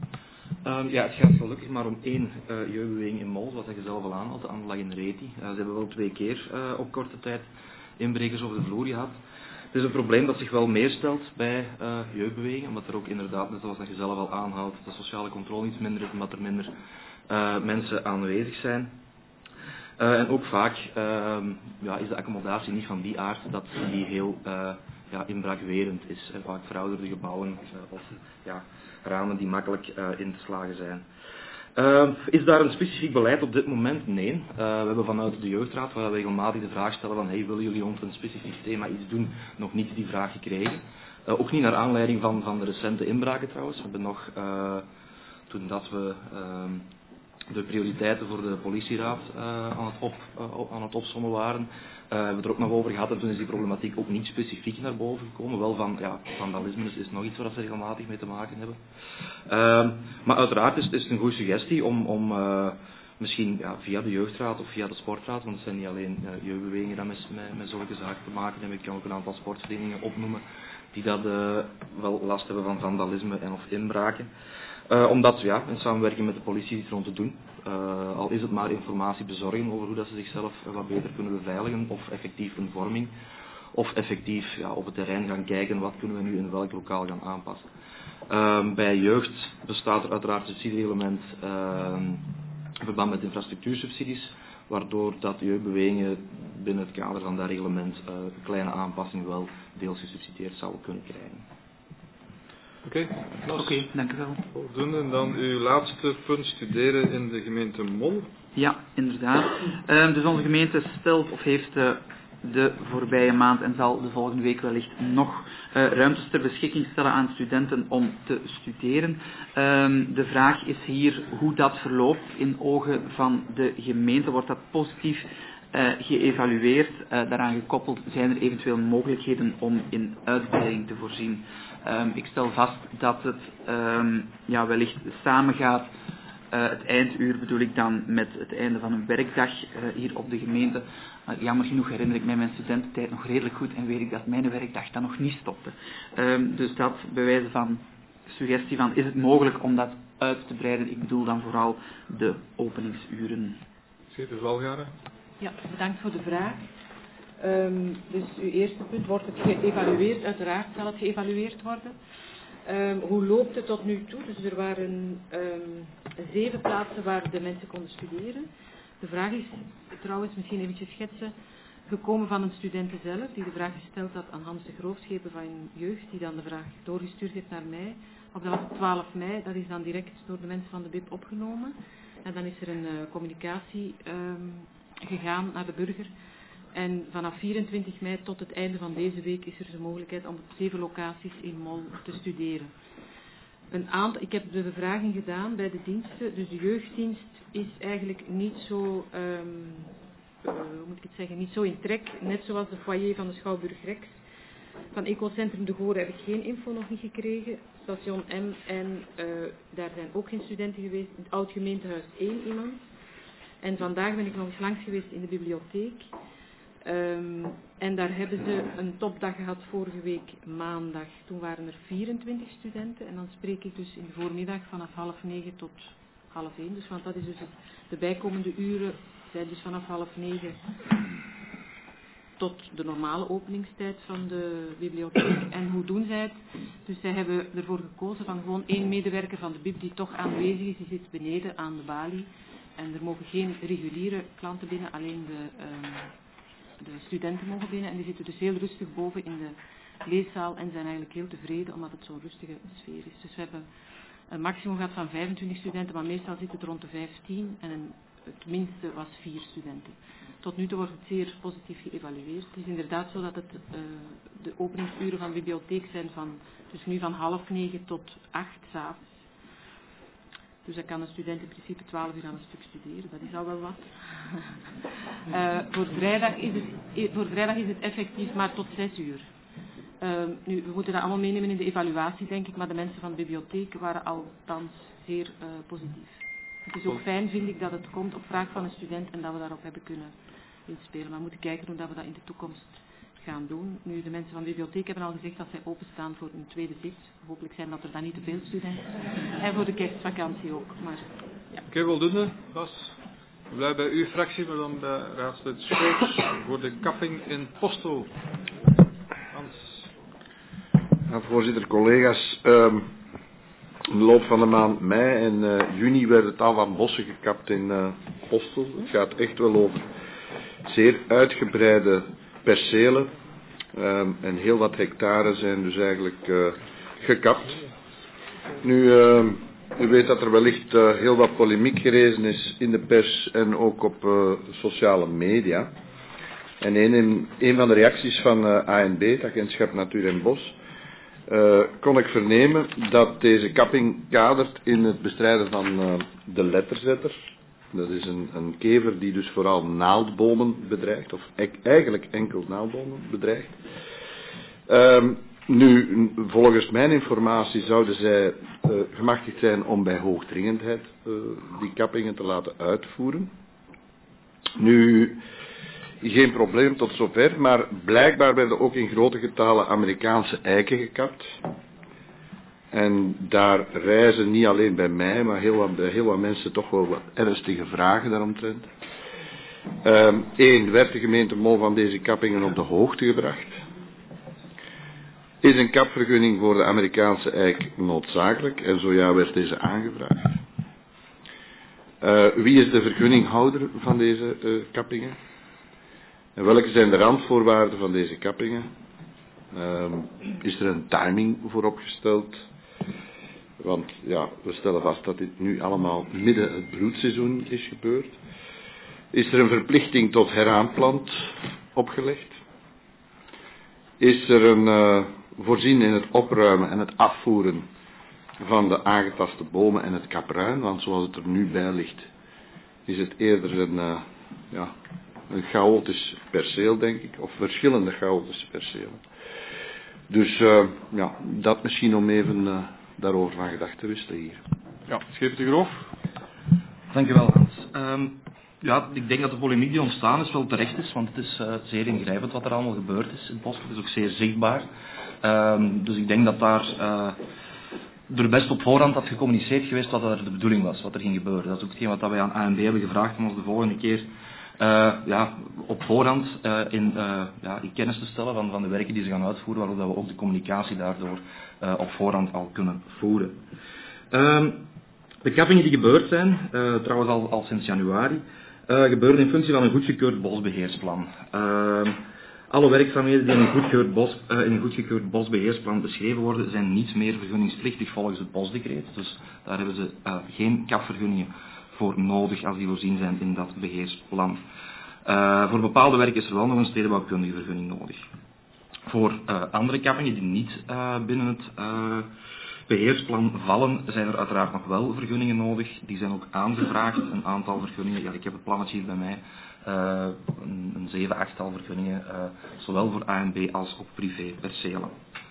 Um, ja, het gaat gelukkig maar om één uh, jeugdbeweging in Mol, wat je zelf al aanhaalde, Anderlag en Reti. Uh, ze hebben wel twee keer uh, op korte tijd inbrekers over de vloer gehad. Het is een probleem dat zich wel meer stelt bij uh, jeugdbewegingen, omdat er ook inderdaad, net zoals dat je zelf al aanhaalt, de sociale controle iets minder is, omdat er minder uh, mensen aanwezig zijn. Uh, en ook vaak uh, ja, is de accommodatie niet van die aard dat die heel uh, ja, inbraakwerend is. En vaak verouderde gebouwen uh, of ja, ramen die makkelijk uh, in te slagen zijn. Uh, is daar een specifiek beleid op dit moment? Nee. Uh, we hebben vanuit de jeugdraad, waar we regelmatig de vraag stellen van hey, willen jullie rond een specifiek thema iets doen, nog niet die vraag gekregen. Uh, ook niet naar aanleiding van, van de recente inbraken trouwens. We hebben nog, uh, toen dat we uh, de prioriteiten voor de politieraad uh, aan, het op, uh, aan het opsommen waren, Uh, we hebben er ook nog over gehad en toen is die problematiek ook niet specifiek naar boven gekomen. Wel van, ja, vandalisme is, is nog iets waar ze regelmatig mee te maken hebben. Uh, maar uiteraard is, is het een goede suggestie om, om uh, misschien ja, via de jeugdraad of via de sportraad, want het zijn niet alleen uh, jeugdbewegingen die met, met, met zulke zaken te maken hebben. Ik kan ook een aantal sportverenigingen opnoemen die dat uh, wel last hebben van vandalisme en of inbraken. Uh, om dat ja, in samenwerking met de politie iets rond te doen. Uh, al is het maar informatie bezorgen over hoe dat ze zichzelf uh, wat beter kunnen beveiligen, of effectief een vorming, of effectief ja, op het terrein gaan kijken wat kunnen we nu in welk lokaal gaan aanpassen. Uh, bij jeugd bestaat er uiteraard een subsidieelement uh, in verband met infrastructuursubsidies, waardoor dat jeugdbewegingen binnen het kader van dat reglement uh, een kleine aanpassing wel deels gesubsidieerd zouden kunnen krijgen. Oké, okay. okay, dank u wel. Voldoende. En dan uw laatste punt, studeren in de gemeente Mol. Ja, inderdaad. Uh, dus onze gemeente stelt of heeft uh, de voorbije maand en zal de volgende week wellicht nog uh, ruimtes ter beschikking stellen aan studenten om te studeren. Uh, de vraag is hier hoe dat verloopt in ogen van de gemeente. Wordt dat positief uh, geëvalueerd? Uh, daaraan gekoppeld zijn er eventueel mogelijkheden om in uitbreiding te voorzien. Um, ik stel vast dat het um, ja, wellicht samengaat, uh, het einduur bedoel ik dan, met het einde van een werkdag uh, hier op de gemeente. Uh, jammer genoeg herinner ik mij mijn studententijd nog redelijk goed en weet ik dat mijn werkdag dan nog niet stopte. Um, dus dat bij wijze van suggestie van, is het mogelijk om dat uit te breiden? Ik bedoel dan vooral de openingsuren. Zeker, Walgaren. Ja, bedankt voor de vraag. Um, dus uw eerste punt, wordt het geëvalueerd? Uiteraard zal het geëvalueerd worden. Um, hoe loopt het tot nu toe? Dus er waren um, zeven plaatsen waar de mensen konden studeren. De vraag is trouwens, misschien eventjes schetsen, gekomen van een student zelf, die de vraag gesteld had aan Hans de Groofschepen van Jeugd, die dan de vraag doorgestuurd heeft naar mij. Op dat was twaalf mei, dat is dan direct door de mensen van de B I P opgenomen. En dan is er een uh, communicatie um, gegaan naar de burger. En vanaf vierentwintig mei tot het einde van deze week is er de mogelijkheid om op zeven locaties in Mol te studeren. Een aantal, ik heb de bevraging gedaan bij de diensten, dus de jeugddienst is eigenlijk niet zo, um, uh, hoe moet ik het zeggen, niet zo in trek, net zoals de foyer van de Schouwburg Rex. Van Ecocentrum De Goor heb ik geen info nog niet gekregen, station M en uh, daar zijn ook geen studenten geweest, in het oud gemeentehuis één iemand. En vandaag ben ik nog eens langs geweest in de bibliotheek. Um, en daar hebben ze een topdag gehad vorige week maandag. Toen waren er vierentwintig studenten. En dan spreek ik dus in de voormiddag vanaf half negen tot half één. Dus, want dat is dus het, de bijkomende uren zijn dus vanaf half negen tot de normale openingstijd van de bibliotheek. En hoe doen zij het? Dus zij hebben ervoor gekozen van gewoon één medewerker van de B I B die toch aanwezig is. Die zit beneden aan de balie. En er mogen geen reguliere klanten binnen, alleen de... Um, De studenten mogen binnen en die zitten dus heel rustig boven in de leeszaal en zijn eigenlijk heel tevreden omdat het zo'n rustige sfeer is. Dus we hebben een maximum gehad van vijfentwintig studenten, maar meestal zit het rond de vijftien en een, het minste was vier studenten. Tot nu toe wordt het zeer positief geëvalueerd. Het is inderdaad zo dat het, uh, de openingsuren van de bibliotheek zijn van, dus nu van half negen tot acht 's avonds. Dus dan kan een student in principe twaalf uur aan een stuk studeren, dat is al wel wat. uh, voor, vrijdag is het, voor vrijdag is het effectief maar tot zes uur. Uh, nu, we moeten dat allemaal meenemen in de evaluatie, denk ik, maar de mensen van de bibliotheek waren althans zeer uh, positief. Het is ook fijn, vind ik, dat het komt op vraag van een student en dat we daarop hebben kunnen inspelen. Maar we moeten kijken hoe dat we dat in de toekomst gaan doen. Nu, de mensen van de bibliotheek hebben al gezegd dat zij openstaan voor een tweede zit. Hopelijk zijn dat er dan niet te veel studenten. En voor de kerstvakantie ook. Maar, ja. Oké, okay, voldoende. Bas. Ik blijf bij uw fractie, maar dan bij raadslid Schoots voor de kapping in Postel. Hans. Ja, voorzitter, collega's. Um, in de loop van de maand mei en uh, juni werd het al van bossen gekapt in uh, Postel. Het gaat echt wel over zeer uitgebreide percelen. Um, en heel wat hectare zijn dus eigenlijk uh, gekapt. Nu, uh, u weet dat er wellicht uh, heel wat polemiek gerezen is in de pers en ook op uh, sociale media. En een, een van de reacties van uh, A N B, het Agentschap Natuur en Bos, uh, kon ik vernemen dat deze kapping kadert in het bestrijden van uh, de letterzetter. Dat is een, een kever die dus vooral naaldbomen bedreigt, of e- eigenlijk enkel naaldbomen bedreigt. Um, nu, volgens mijn informatie zouden zij uh, gemachtigd zijn om bij hoogdringendheid uh, die kappingen te laten uitvoeren. Nu, geen probleem tot zover, maar blijkbaar werden ook in grote getalen Amerikaanse eiken gekapt. En daar reizen niet alleen bij mij, maar heel wat, bij heel wat mensen toch wel wat ernstige vragen daaromtrent. Eén, um, werd de gemeente Mol van deze kappingen op de hoogte gebracht? Is een kapvergunning voor de Amerikaanse eik noodzakelijk? En zo ja, werd deze aangevraagd. Uh, wie is de vergunninghouder van deze uh, kappingen? En welke zijn de randvoorwaarden van deze kappingen? Uh, is er een timing voor opgesteld? Want ja, we stellen vast dat dit nu allemaal midden het broedseizoen is gebeurd. Is er een verplichting tot heraanplant opgelegd? Is er een uh, voorzien in het opruimen en het afvoeren van de aangetaste bomen en het kapruin? Want zoals het er nu bij ligt, is het eerder een, uh, ja, een chaotisch perceel, denk ik. Of verschillende chaotische percelen. Dus uh, ja, dat misschien om even uh, daarover van gedachten te wisselen hier. Ja, Scheep de Groof. Dank u wel, Hans. Um, ja, ik denk dat de polemiek die ontstaan is wel terecht is, want het is uh, zeer ingrijpend wat er allemaal gebeurd is in Postel. Het is ook zeer zichtbaar. Um, dus ik denk dat daar uh, er best op voorhand had gecommuniceerd geweest wat er de bedoeling was, wat er ging gebeuren. Dat is ook hetgeen wat wij aan A N B hebben gevraagd om ons de volgende keer Uh, ja, op voorhand uh, in, uh, ja, in kennis te stellen van, van de werken die ze gaan uitvoeren, waardoor we ook de communicatie daardoor uh, op voorhand al kunnen voeren. Uh, de kappingen die gebeurd zijn, uh, trouwens al, al sinds januari, uh, gebeuren in functie van een goedgekeurd bosbeheersplan. Uh, alle werkzaamheden die in een goedgekeurd, bos, uh, in een goedgekeurd bosbeheersplan beschreven worden, zijn niet meer vergunningsplichtig volgens het bosdecreet. Dus daar hebben ze uh, geen kapvergunningen voor nodig als die voorzien zijn in dat beheersplan. Uh, voor bepaalde werken is er wel nog een stedenbouwkundige vergunning nodig. Voor uh, andere kappingen die niet uh, binnen het uh, beheersplan vallen, zijn er uiteraard nog wel vergunningen nodig. Die zijn ook aangevraagd, een aantal vergunningen. Ja, ik heb het plannetje hier bij mij. Uh, een, een zeven, achttal vergunningen, uh, zowel voor A N B als ook privé percelen.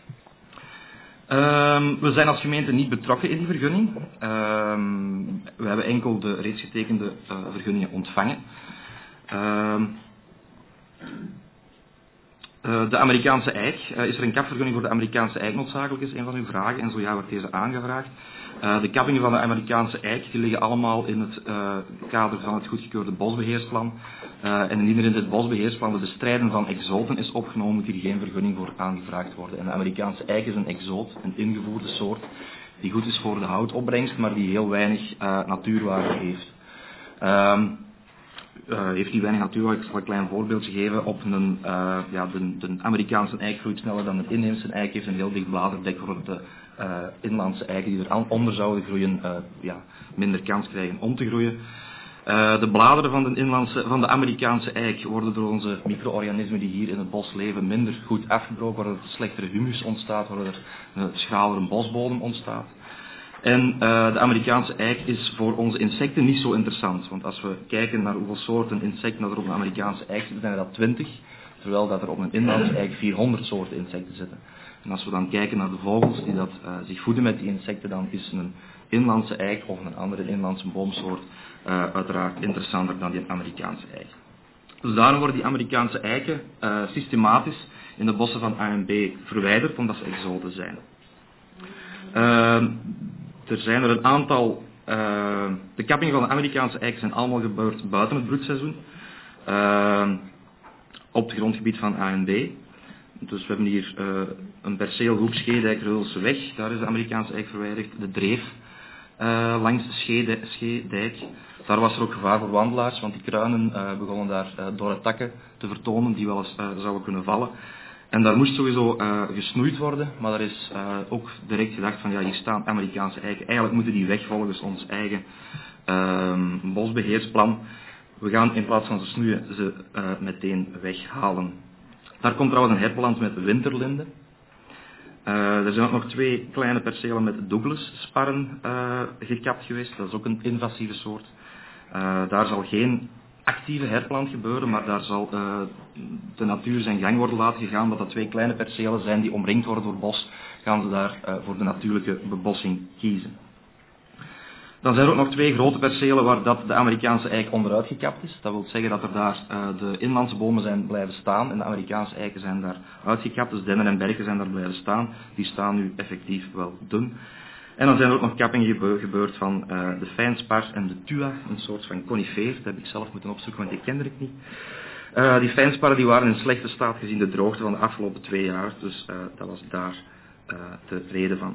Um, we zijn als gemeente niet betrokken in die vergunning. Um, we hebben enkel de reeds getekende uh, vergunningen ontvangen. Um, uh, de Amerikaanse eik. Uh, is er een kapvergunning voor de Amerikaanse eik noodzakelijk, is een van uw vragen. En zo ja, wordt deze aangevraagd. Uh, de kappingen van de Amerikaanse eik die liggen allemaal in het uh, kader van het goedgekeurde bosbeheersplan. Uh, en indien er in dit bosbeheersplan de bestrijden van exoten is opgenomen, moet hier geen vergunning voor aangevraagd worden. En de Amerikaanse eik is een exoot, een ingevoerde soort, die goed is voor de houtopbrengst, maar die heel weinig uh, natuurwaarde heeft. Um, uh, heeft die weinig natuurwaarde, ik zal een klein voorbeeldje geven, op een, uh, ja, de, de Amerikaanse eik groeit sneller dan de inheemse eik, heeft een heel dicht bladerdek voor de uh, inlandse eiken die eronder zouden groeien, uh, ja, minder kans krijgen om te groeien. Uh, de bladeren van de, inlandse, van de Amerikaanse eik worden door onze micro-organismen die hier in het bos leven minder goed afgebroken, waardoor er slechtere humus ontstaat, waardoor er een schralere bosbodem ontstaat. En uh, de Amerikaanse eik is voor onze insecten niet zo interessant, want als we kijken naar hoeveel soorten insecten er op een Amerikaanse eik zitten, zijn er dat twintig, terwijl dat er op een inlandse eik vierhonderd soorten insecten zitten. En als we dan kijken naar de vogels die dat, uh, zich voeden met die insecten, dan is een inlandse eik of een andere inlandse boomsoort uh, uiteraard interessanter dan die Amerikaanse eik. Dus daarom worden die Amerikaanse eiken uh, systematisch in de bossen van A en B verwijderd, omdat ze exoten zijn. Uh, er zijn er een aantal... Uh, de kappingen van de Amerikaanse eiken zijn allemaal gebeurd buiten het broedseizoen. Uh, op het grondgebied van A en B. Dus we hebben hier uh, een perceel Hoep Scheedijk Reulse weg, daar is de Amerikaanse eik verwijderd. De Dreef uh, langs de Scheedijk, Scheedijk. Daar was er ook gevaar voor wandelaars, want die kruinen uh, begonnen daar uh, dorre takken te vertonen die wel eens uh, zouden kunnen vallen. En daar moest sowieso uh, gesnoeid worden, maar er is uh, ook direct gedacht van ja, hier staan Amerikaanse eiken. Eigenlijk moeten die weg volgens ons eigen uh, bosbeheersplan. We gaan in plaats van ze snoeien, ze uh, meteen weghalen. Daar komt trouwens een herplant met winterlinde. Uh, er zijn ook nog twee kleine percelen met Douglas-sparren uh, gekapt geweest. Dat is ook een invasieve soort. Uh, daar zal geen actieve herplant gebeuren, maar daar zal uh, de natuur zijn gang worden laten gegaan. Omdat dat twee kleine percelen zijn die omringd worden door bos, gaan ze daar uh, voor de natuurlijke bebossing kiezen. Dan zijn er ook nog twee grote percelen waar dat de Amerikaanse eik onderuit gekapt is. Dat wil zeggen dat er daar uh, de inlandse bomen zijn blijven staan en de Amerikaanse eiken zijn daar uitgekapt. Dus dennen en berken zijn daar blijven staan. Die staan nu effectief wel dun. En dan zijn er ook nog kappingen gebeurd van uh, de fijnspar en de tua, een soort van conifeer. Dat heb ik zelf moeten opzoeken, want die kende ik niet. Uh, die fijnsparren die waren in slechte staat gezien de droogte van de afgelopen twee jaar. Dus uh, dat was daar uh, de reden van.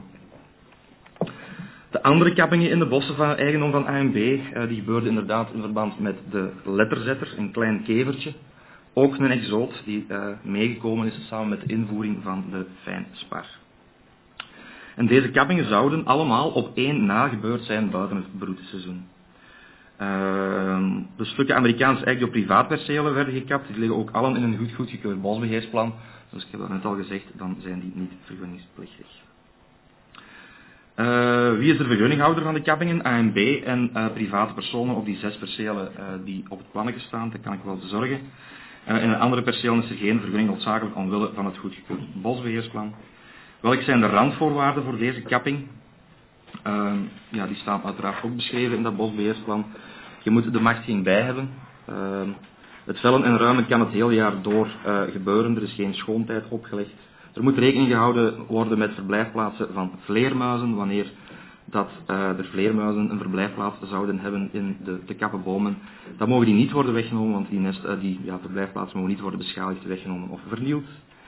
De andere kappingen in de bossen van eigendom van A en B, uh, die gebeurden inderdaad in verband met de letterzetter, een klein kevertje. Ook een exoot die uh, meegekomen is samen met de invoering van de fijnspar. En deze kappingen zouden allemaal op één na gebeurd zijn buiten het broedseizoen. Uh, de stukken Amerikaanse eik die op privaatpercelen werden gekapt, die liggen ook allen in een goed goedgekeurd bosbeheersplan. Dus ik heb dat net al gezegd, dan zijn die niet vergunningsplichtig. Uh, wie is de vergunninghouder van de kappingen? A en B en uh, private personen op die zes percelen uh, die op het plannetje staan, daar kan ik wel te zorgen. Uh, in een andere perceel is er geen vergunning noodzakelijk omwille van het goedgekeurd bosbeheersplan. Welke zijn de randvoorwaarden voor deze kapping? Uh, ja, die staan uiteraard ook beschreven in dat bosbeheersplan. Je moet de machtiging bij hebben. Uh, het vellen en ruimen kan het hele jaar door uh, gebeuren, er is geen schoontijd opgelegd. Er moet rekening gehouden worden met verblijfplaatsen van vleermuizen, wanneer dat uh, de vleermuizen een verblijfplaats zouden hebben in de te kappen bomen. Dan mogen die niet worden weggenomen, want die, nest, uh, die ja, verblijfplaatsen mogen niet worden beschadigd, weggenomen of vernield.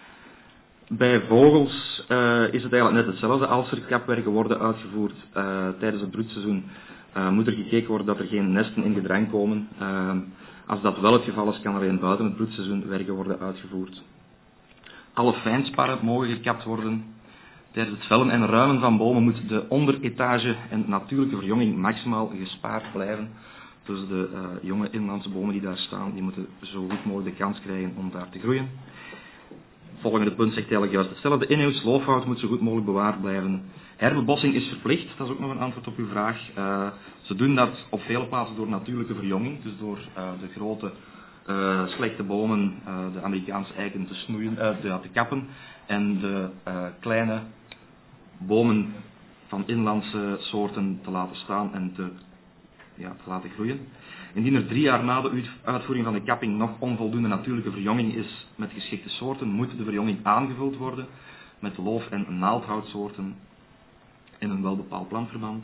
Bij vogels uh, is het eigenlijk net hetzelfde. Als er kapwerken worden uitgevoerd uh, tijdens het broedseizoen, uh, moet er gekeken worden dat er geen nesten in gedrang komen. Uh, als dat wel het geval is, kan er alleen buiten het broedseizoen werken worden uitgevoerd. Alle fijnsparren mogen gekapt worden. Tijdens het vellen en ruimen van bomen moet de onderetage en natuurlijke verjonging maximaal gespaard blijven. Dus de uh, jonge inlandse bomen die daar staan, die moeten zo goed mogelijk de kans krijgen om daar te groeien. Het volgende punt zegt eigenlijk juist hetzelfde. De inheems loofhout moet zo goed mogelijk bewaard blijven. Herbebossing is verplicht, dat is ook nog een antwoord op uw vraag. Uh, ze doen dat op vele plaatsen door natuurlijke verjonging, dus door uh, de grote uh, slechte bomen, uh, de Amerikaanse eiken te snoeien, uh, te, te kappen en de uh, kleine bomen van inlandse soorten te laten staan en te, ja, te laten groeien. Indien er drie jaar na de uitvoering van de kapping nog onvoldoende natuurlijke verjonging is met geschikte soorten, moet de verjonging aangevuld worden met loof- en naaldhoutsoorten in een welbepaald planverband.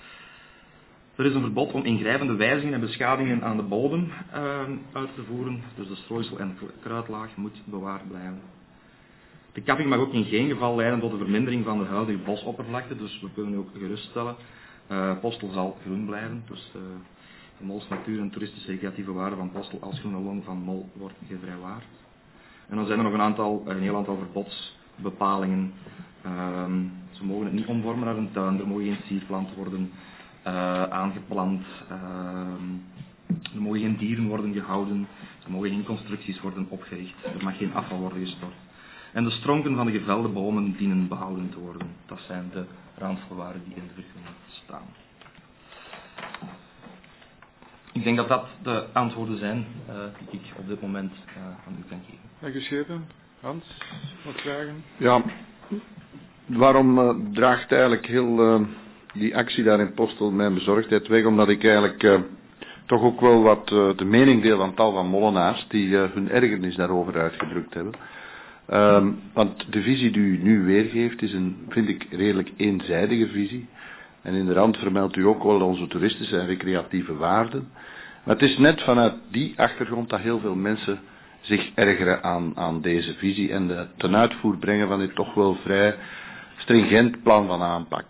Er is een verbod om ingrijpende wijzigingen en beschadigingen aan de bodem uh, uit te voeren, dus de strooisel en kruidlaag moet bewaard blijven. De kapping mag ook in geen geval leiden tot de vermindering van de huidige bosoppervlakte, dus we kunnen u ook geruststellen. Uh, Postel zal groen blijven, dus uh, de Mols natuur en toeristische recreatieve waarde van Postel als groene long van Mol wordt gevrijwaard. En dan zijn er nog een aantal, een heel aantal verbodsbepalingen. Uh, ze mogen het niet omvormen naar een tuin, er mogen geen sierplanten worden uh, aangeplant, uh, er mogen geen dieren worden gehouden, er mogen geen constructies worden opgericht, er mag geen afval worden gestort. En de stronken van de gevelde bomen dienen behouden te worden. Dat zijn de randvoorwaarden die in de vergunning staan. Ik denk dat dat de antwoorden zijn uh, die ik op dit moment uh, aan u kan geven. Dank u, Schepen. Hans, wat vragen? Ja, waarom uh, draagt eigenlijk heel uh, die actie daar in Postel mijn bezorgdheid weg? Omdat ik eigenlijk uh, toch ook wel wat uh, de mening deel van tal van molenaars die uh, hun ergernis daarover uitgedrukt hebben. Um, want de visie die u nu weergeeft is een, vind ik, redelijk eenzijdige visie. En in de rand vermeldt u ook wel onze toeristische en recreatieve waarden. Maar het is net vanuit die achtergrond dat heel veel mensen zich ergeren aan, aan deze visie en de ten uitvoer brengen van dit toch wel vrij stringent plan van aanpak.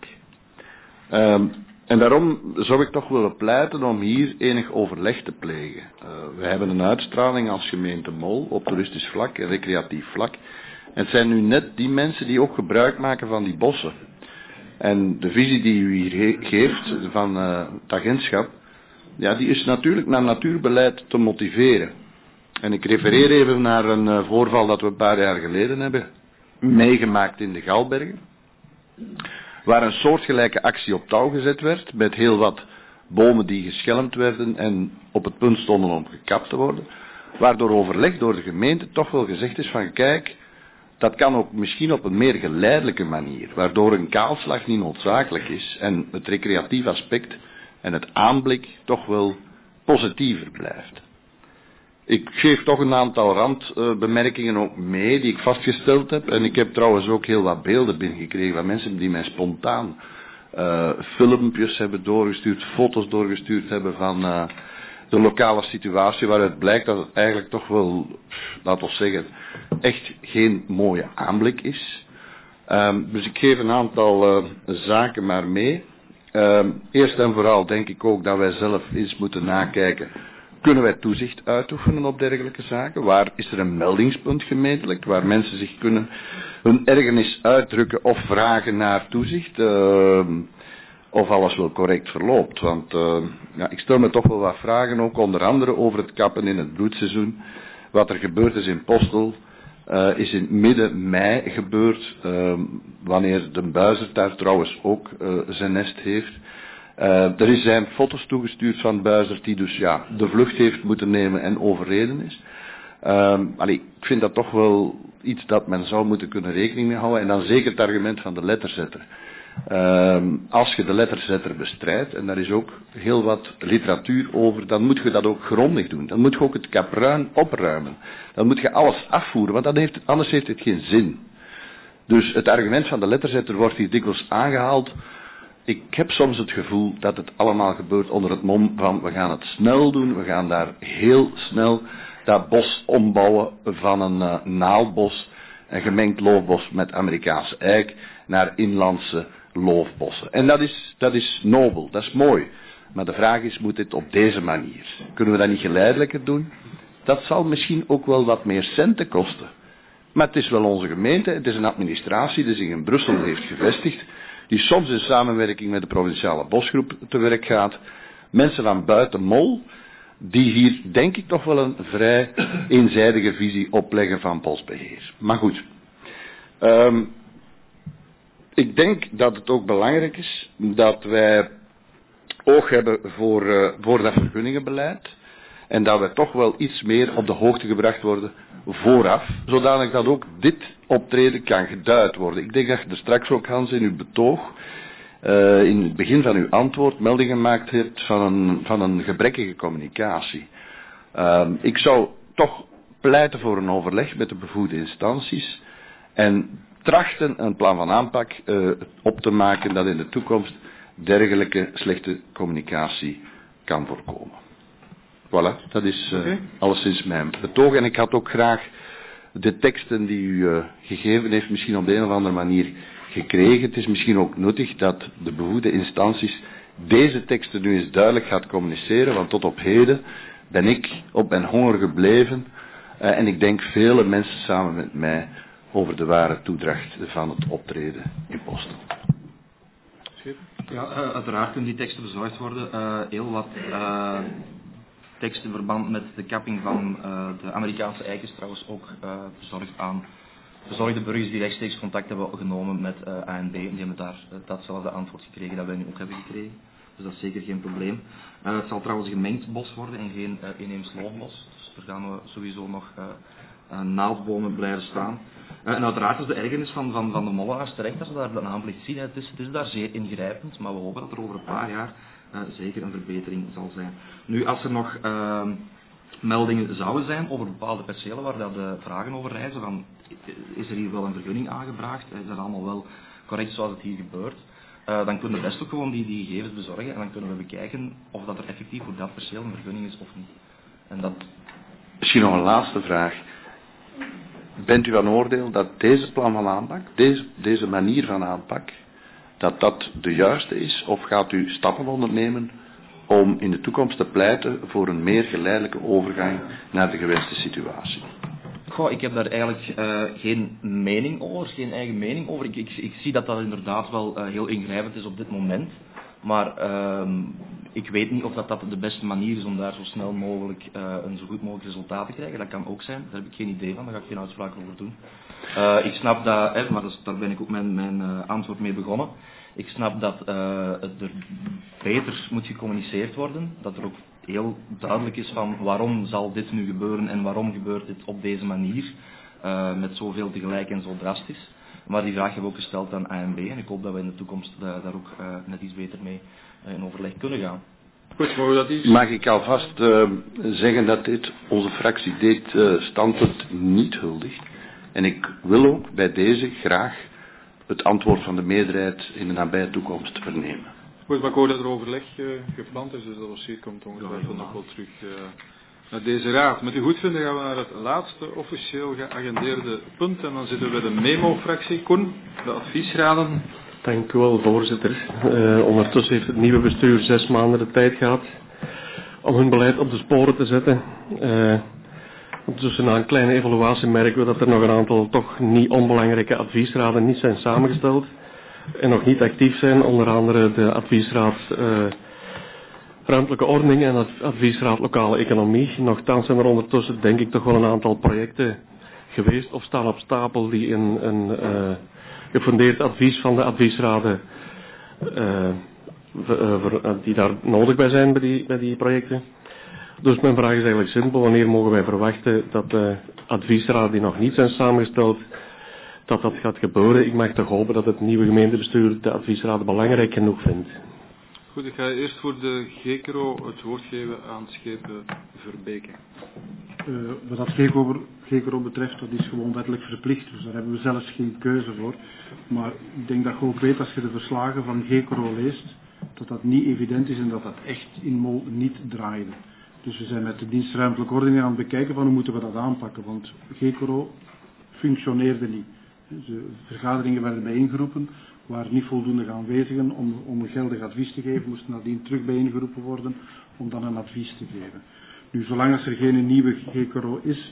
Um, en daarom zou ik toch willen pleiten om hier enig overleg te plegen. Uh, we hebben een uitstraling als gemeente Mol op toeristisch vlak en recreatief vlak. En het zijn nu net die mensen die ook gebruik maken van die bossen. En de visie die u hier geeft van uh, het agentschap, ja, die is natuurlijk naar natuurbeleid te motiveren. En ik refereer even naar een uh, voorval dat we een paar jaar geleden hebben meegemaakt in de Galbergen. Waar een soortgelijke actie op touw gezet werd, met heel wat bomen die geschelmd werden en op het punt stonden om gekapt te worden. Waardoor overleg door de gemeente toch wel gezegd is van kijk, dat kan ook misschien op een meer geleidelijke manier, waardoor een kaalslag niet noodzakelijk is en het recreatief aspect en het aanblik toch wel positiever blijft. Ik geef toch een aantal randbemerkingen ook mee die ik vastgesteld heb. En ik heb trouwens ook heel wat beelden binnengekregen van mensen die mij spontaan uh, filmpjes hebben doorgestuurd, foto's doorgestuurd hebben van uh, de lokale situatie, waaruit blijkt dat het eigenlijk toch wel, laten we zeggen, echt geen mooie aanblik is. Um, dus ik geef een aantal uh, zaken maar mee. Um, eerst en vooral denk ik ook dat wij zelf eens moeten nakijken. Kunnen wij toezicht uitoefenen op dergelijke zaken? Waar is er een meldingspunt gemeentelijk, waar mensen zich kunnen hun ergernis uitdrukken of vragen naar toezicht? Uh, of alles wel correct verloopt. Want uh, ja, ik stel me toch wel wat vragen, ook onder andere over het kappen in het broedseizoen. Wat er gebeurd is in Postel, uh, is in midden mei gebeurd, uh, wanneer de buizerd daar trouwens ook uh, zijn nest heeft. Uh, er zijn foto's toegestuurd van Buizerd die dus ja, de vlucht heeft moeten nemen en overreden is. Uh, allee, ik vind dat toch wel iets dat men zou moeten kunnen rekening mee houden. En dan zeker het argument van de letterzetter. Uh, als je de letterzetter bestrijdt, en daar is ook heel wat literatuur over, dan moet je dat ook grondig doen. Dan moet je ook het kapruin opruimen. Dan moet je alles afvoeren, want dan heeft, anders heeft het geen zin. Dus het argument van de letterzetter wordt hier dikwijls aangehaald. Ik heb soms het gevoel dat het allemaal gebeurt onder het mom van we gaan het snel doen, we gaan daar heel snel dat bos ombouwen van een uh, naaldbos, een gemengd loofbos met Amerikaanse eik, naar inlandse loofbossen. En dat is, dat is nobel, dat is mooi. Maar de vraag is, moet dit op deze manier? Kunnen we dat niet geleidelijker doen? Dat zal misschien ook wel wat meer centen kosten. Maar het is wel onze gemeente, het is een administratie die zich in Brussel heeft gevestigd, die soms in samenwerking met de provinciale bosgroep te werk gaat. Mensen van buiten Mol, die hier denk ik toch wel een vrij eenzijdige visie opleggen van bosbeheer. Maar goed, um, ik denk dat het ook belangrijk is dat wij oog hebben voor, uh, voor dat vergunningenbeleid. En dat we toch wel iets meer op de hoogte gebracht worden vooraf, zodanig dat ook dit optreden kan geduid worden. Ik denk dat je er straks ook, Hans, in uw betoog, uh, in het begin van uw antwoord, melding gemaakt hebt van een, van een gebrekkige communicatie. Uh, ik zou toch pleiten voor een overleg met de bevoegde instanties en trachten een plan van aanpak uh, op te maken dat in de toekomst dergelijke slechte communicatie kan voorkomen. Voilà, dat is uh, okay. Alleszins mijn betoog. En ik had ook graag de teksten die u uh, gegeven heeft misschien op de een of andere manier gekregen. Het is misschien ook nuttig dat de bevoegde instanties deze teksten nu eens duidelijk gaat communiceren, want tot op heden ben ik op mijn honger gebleven uh, en ik denk vele mensen samen met mij over de ware toedracht van het optreden in Postel. Ja, uh, uiteraard kunnen die teksten bezorgd worden. Uh, heel wat uh, tekst in verband met de kapping van uh, de Amerikaanse eikens trouwens ook uh, bezorgd aan bezorgde burgers die rechtstreeks contact hebben genomen met uh, A N B en die hebben daar uh, datzelfde antwoord gekregen dat wij nu ook hebben gekregen. Dus dat is zeker geen probleem. Uh, het zal trouwens gemengd bos worden en geen uh, inheems loofbos. Dus daar gaan we sowieso nog uh, uh, naaldbomen blijven staan. Uh, en uiteraard is de ergernis van, van, van de molenaars terecht dat ze daar een aanvlieg zien. Het is, het is daar zeer ingrijpend, maar we hopen dat er over een paar jaar uh, zeker een verbetering zal zijn. Nu, als er nog uh, meldingen zouden zijn over bepaalde percelen waar dat de vragen over reizen, van is er hier wel een vergunning aangebracht, is dat allemaal wel correct zoals het hier gebeurt, uh, dan kunnen we best ook gewoon die, die gegevens bezorgen en dan kunnen we bekijken of dat er effectief voor dat perceel een vergunning is of niet. En dat... Misschien nog een laatste vraag. Bent u van oordeel dat deze plan van aanpak, deze, deze manier van aanpak, dat dat de juiste is? Of gaat u stappen ondernemen om in de toekomst te pleiten voor een meer geleidelijke overgang naar de gewenste situatie? Goh, ik heb daar eigenlijk uh, geen mening over, geen eigen mening over. Ik, ik, ik zie dat dat inderdaad wel uh, heel ingrijpend is op dit moment. Maar uh, ik weet niet of dat, dat de beste manier is om daar zo snel mogelijk uh, een zo goed mogelijk resultaat te krijgen. Dat kan ook zijn, daar heb ik geen idee van, daar ga ik geen uitspraak over doen. Uh, ik snap dat, hè, maar dat, daar ben ik ook mijn, mijn uh, antwoord mee begonnen. Ik snap dat uh, het er beter moet gecommuniceerd worden, dat er ook heel duidelijk is van waarom zal dit nu gebeuren en waarom gebeurt dit op deze manier, uh, met zoveel tegelijk en zo drastisch. Maar die vraag hebben we ook gesteld aan A M B en ik hoop dat we in de toekomst uh, daar ook uh, net iets beter mee uh, in overleg kunnen gaan. Goed, dat is... Mag ik alvast uh, zeggen dat dit onze fractie dit uh, standpunt niet huldigt. En ik wil ook bij deze graag het antwoord van de meerderheid in de nabije toekomst vernemen. Goed, maar ik hoor dat er overleg uh, gepland is, dus dat dossier komt ongetwijfeld nog wel terug uh, naar deze raad. Met uw goedvinden gaan we naar het laatste officieel geagendeerde punt en dan zitten we bij de memo-fractie. Koen, de adviesraden. Dank u wel, voorzitter. Uh, ondertussen heeft het nieuwe bestuur zes maanden de tijd gehad om hun beleid op de sporen te zetten. Uh, ondertussen na een kleine evaluatie merken we dat er nog een aantal toch niet onbelangrijke adviesraden niet zijn samengesteld en nog niet actief zijn, onder andere de adviesraad uh, ruimtelijke ordening en het adviesraad lokale economie. Nochtans zijn er ondertussen denk ik toch wel een aantal projecten geweest of staan op stapel die een, een uh, gefundeerd advies van de adviesraden uh, uh, die daar nodig bij zijn bij die, bij die projecten. Dus mijn vraag is eigenlijk simpel, wanneer mogen wij verwachten dat de adviesraden die nog niet zijn samengesteld, dat dat gaat gebeuren? Ik mag toch hopen dat het nieuwe gemeentebestuur de adviesraden belangrijk genoeg vindt. Goed, ik ga eerst voor de G K R O het woord geven aan Schepen Verbeke. Uh, wat dat G K R O betreft, dat is gewoon wettelijk verplicht, dus daar hebben we zelfs geen keuze voor. Maar ik denk dat je ook weet, als je de verslagen van G K R O leest, dat dat niet evident is en dat dat echt in Mol niet draaide. Dus we zijn met de dienst ruimtelijke ordening aan het bekijken van hoe moeten we dat aanpakken, want G K R O functioneerde niet. De vergaderingen werden bijeengeroepen, waren niet voldoende aanwezigen om, om een geldig advies te geven, moesten nadien terug bijeengeroepen worden om dan een advies te geven. Nu, zolang als er geen nieuwe G K R O is,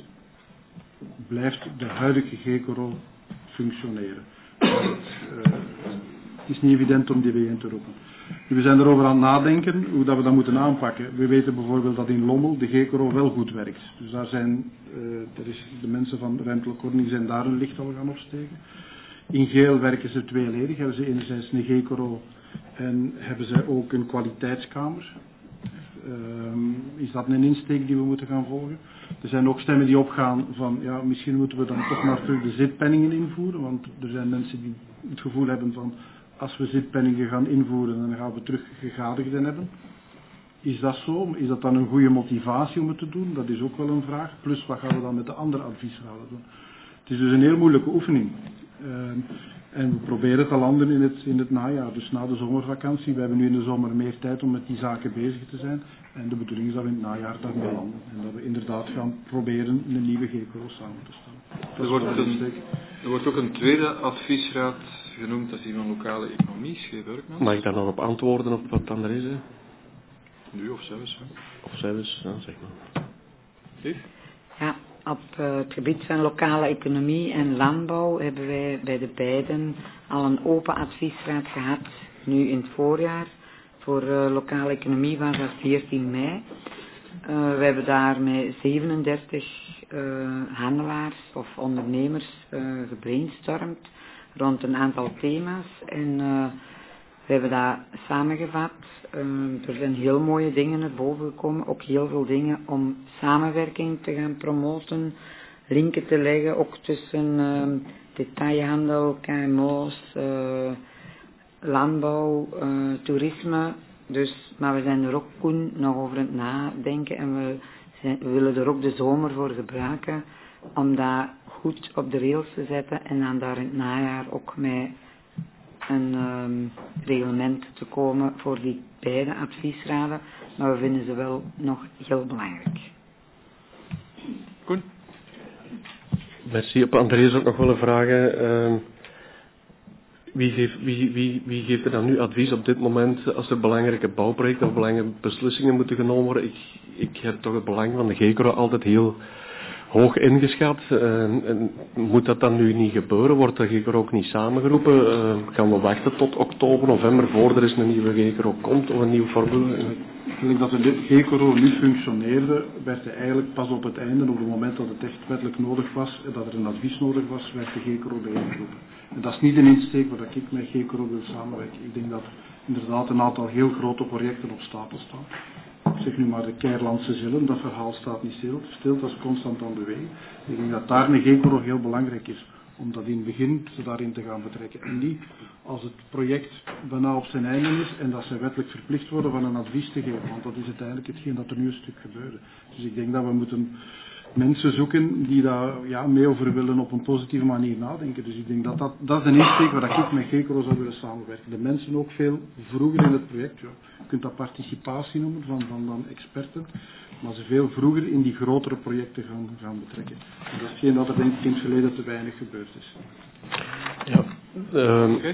blijft de huidige G K R O functioneren. Het, uh, het is niet evident om die bijeen te roepen. Nu, we zijn erover aan het nadenken hoe dat we dat moeten aanpakken. We weten bijvoorbeeld dat in Lommel de G K R O wel goed werkt. Dus daar zijn uh, er is, de mensen van ruimtelijke ordening zijn daar een licht al gaan opsteken. In Geel werken ze tweeledig. Hebben ze enerzijds een G K R O en hebben ze ook een kwaliteitskamer. Um, is dat een insteek die we moeten gaan volgen? Er zijn ook stemmen die opgaan van, ja, misschien moeten we dan toch maar terug de zitpenningen invoeren, want er zijn mensen die het gevoel hebben van, als we zitpenningen gaan invoeren, dan gaan we terug gegadigden hebben. Is dat zo? Is dat dan een goede motivatie om het te doen? Dat is ook wel een vraag. Plus, wat gaan we dan met de andere adviesraden doen? Het is dus een heel moeilijke oefening. Uh, en we proberen te landen in het, in het najaar, dus na de zomervakantie. We hebben nu in de zomer meer tijd om met die zaken bezig te zijn. En de bedoeling is dat we in het najaar daarmee landen. En dat we inderdaad gaan proberen een nieuwe G K R O samen te stellen. Er wordt, een, er wordt ook een tweede adviesraad genoemd, dat is die van lokale economie, Scheep-Urkmans. Mag ik daar nog op antwoorden op wat dan er is? Hè? Nu of zelfs. Hè? Of zelfs, ja, zeg maar. Lief? Ja, op uh, het gebied van lokale economie en landbouw hebben wij bij de beiden al een open adviesraad gehad, nu in het voorjaar. Voor uh, lokale economie was dat veertien mei. Uh, we hebben daar met zevenendertig uh, handelaars of ondernemers uh, gebrainstormd rond een aantal thema's. En uh, we hebben dat samengevat. Uh, er zijn heel mooie dingen naar boven gekomen. Ook heel veel dingen om samenwerking te gaan promoten. linken te leggen, ook tussen uh, detailhandel, K M O's, uh, landbouw, uh, toerisme. Dus, maar we zijn er ook, Koen, nog over het nadenken en we, zijn, we willen er ook de zomer voor gebruiken om dat goed op de rails te zetten en dan daar in het najaar ook met een um, reglement te komen voor die beide adviesraden, maar we vinden ze wel nog heel belangrijk. Koen? Merci. Op Andrees ook nog willen vragen. Uh, wie, geeft, wie, wie, wie geeft er dan nu advies op dit moment als er belangrijke bouwprojecten of belangrijke beslissingen moeten genomen worden? Ik, ik heb toch het belang van de GECRO altijd heel hoog ingeschat. Uh, en moet dat dan nu niet gebeuren? Wordt de GECRO ook niet samengeroepen? Uh, gaan we wachten tot oktober, november, voor er eens een nieuwe GECRO komt of een nieuwe formule? Toen dat de GECRO nu functioneerde, werd hij eigenlijk pas op het einde, op het moment dat het echt wettelijk nodig was, dat er een advies nodig was, werd de GECRO bijeengeroepen. En dat is niet een insteek waar ik met GECRO wil samenwerken. Ik denk dat inderdaad een aantal heel grote projecten op stapel staan. Ik zeg nu maar de Keirlandse Zillen, dat verhaal staat niet stil, stil, dat is constant aan de beweging. Ik denk dat daar een GECRO heel belangrijk is, om dat in het begin ze daarin te gaan betrekken. En niet als het project bijna op zijn einde is en dat ze wettelijk verplicht worden van een advies te geven, want dat is uiteindelijk hetgeen dat er nu een stuk gebeurde. Dus ik denk dat we moeten mensen zoeken die daar ja, mee over willen op een positieve manier nadenken. Dus ik denk dat dat, dat is een insteek waar ik met GECRO zou willen samenwerken. De mensen ook veel vroeger in het project. Ja. Je kunt dat participatie noemen van, van, van experten, maar ze veel vroeger in die grotere projecten gaan, gaan betrekken. En dat is hetgeen dat er denk ik in het verleden te weinig gebeurd is. Ja, um, okay.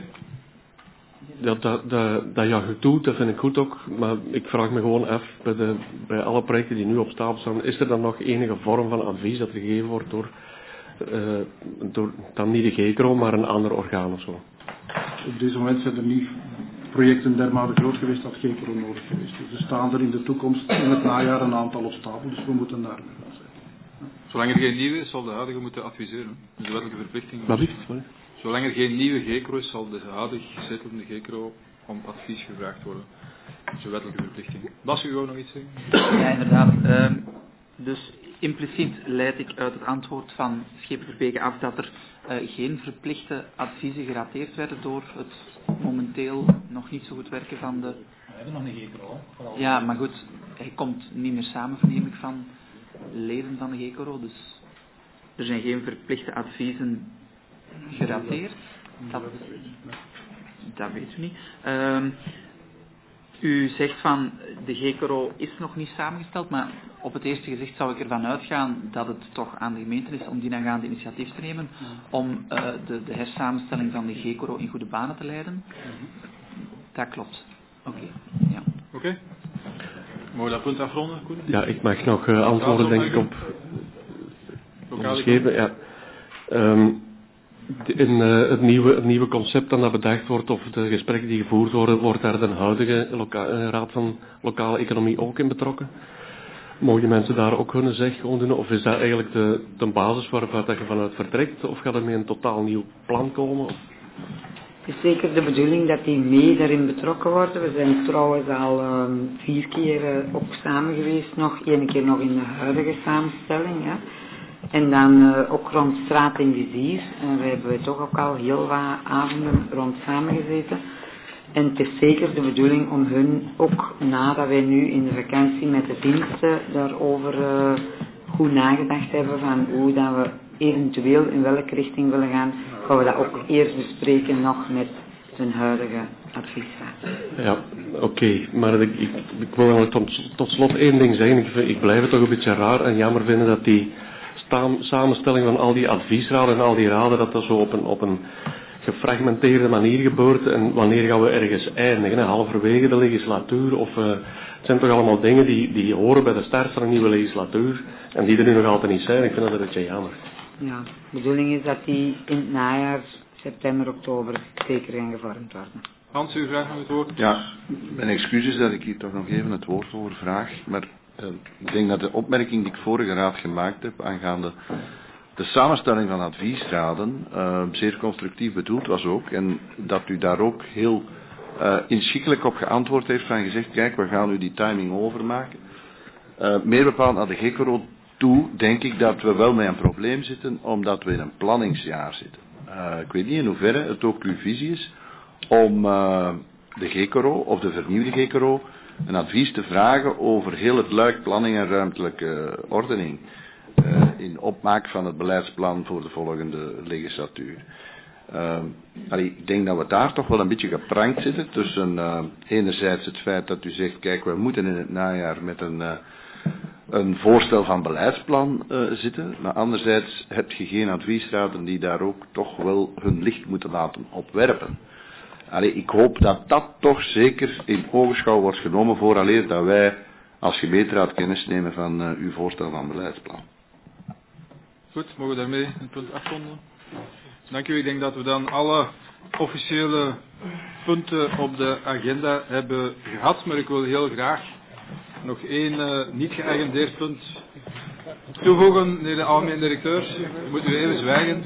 dat, dat, dat, dat je goed doet, dat vind ik goed ook, maar ik vraag me gewoon af, bij, de, bij alle projecten die nu op stapel staan, is er dan nog enige vorm van advies dat er gegeven wordt door, uh, door dan niet de GECRO, maar een ander orgaan of zo? Op deze moment zijn er niet projecten dermate groot geweest dat GECRO nodig geweest is. Er staan er in de toekomst in het najaar een aantal op stapel, dus we moeten daar mee gaan zijn. Zolang er geen nieuwe is, zal de huidige moeten adviseren. Dat is de wettelijke verplichting. Wat is het? Zolang er geen nieuwe GECRO is, zal de huidig zittelende GECRO om advies gevraagd worden. Dat is een wettelijke verplichting. Bas, u wou nog iets zeggen? Ja, inderdaad. Um, dus impliciet leid ik uit het antwoord van Schepen-Verbeke af dat er uh, geen verplichte adviezen gerateerd werden door het momenteel nog niet zo goed werken van de... We hebben nog een GECRO. Ja, maar goed, hij komt niet meer samen, verneem ik, van leden van de GECRO, dus er zijn geen verplichte adviezen gerateerd. Dat, dat weet u niet. Um, u zegt van de GECRO is nog niet samengesteld, maar op het eerste gezicht zou ik ervan uitgaan dat het toch aan de gemeente is om die aangaande initiatief te nemen om uh, de, de hersamenstelling van de GECRO in goede banen te leiden. Dat klopt. Oké. Okay. Ja. Oké. Okay. Mogen we dat punt afronden, Koen? Ja, ik mag nog uh, antwoorden denk ik op onderschepen. Ja. Um, in uh, het, nieuwe, het nieuwe concept dat bedacht wordt, of de gesprekken die gevoerd worden, wordt daar de huidige loka- uh, Raad van Lokale Economie ook in betrokken? Mogen mensen daar ook hun zeg gewoon doen? Of is dat eigenlijk de, de basis waar dat je vanuit vertrekt? Of gaat er met een totaal nieuw plan komen? Of? Het is zeker de bedoeling dat die mee daarin betrokken worden. We zijn trouwens al um, vier keer uh, ook samen geweest, nog één keer nog in de huidige samenstelling. Ja. En dan uh, ook rond straat en vizier. En we hebben toch ook al heel wat avonden rond samengezeten. En het is zeker de bedoeling om hun ook nadat wij nu in de vakantie met de diensten daarover uh, goed nagedacht hebben van hoe dat we eventueel in welke richting willen gaan, gaan we dat ook eerst bespreken nog met hun huidige adviesraad. Ja, oké. Okay. Maar ik, ik, ik wil wel tot, tot slot één ding zeggen. Ik, ik blijf het toch een beetje raar en jammer vinden dat die sta- samenstelling van al die adviesraden en al die raden, dat dat zo op een, op een gefragmenteerde manier gebeurt. En wanneer gaan we ergens eindigen? Hè? Halverwege de legislatuur? Of uh, het zijn toch allemaal dingen die, die horen bij de start van een nieuwe legislatuur en die er nu nog altijd niet zijn. Ik vind dat een beetje jammer. Ja, de bedoeling is dat die in het najaar, september, oktober, zeker gaan gevormd worden. Hans, u vraagt nog het woord? Ja, mijn excuses dat ik hier toch nog even het woord over vraag, maar uh, ik denk dat de opmerking die ik vorige raad gemaakt heb aangaande de samenstelling van adviesraden uh, zeer constructief bedoeld was ook, en dat u daar ook heel uh, inschikkelijk op geantwoord heeft van gezegd, kijk, we gaan u die timing overmaken. Uh, meer bepaald naar de GECRO toe denk ik dat we wel met een probleem zitten, omdat we in een planningsjaar zitten. Uh, ik weet niet in hoeverre het ook uw visie is om uh, de G K R O of de vernieuwde G K R O een advies te vragen over heel het luik planning en ruimtelijke ordening uh, in opmaak van het beleidsplan voor de volgende legislatuur. Uh, allee, ik denk dat we daar toch wel een beetje geprankt zitten tussen uh, enerzijds het feit dat u zegt, kijk, we moeten in het najaar met een, uh, een voorstel van beleidsplan uh, zitten, maar anderzijds heb je geen adviesraden die daar ook toch wel hun licht moeten laten opwerpen. Allee, ik hoop dat dat toch zeker in ogenschouw wordt genomen vooraleer dat wij als gemeenteraad kennis nemen van uh, uw voorstel van beleidsplan. Goed, mogen we daarmee een punt afronden? Dank u. Ik denk dat we dan alle officiële punten op de agenda hebben gehad, maar ik wil heel graag nog één uh, niet geagendeerd punt toevoegen, meneer de algemeen directeur. Moet u even zwijgen.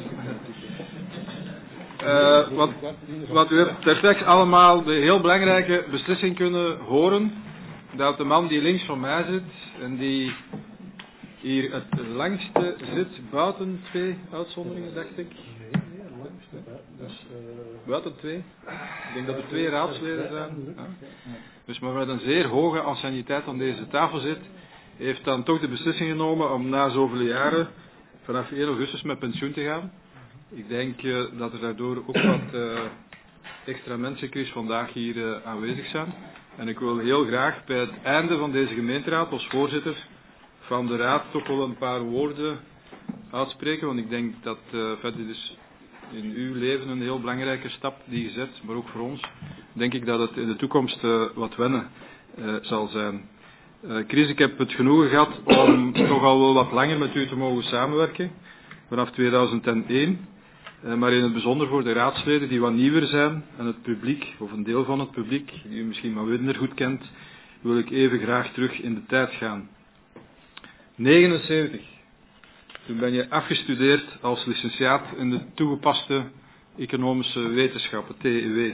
Uh, wat, wat u hebt ter straks allemaal de heel belangrijke beslissing kunnen horen, dat de man die links van mij zit en die hier het langste zit, buiten twee uitzonderingen, dacht ik. Buiten twee. Ik denk dat er twee raadsleden zijn. Ja. Dus maar met een zeer hoge anciëniteit aan deze tafel zit, heeft dan toch de beslissing genomen om na zoveel jaren vanaf één augustus met pensioen te gaan. Ik denk uh, dat er daardoor ook wat uh, extra mensen vandaag hier uh, aanwezig zijn. En ik wil heel graag bij het einde van deze gemeenteraad als voorzitter van de raad toch wel een paar woorden uitspreken. Want ik denk dat uh, dit is in uw leven een heel belangrijke stap die je zet, maar ook voor ons. Denk ik dat het in de toekomst uh, wat wennen uh, zal zijn. Uh, Chris, ik heb het genoegen gehad om toch al wel wat langer met u te mogen samenwerken. Vanaf tweeduizend één. Uh, maar in het bijzonder voor de raadsleden die wat nieuwer zijn en het publiek, of een deel van het publiek, die u misschien maar minder goed kent, wil ik even graag terug in de tijd gaan. negenenzeventig. Toen ben je afgestudeerd als licentiaat in de toegepaste economische wetenschappen, T E W.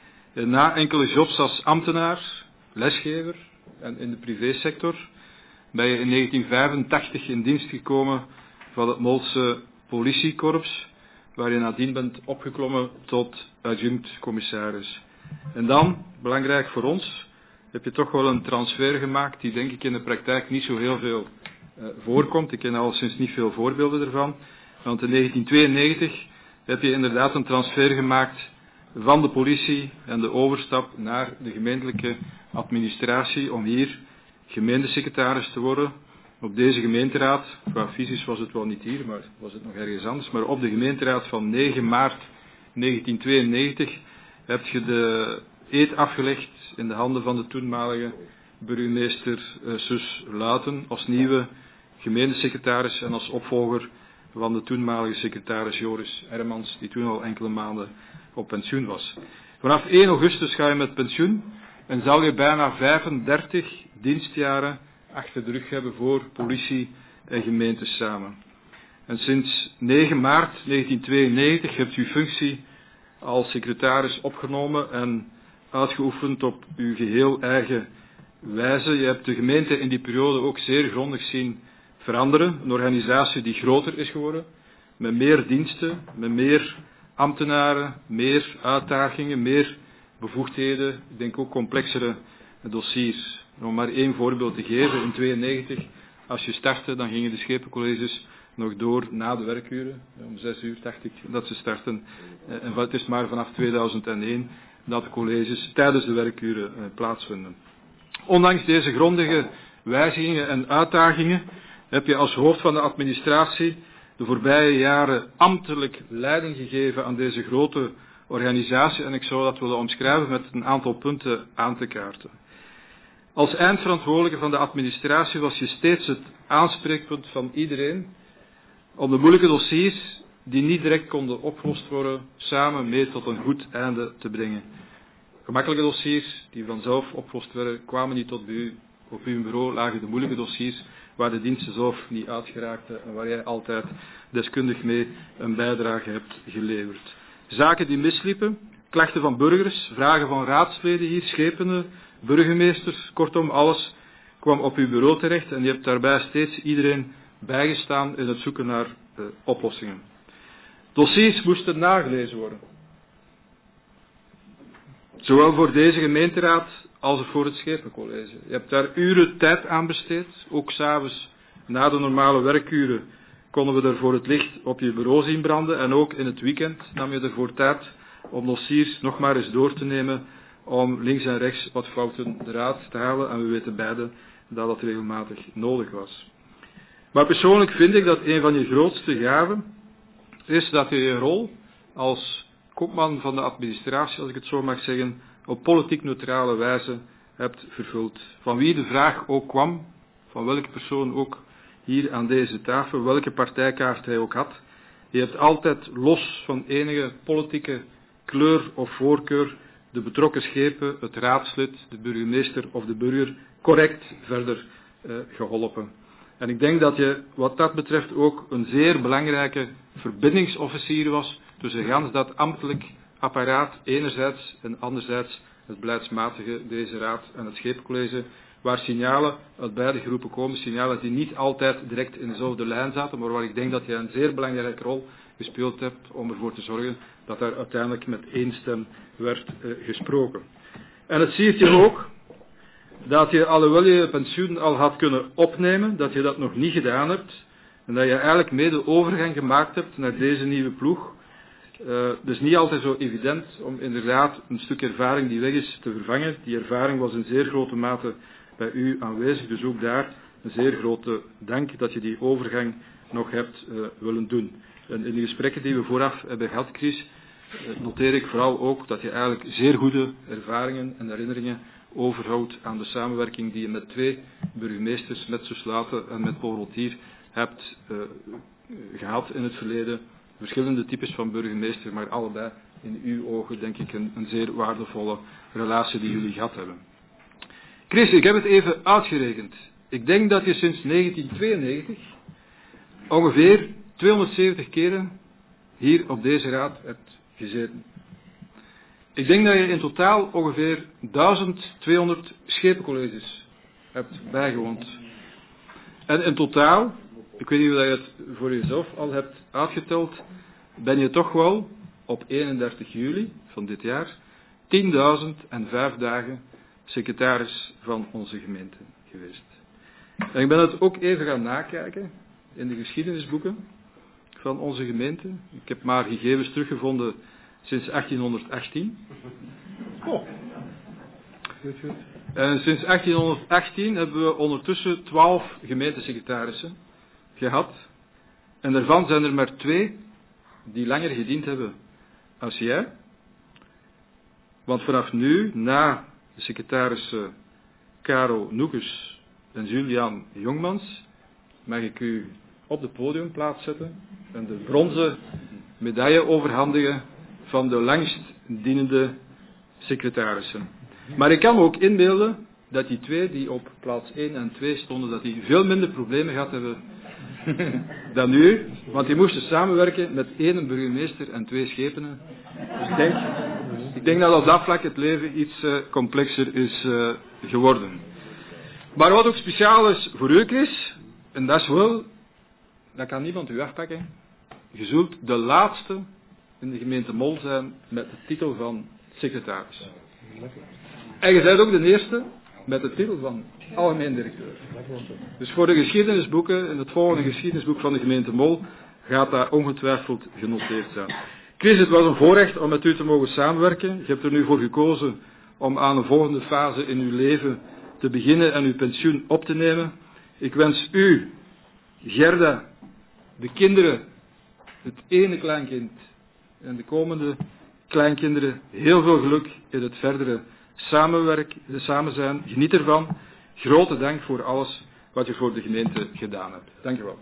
En na enkele jobs als ambtenaar, lesgever en in de privésector ben je in negentien vijfentachtig in dienst gekomen van het Molse politiekorps, waar je nadien bent opgeklommen tot adjunct-commissaris. En dan, belangrijk voor ons, heb je toch wel een transfer gemaakt die denk ik in de praktijk niet zo heel veel uh, voorkomt. Ik ken al sinds niet veel voorbeelden ervan. Want in negentien tweeënnegentig heb je inderdaad een transfer gemaakt van de politie en de overstap naar de gemeentelijke administratie om hier gemeentesecretaris te worden. Op deze gemeenteraad, qua fysisch was het wel niet hier, maar was het nog ergens anders, maar op de gemeenteraad van negen maart negentien tweeënnegentig heb je de eed afgelegd in de handen van de toenmalige burgemeester uh, Sus Luiten als nieuwe gemeentesecretaris en als opvolger van de toenmalige secretaris Joris Hermans, die toen al enkele maanden op pensioen was. Vanaf één augustus ga je met pensioen en zal je bijna vijfendertig dienstjaren achter de rug hebben voor politie en gemeentes samen. En sinds negen maart negentien tweeënnegentig hebt u functie als secretaris opgenomen en uitgeoefend op uw geheel eigen wijze. Je hebt de gemeente in die periode ook zeer grondig zien veranderen. Een organisatie die groter is geworden, met meer diensten, met meer ambtenaren, meer uitdagingen, meer bevoegdheden. Ik denk ook complexere dossiers. Om maar één voorbeeld te geven, in tweeënnegentig, als je startte, dan gingen de schepencolleges nog door na de werkuren. Om zes uur dacht ik dat ze starten. En het is maar vanaf tweeduizend één dat de colleges tijdens de werkuren plaatsvinden. Ondanks deze grondige wijzigingen en uitdagingen heb je als hoofd van de administratie de voorbije jaren ambtelijk leiding gegeven aan deze grote organisatie. En ik zou dat willen omschrijven met een aantal punten aan te kaarten. Als eindverantwoordelijke van de administratie was je steeds het aanspreekpunt van iedereen om de moeilijke dossiers die niet direct konden opgelost worden, samen mee tot een goed einde te brengen. Gemakkelijke dossiers die vanzelf opgelost werden, kwamen niet tot bij u. Op uw bureau lagen de moeilijke dossiers waar de diensten zelf niet uitgeraakten en waar jij altijd deskundig mee een bijdrage hebt geleverd. Zaken die misliepen, klachten van burgers, vragen van raadsleden hier, schepenen, burgemeesters, kortom alles kwam op uw bureau terecht en je hebt daarbij steeds iedereen bijgestaan in het zoeken naar uh, oplossingen. Dossiers moesten nagelezen worden. Zowel voor deze gemeenteraad als voor het Schepencollege. Je hebt daar uren tijd aan besteed. Ook 's avonds na de normale werkuren konden we er voor het licht op je bureau zien branden. En ook in het weekend nam je ervoor tijd om dossiers nog maar eens door te nemen. Om links en rechts wat fouten eruit te halen. En we weten beiden dat dat regelmatig nodig was. Maar persoonlijk vind ik dat een van je grootste gaven is dat je je rol als kopman van de administratie, als ik het zo mag zeggen, op politiek neutrale wijze hebt vervuld. Van wie de vraag ook kwam, van welke persoon ook hier aan deze tafel, welke partijkaart hij ook had, je hebt altijd los van enige politieke kleur of voorkeur de betrokken schepen, het raadslid, de burgemeester of de burger correct verder uh, geholpen. En ik denk dat je wat dat betreft ook een zeer belangrijke verbindingsofficier was tussen gans dat ambtelijk apparaat enerzijds en anderzijds het beleidsmatige deze raad en het Scheepcollege, waar signalen uit beide groepen komen, signalen die niet altijd direct in dezelfde lijn zaten, maar waar ik denk dat je een zeer belangrijke rol gespeeld hebt om ervoor te zorgen dat daar uiteindelijk met één stem werd uh, gesproken. En het siert je ook dat je, alhoewel je je pensioen al had kunnen opnemen, dat je dat nog niet gedaan hebt en dat je eigenlijk mee de overgang gemaakt hebt naar deze nieuwe ploeg. Uh, dus niet altijd zo evident om inderdaad een stuk ervaring die weg is te vervangen. Die ervaring was in zeer grote mate bij u aanwezig, dus ook daar een zeer grote dank dat je die overgang nog hebt uh, willen doen. En in de gesprekken die we vooraf hebben gehad, Chris, uh, noteer ik vooral ook dat je eigenlijk zeer goede ervaringen en herinneringen overhoudt aan de samenwerking die je met twee burgemeesters, met Souslate en met Paul Rotier, hebt uh, gehad in het verleden. Verschillende types van burgemeester, maar allebei in uw ogen denk ik een, een zeer waardevolle relatie die jullie gehad hebben. Chris, ik heb het even uitgerekend. Ik denk dat je sinds negentien tweeënnegentig ongeveer tweehonderdzeventig keren hier op deze raad hebt gezeten. Ik denk dat je in totaal ongeveer duizend tweehonderd schepencolleges hebt bijgewoond. En in totaal, ik weet niet of je het voor jezelf al hebt uitgeteld, ben je toch wel op eenendertig juli van dit jaar tienduizend vijf dagen secretaris van onze gemeente geweest. En ik ben het ook even gaan nakijken in de geschiedenisboeken van onze gemeente. Ik heb maar gegevens teruggevonden sinds achttienhonderdachttien. Oh. En sinds achttienhonderdachttien hebben we ondertussen twaalf gemeentesecretarissen gehad. En daarvan zijn er maar twee die langer gediend hebben als jij. Want vanaf nu, na de secretarissen Caro Noekes en Julian Jongmans, mag ik u op het podium plaatszetten en de bronzen medaille overhandigen van de langst dienende secretarissen. Maar ik kan me ook inbeelden dat die twee die op plaats één en twee stonden, dat die veel minder problemen gehad hebben dan u, want die moesten samenwerken met één burgemeester en twee schepenen. Dus ik denk, ik denk dat op dat vlak het leven iets uh, complexer is uh, geworden. Maar wat ook speciaal is voor u, Chris, en dat is wel, dat kan niemand u afpakken, je zult de laatste in de gemeente Mol zijn met de titel van secretaris. En je bent ook de eerste met de titel van algemeen directeur. Dus voor de geschiedenisboeken, in het volgende geschiedenisboek van de gemeente Mol, gaat dat ongetwijfeld genoteerd zijn. Chris, het was een voorrecht om met u te mogen samenwerken. Je hebt er nu voor gekozen om aan een volgende fase in uw leven te beginnen en uw pensioen op te nemen. Ik wens u, Gerda, de kinderen, het ene kleinkind en de komende kleinkinderen heel veel geluk in het verdere samenwerk, samen zijn. Geniet ervan. Grote dank voor alles wat je voor de gemeente gedaan hebt. Dank u wel.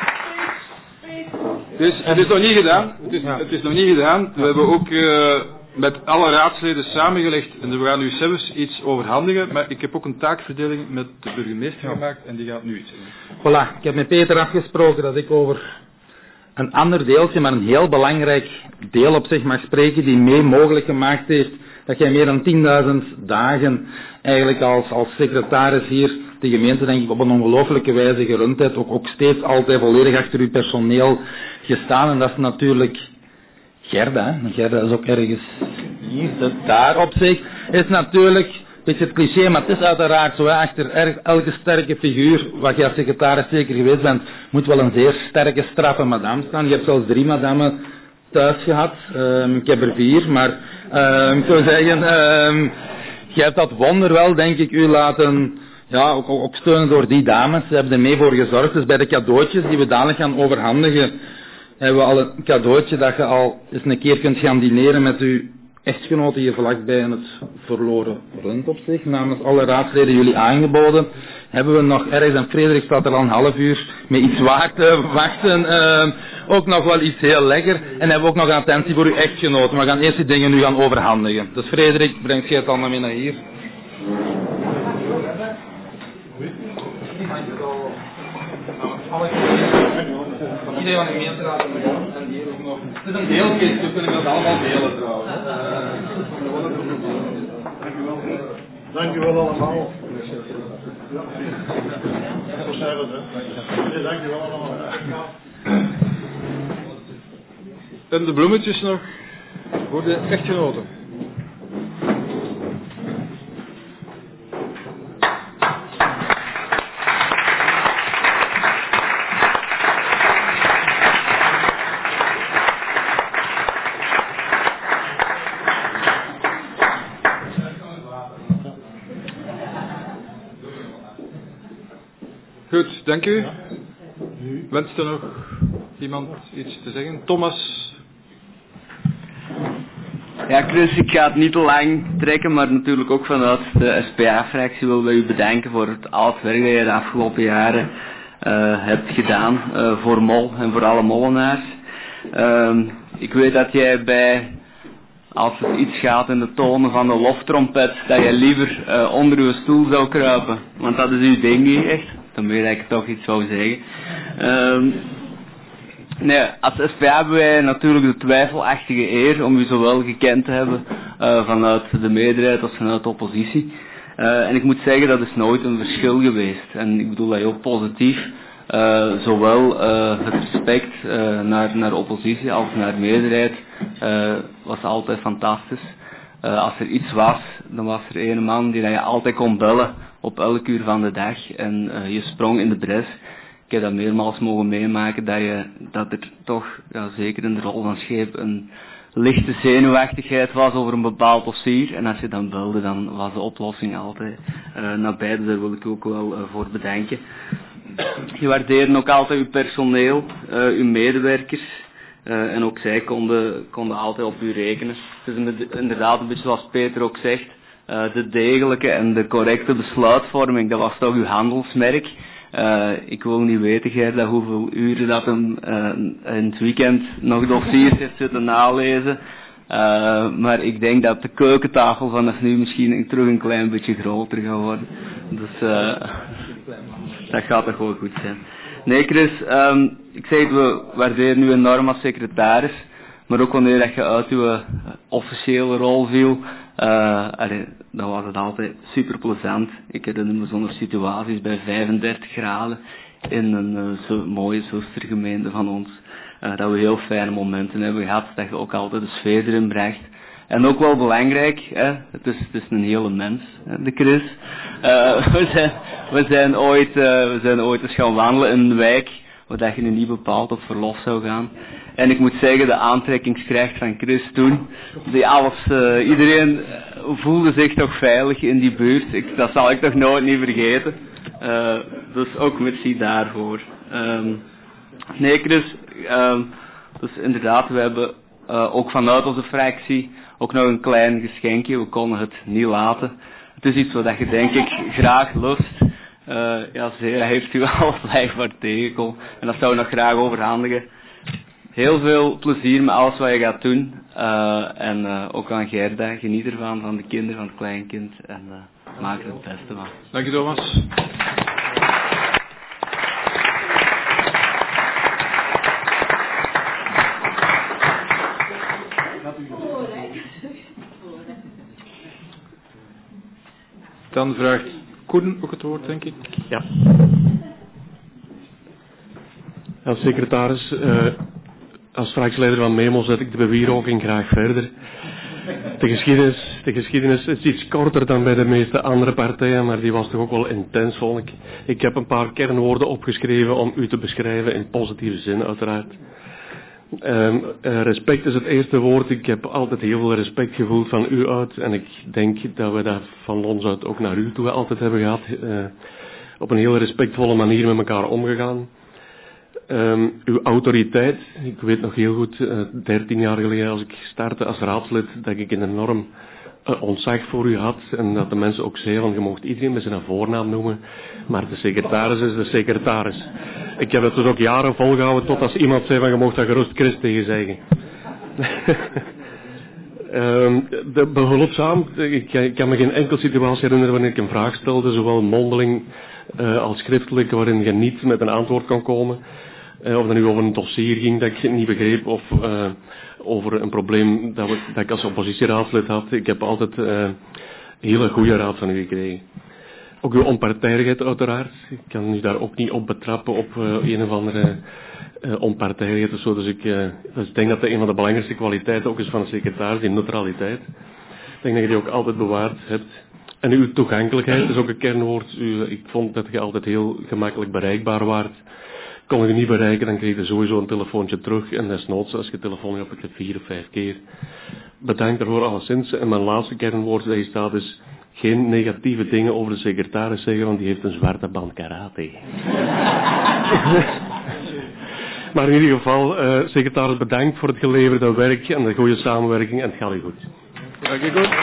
Dus het is nog niet gedaan. Het is, het is nog niet gedaan. We hebben ook uh, met alle raadsleden samengelegd en we gaan u zelfs iets overhandigen, maar ik heb ook een taakverdeling met de burgemeester ja. gemaakt en die gaat nu iets zeggen. Voilà, ik heb met Peter afgesproken dat ik over een ander deeltje, maar een heel belangrijk deel op zich mag spreken, die mee mogelijk gemaakt heeft dat jij meer dan tienduizend dagen eigenlijk als, als secretaris hier de gemeente denk ik op een ongelooflijke wijze gerund hebt, ook, ook steeds altijd volledig achter uw personeel gestaan en dat is natuurlijk Gerda, hè? Gerda is ook ergens hier, dat daar op zich is natuurlijk een beetje het cliché, maar het is uiteraard zo, hè? Achter erg, elke sterke figuur, wat je als secretaris zeker geweest bent, moet wel een zeer sterke, straffe madame staan. Je hebt zelfs drie madammen thuis gehad, um, ik heb er vier, maar um, ik zou zeggen, um, je hebt dat wonder wel, denk ik, u laten ja, ook, ook steunen door die dames, ze hebben er mee voor gezorgd, dus bij de cadeautjes die we dadelijk gaan overhandigen, hebben we al een cadeautje dat je al eens een keer kunt gaan dineren met uw echtgenote hier vlakbij in het verloren rund op zich. Namens alle raadsleden jullie aangeboden. Hebben we nog ergens, en Frederik staat er al een half uur met iets waar te wachten. Uh, ook nog wel iets heel lekker. En hebben we ook nog een attentie voor uw echtgenote. We gaan eerst die dingen nu gaan overhandigen. Dus Frederik, brengt jij het dan mee naar hier. Iedereen van de gemeenteraad en hier ook nog. Het is een deelkist, we kunnen dat allemaal delen trouwens. Dank u wel allemaal. Zo zijn we het, hè. Dank u wel allemaal. En de bloemetjes nog voor de echtgenoten. Goed, dank u. Wenst er nog iemand iets te zeggen? Thomas? Ja, Chris, ik ga het niet te lang trekken, maar natuurlijk ook vanuit de S P A-fractie willen we u bedanken voor het al het werk dat je de afgelopen jaren uh, hebt gedaan uh, voor Mol en voor alle molenaars. Uh, ik weet dat jij bij, als het iets gaat in de tonen van de loftrompet, dat jij liever uh, onder uw stoel zou kruipen, want dat is uw ding niet echt. Dan weet ik toch iets zou zeggen. Um, nee, als S P A hebben wij natuurlijk de twijfelachtige eer om u zowel gekend te hebben uh, vanuit de meerderheid als vanuit de oppositie. Uh, en ik moet zeggen, dat is nooit een verschil geweest. En ik bedoel dat heel positief. Uh, zowel uh, het respect uh, naar, naar oppositie als naar meerderheid uh, was altijd fantastisch. Uh, als er iets was, dan was er een man die je altijd kon bellen op elk uur van de dag en uh, je sprong in de bres. Ik heb dat meermaals mogen meemaken dat, je, dat er toch, ja, zeker in de rol van scheep, een lichte zenuwachtigheid was over een bepaald dossier. En als je dan belde, dan was de oplossing altijd uh, nabij. Dus daar wil ik ook wel uh, voor bedanken. Je waardeerde ook altijd uw personeel, uh, uw medewerkers. Uh, en ook zij konden, konden altijd op u rekenen. Het is inderdaad een beetje zoals Peter ook zegt. Uh, de degelijke en de correcte besluitvorming, dat was toch uw handelsmerk. Uh, ik wil niet weten, Gerda, hoeveel uren dat hem uh, in het weekend nog dossiers heeft zitten nalezen. Uh, maar ik denk dat de keukentafel vanaf nu misschien terug een klein beetje groter gaat worden. Dus uh, dat gaat toch wel goed zijn. Nee, Chris, um, ik zeg het, we waarderen u enorm als secretaris. Maar ook wanneer dat je uit uw uh, officiële rol viel, uh, allee, dan was het altijd super plezant. Ik herinner me zonder situaties bij vijfendertig graden in een uh, zo mooie zustergemeente van ons. Uh, dat we heel fijne momenten hebben gehad, dat je ook altijd de sfeer erin bracht. En ook wel belangrijk, hè, het, is, het is een hele mens, hè, de Chris. Uh, we, zijn, we, zijn ooit, uh, we zijn ooit eens gaan wandelen in een wijk waar dat je nu niet bepaald op verlof zou gaan. En ik moet zeggen, de aantrekkingskracht van Chris toen, die alles, uh, iedereen voelde zich toch veilig in die buurt. Ik, dat zal ik toch nooit niet vergeten. Uh, dus ook merci daarvoor. Um, nee, Chris, um, dus inderdaad, we hebben uh, ook vanuit onze fractie ook nog een klein geschenkje. We konden het niet laten. Het is iets wat je denk ik graag lust. Uh, ja, zeer heeft u al blijkbaar tegenkomen. En dat zou ik nog graag overhandigen. heel veel plezier met alles wat je gaat doen. Uh, en uh, ook aan Gerda, geniet ervan, van de kinderen, van het kleinkind. En uh, maak er het beste van. Dank je, Thomas. Dan vraagt Koen ook het woord, denk ik. Ja. Als secretaris, uh, als fractieleider van MEMO zet ik de bewieroking graag verder. De geschiedenis, de geschiedenis is iets korter dan bij de meeste andere partijen, maar die was toch ook wel intens, vond ik. Ik heb een paar kernwoorden opgeschreven om u te beschrijven, in positieve zin uiteraard. Um, uh, respect is het eerste woord. Ik heb altijd heel veel respect gevoeld van u uit. En ik denk dat we dat van ons uit ook naar u toe altijd hebben gehad. Uh, op een heel respectvolle manier met elkaar omgegaan. Um, uw autoriteit. Ik weet nog heel goed, uh, dertien jaar geleden als ik startte als raadslid, dat ik een enorm uh, ontzag voor u had. En dat de mensen ook zeiden van, je mocht iedereen met zijn voornaam noemen. Maar de secretaris is de secretaris. Ik heb het dus ook jaren volgehouden tot als iemand zei van, je mocht dat gerust Chris tegen zeggen. um, de behulpzaam. Ik, ik kan me geen enkele situatie herinneren wanneer ik een vraag stelde, zowel mondeling uh, als schriftelijk, waarin je niet met een antwoord kan komen. Uh, of dat nu over een dossier ging dat ik niet begreep, of uh, over een probleem dat, we, dat ik als oppositieraadslid had. Ik heb altijd uh, hele goede raad van u gekregen. Ook uw onpartijdigheid uiteraard. Ik kan u daar ook niet op betrappen op uh, een of andere uh, onpartijdigheid of zo. Dus ik, uh, dus ik denk dat dat een van de belangrijkste kwaliteiten ook is van een secretaris, die neutraliteit. Ik denk dat je die ook altijd bewaard hebt. En uw toegankelijkheid is ook een kernwoord. U, ik vond dat je altijd heel gemakkelijk bereikbaar waart. Kon je niet bereiken, dan kreeg je sowieso een telefoontje terug. En desnoods, als je telefoon hebt, heb ik het vier of vijf keer. Bedankt daarvoor alleszins. En mijn laatste kernwoord dat hier staat is, geen negatieve dingen over de secretaris zeggen, want die heeft een zwarte band karate. Maar in ieder geval, uh, secretaris, bedankt voor het geleverde werk en de goede samenwerking en het gaat u goed. Dank je goed.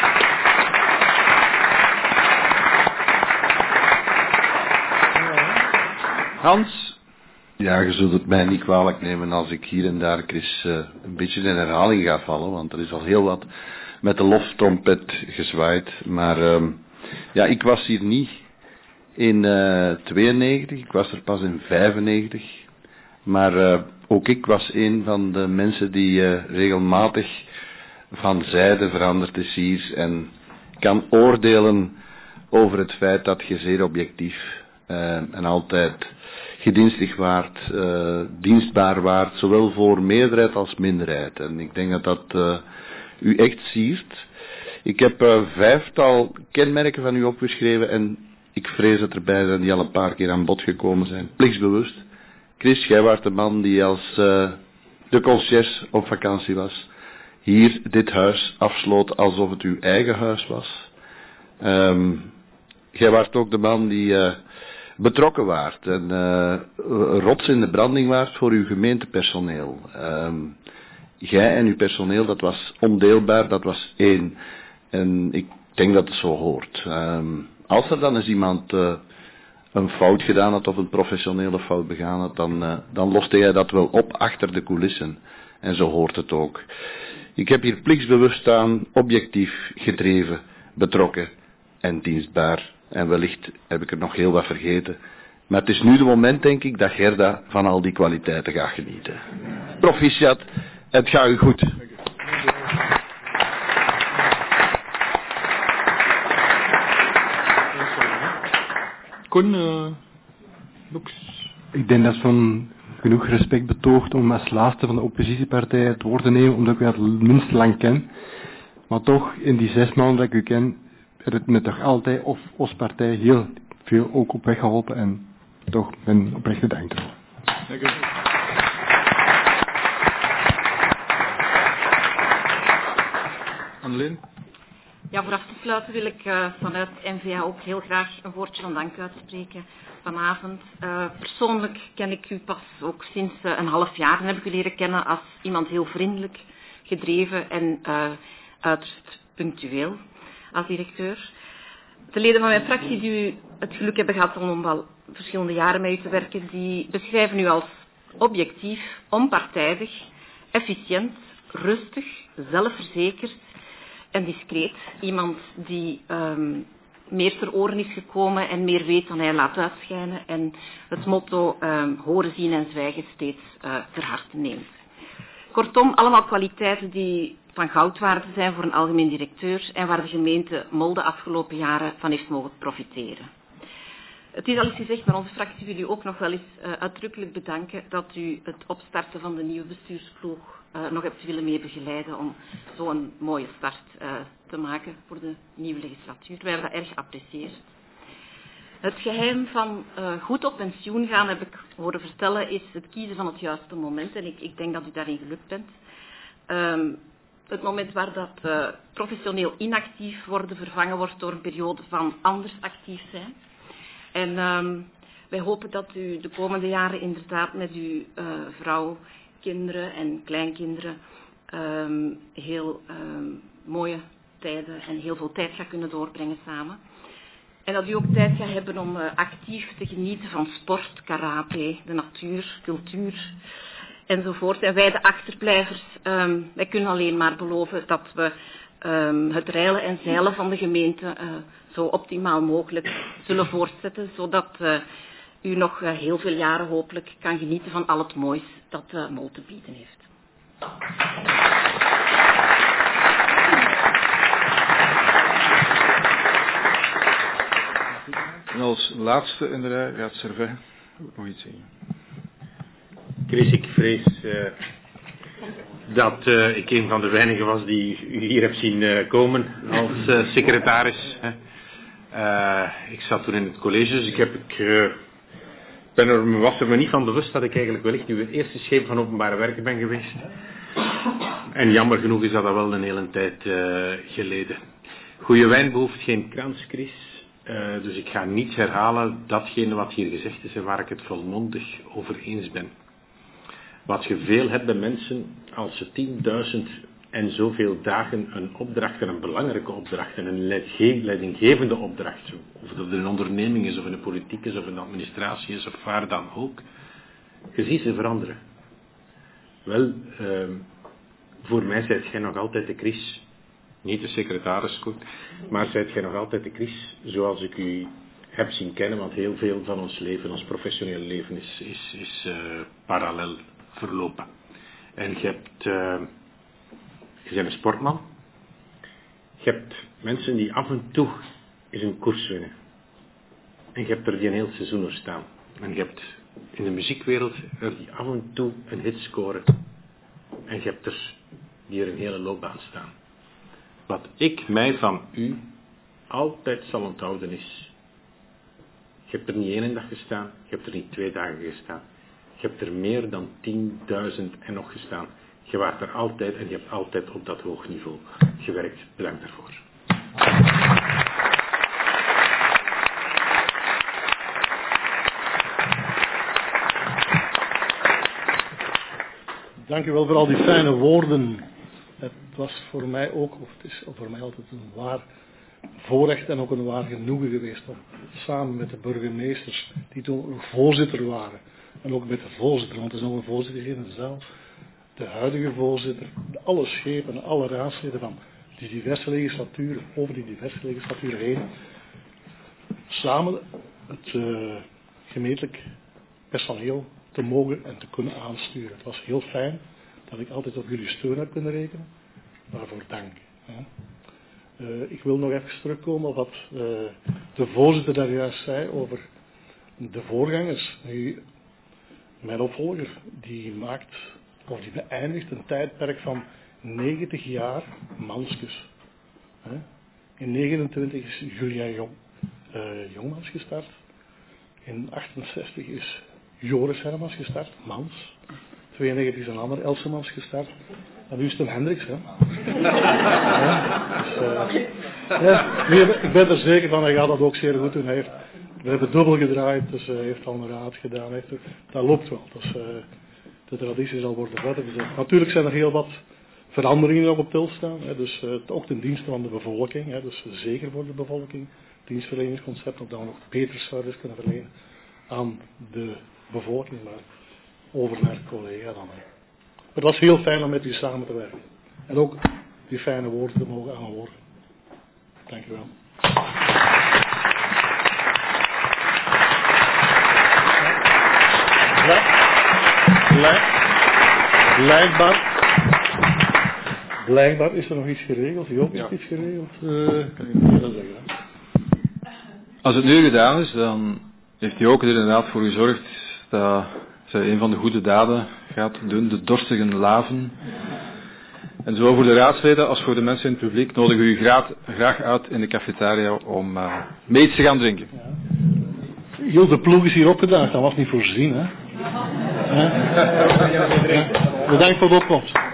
Hans? Ja, je zult het mij niet kwalijk nemen als ik hier en daar Chris uh, een beetje in herhaling ga vallen, want er is al heel wat met de loftrompet gezwaaid. Maar uh, ja, ik was hier niet in uh, tweeënnegentig, ik was er pas in vijfennegentig. Maar uh, ook ik was een van de mensen die uh, regelmatig van zijde veranderd is hier en kan oordelen over het feit dat je zeer objectief uh, en altijd gedienstig waart, uh, dienstbaar waart, zowel voor meerderheid als minderheid. En ik denk dat dat uh, u echt siert. Ik heb uh, vijftal kenmerken van u opgeschreven en ik vrees dat erbij zijn die al een paar keer aan bod gekomen zijn. Plichtsbewust. Chris, jij was de man die als uh, de conciërge op vakantie was, hier dit huis afsloot alsof het uw eigen huis was. Um, jij was ook de man die uh, betrokken waart en uh, rots in de branding waart voor uw gemeentepersoneel. Um, jij en uw personeel, dat was ondeelbaar, dat was één. En ik denk dat het zo hoort. Um, als er dan eens iemand uh, een fout gedaan had of een professionele fout begaan had, dan, uh, dan loste jij dat wel op achter de coulissen. En zo hoort het ook. Ik heb hier plichtsbewust staan, objectief, gedreven, betrokken en dienstbaar. En wellicht heb ik er nog heel wat vergeten. Maar het is nu de moment, denk ik, dat Gerda van al die kwaliteiten gaat genieten. Proficiat, het gaat u goed. Koen, uh, Boeks. Ik denk dat van genoeg respect betoogt om als laatste van de oppositiepartij het woord te nemen, omdat ik u het minst lang ken. Maar toch, in die zes maanden dat ik u ken, heb het me toch altijd of als partij heel veel ook op weg geholpen en toch ben oprecht bedankt ervoor. Dank u. Annelien? Ja, voor af te sluiten wil ik uh, vanuit N V A ook heel graag een woordje van dank uitspreken vanavond. Uh, persoonlijk ken ik u pas ook sinds uh, een half jaar en heb ik u leren kennen als iemand heel vriendelijk, gedreven en uh, uiterst punctueel als directeur. De leden van mijn fractie die u het geluk hebben gehad om al verschillende jaren mee te werken, die beschrijven u als objectief, onpartijdig, efficiënt, rustig, zelfverzekerd en discreet. Iemand die um, meer ter oren is gekomen en meer weet dan hij laat uitschijnen en het motto um, horen, zien en zwijgen steeds uh, ter harte neemt. Kortom, allemaal kwaliteiten die van goudwaarde zijn voor een algemeen directeur en waar de gemeente Mol de afgelopen jaren van heeft mogen profiteren. Het is al eens gezegd, maar onze fractie wil u ook nog wel eens uh, uitdrukkelijk bedanken dat u het opstarten van de nieuwe bestuursploeg uh, nog hebt willen mee begeleiden om zo'n mooie start uh, te maken voor de nieuwe legislatuur. Wij hebben dat erg geapprecieerd. Het geheim van uh, goed op pensioen gaan, heb ik horen vertellen, is het kiezen van het juiste moment. En ik, ik denk dat u daarin gelukt bent. Um, het moment waar dat uh, professioneel inactief worden vervangen wordt door een periode van anders actief zijn. En um, wij hopen dat u de komende jaren inderdaad met uw uh, vrouw, kinderen en kleinkinderen um, heel um, mooie tijden en heel veel tijd gaat kunnen doorbrengen samen. En dat u ook tijd gaat hebben om uh, actief te genieten van sport, karate, de natuur, cultuur enzovoort. En wij de achterblijvers, um, wij kunnen alleen maar beloven dat we um, het reilen en zeilen van de gemeente uh, zo optimaal mogelijk zullen voortzetten, zodat uh, u nog uh, heel veel jaren hopelijk kan genieten van al het moois dat uh, Mol te bieden heeft. En als laatste in de rij gaat Servet nog iets zeggen. Chris, ik vrees uh, dat uh, ik een van de weinigen was die u hier heb zien uh, komen als uh, secretaris. Hè. Uh, ik zat toen in het college, dus ik, heb, ik uh, ben er, was er me niet van bewust dat ik eigenlijk wellicht uw eerste scheep van openbare werken ben geweest. En jammer genoeg is dat al wel een hele tijd uh, geleden. Goeie wijn behoeft geen krans, Chris. Uh, dus ik ga niet herhalen datgene wat hier gezegd is en waar ik het volmondig over eens ben. Wat je veel hebt bij mensen, als ze tienduizend en zoveel dagen een opdracht, en een belangrijke opdracht, en een leidinggevende opdracht, of dat een onderneming is, of in de politiek is, of in de administratie is, of waar dan ook, je ziet ze veranderen. Wel, uh, voor mij zijt jij nog altijd de Chris. Niet de secretaris, goed, maar zijt jij nog altijd de Chris zoals ik u heb zien kennen, want heel veel van ons leven, ons professioneel leven, is, is, is uh, parallel verlopen. En je hebt, uh, je bent een sportman, je hebt mensen die af en toe eens een koers winnen. En je hebt er die een heel seizoen op staan. En je hebt in de muziekwereld er die af en toe een hit scoren. En je hebt er die er een hele loopbaan staan. Wat ik mij van u altijd zal onthouden is, je hebt er niet één dag gestaan, je hebt er niet twee dagen gestaan. Je hebt er meer dan tienduizend en nog gestaan. Je waart er altijd en je hebt altijd op dat hoog niveau gewerkt. Bedankt daarvoor. Dank u wel voor al die fijne woorden. Het was voor mij ook, of het is voor mij altijd een waar voorrecht en ook een waar genoegen geweest om samen met de burgemeesters, die toen nog voorzitter waren, en ook met de voorzitter, want er is nog een voorzitter hier in de zaal, de huidige voorzitter, alle schepen en alle raadsleden van die diverse legislaturen, over die diverse legislaturen heen, samen het uh, gemeentelijk personeel te mogen en te kunnen aansturen. Het was heel fijn dat ik altijd op jullie steun heb kunnen rekenen. Waarvoor dank. Hè. Uh, ik wil nog even terugkomen op wat uh, de voorzitter daar juist zei over de voorgangers. Nu, mijn opvolger, die maakt, of die beëindigt een tijdperk van negentig jaar Manskes. Hè. In negenentwintig is Julia Jong, uh, Jongmans gestart. In achtenzestig is Joris Hermans gestart, Mans. tweeënnegentig is een ander Elsemans gestart. En nu is het een Hendricks, hè. Ja, dus, uh, ja, ik ben er zeker van, hij gaat dat ook zeer goed doen. Hij heeft, we hebben dubbel gedraaid, dus hij uh, heeft al een raad gedaan. Heeft, dat loopt wel. Dus, uh, de traditie zal worden verder. Natuurlijk zijn er heel wat veranderingen nog op til staan. Hè, dus uh, ook ten dienste van de bevolking. Hè, dus zeker voor de bevolking. Dienstverleningsconcept, dat we nog beter service kunnen verlenen aan de bevolking. Maar overleg collega dan. Hè. Maar het was heel fijn om met u samen te werken. En ook die fijne woorden te mogen aanhoren. Dank u wel. Blijkbaar, blijkbaar is er nog iets geregeld. Joop, is ja. iets geregeld? Uh, kan ik niet wel zeggen. Hè? Als het nu gedaan is, dan heeft hij ook er inderdaad voor gezorgd dat zij een van de goede daden gaat doen, de dorstigen laven. En zowel voor de raadsleden als voor de mensen in het publiek nodigen we u graag, graag uit in de cafetaria om uh, mee iets te gaan drinken. Ja. Heel de ploeg is hier opgedaagd, dat was niet voorzien, hè? Ja. Bedankt voor de opkomst.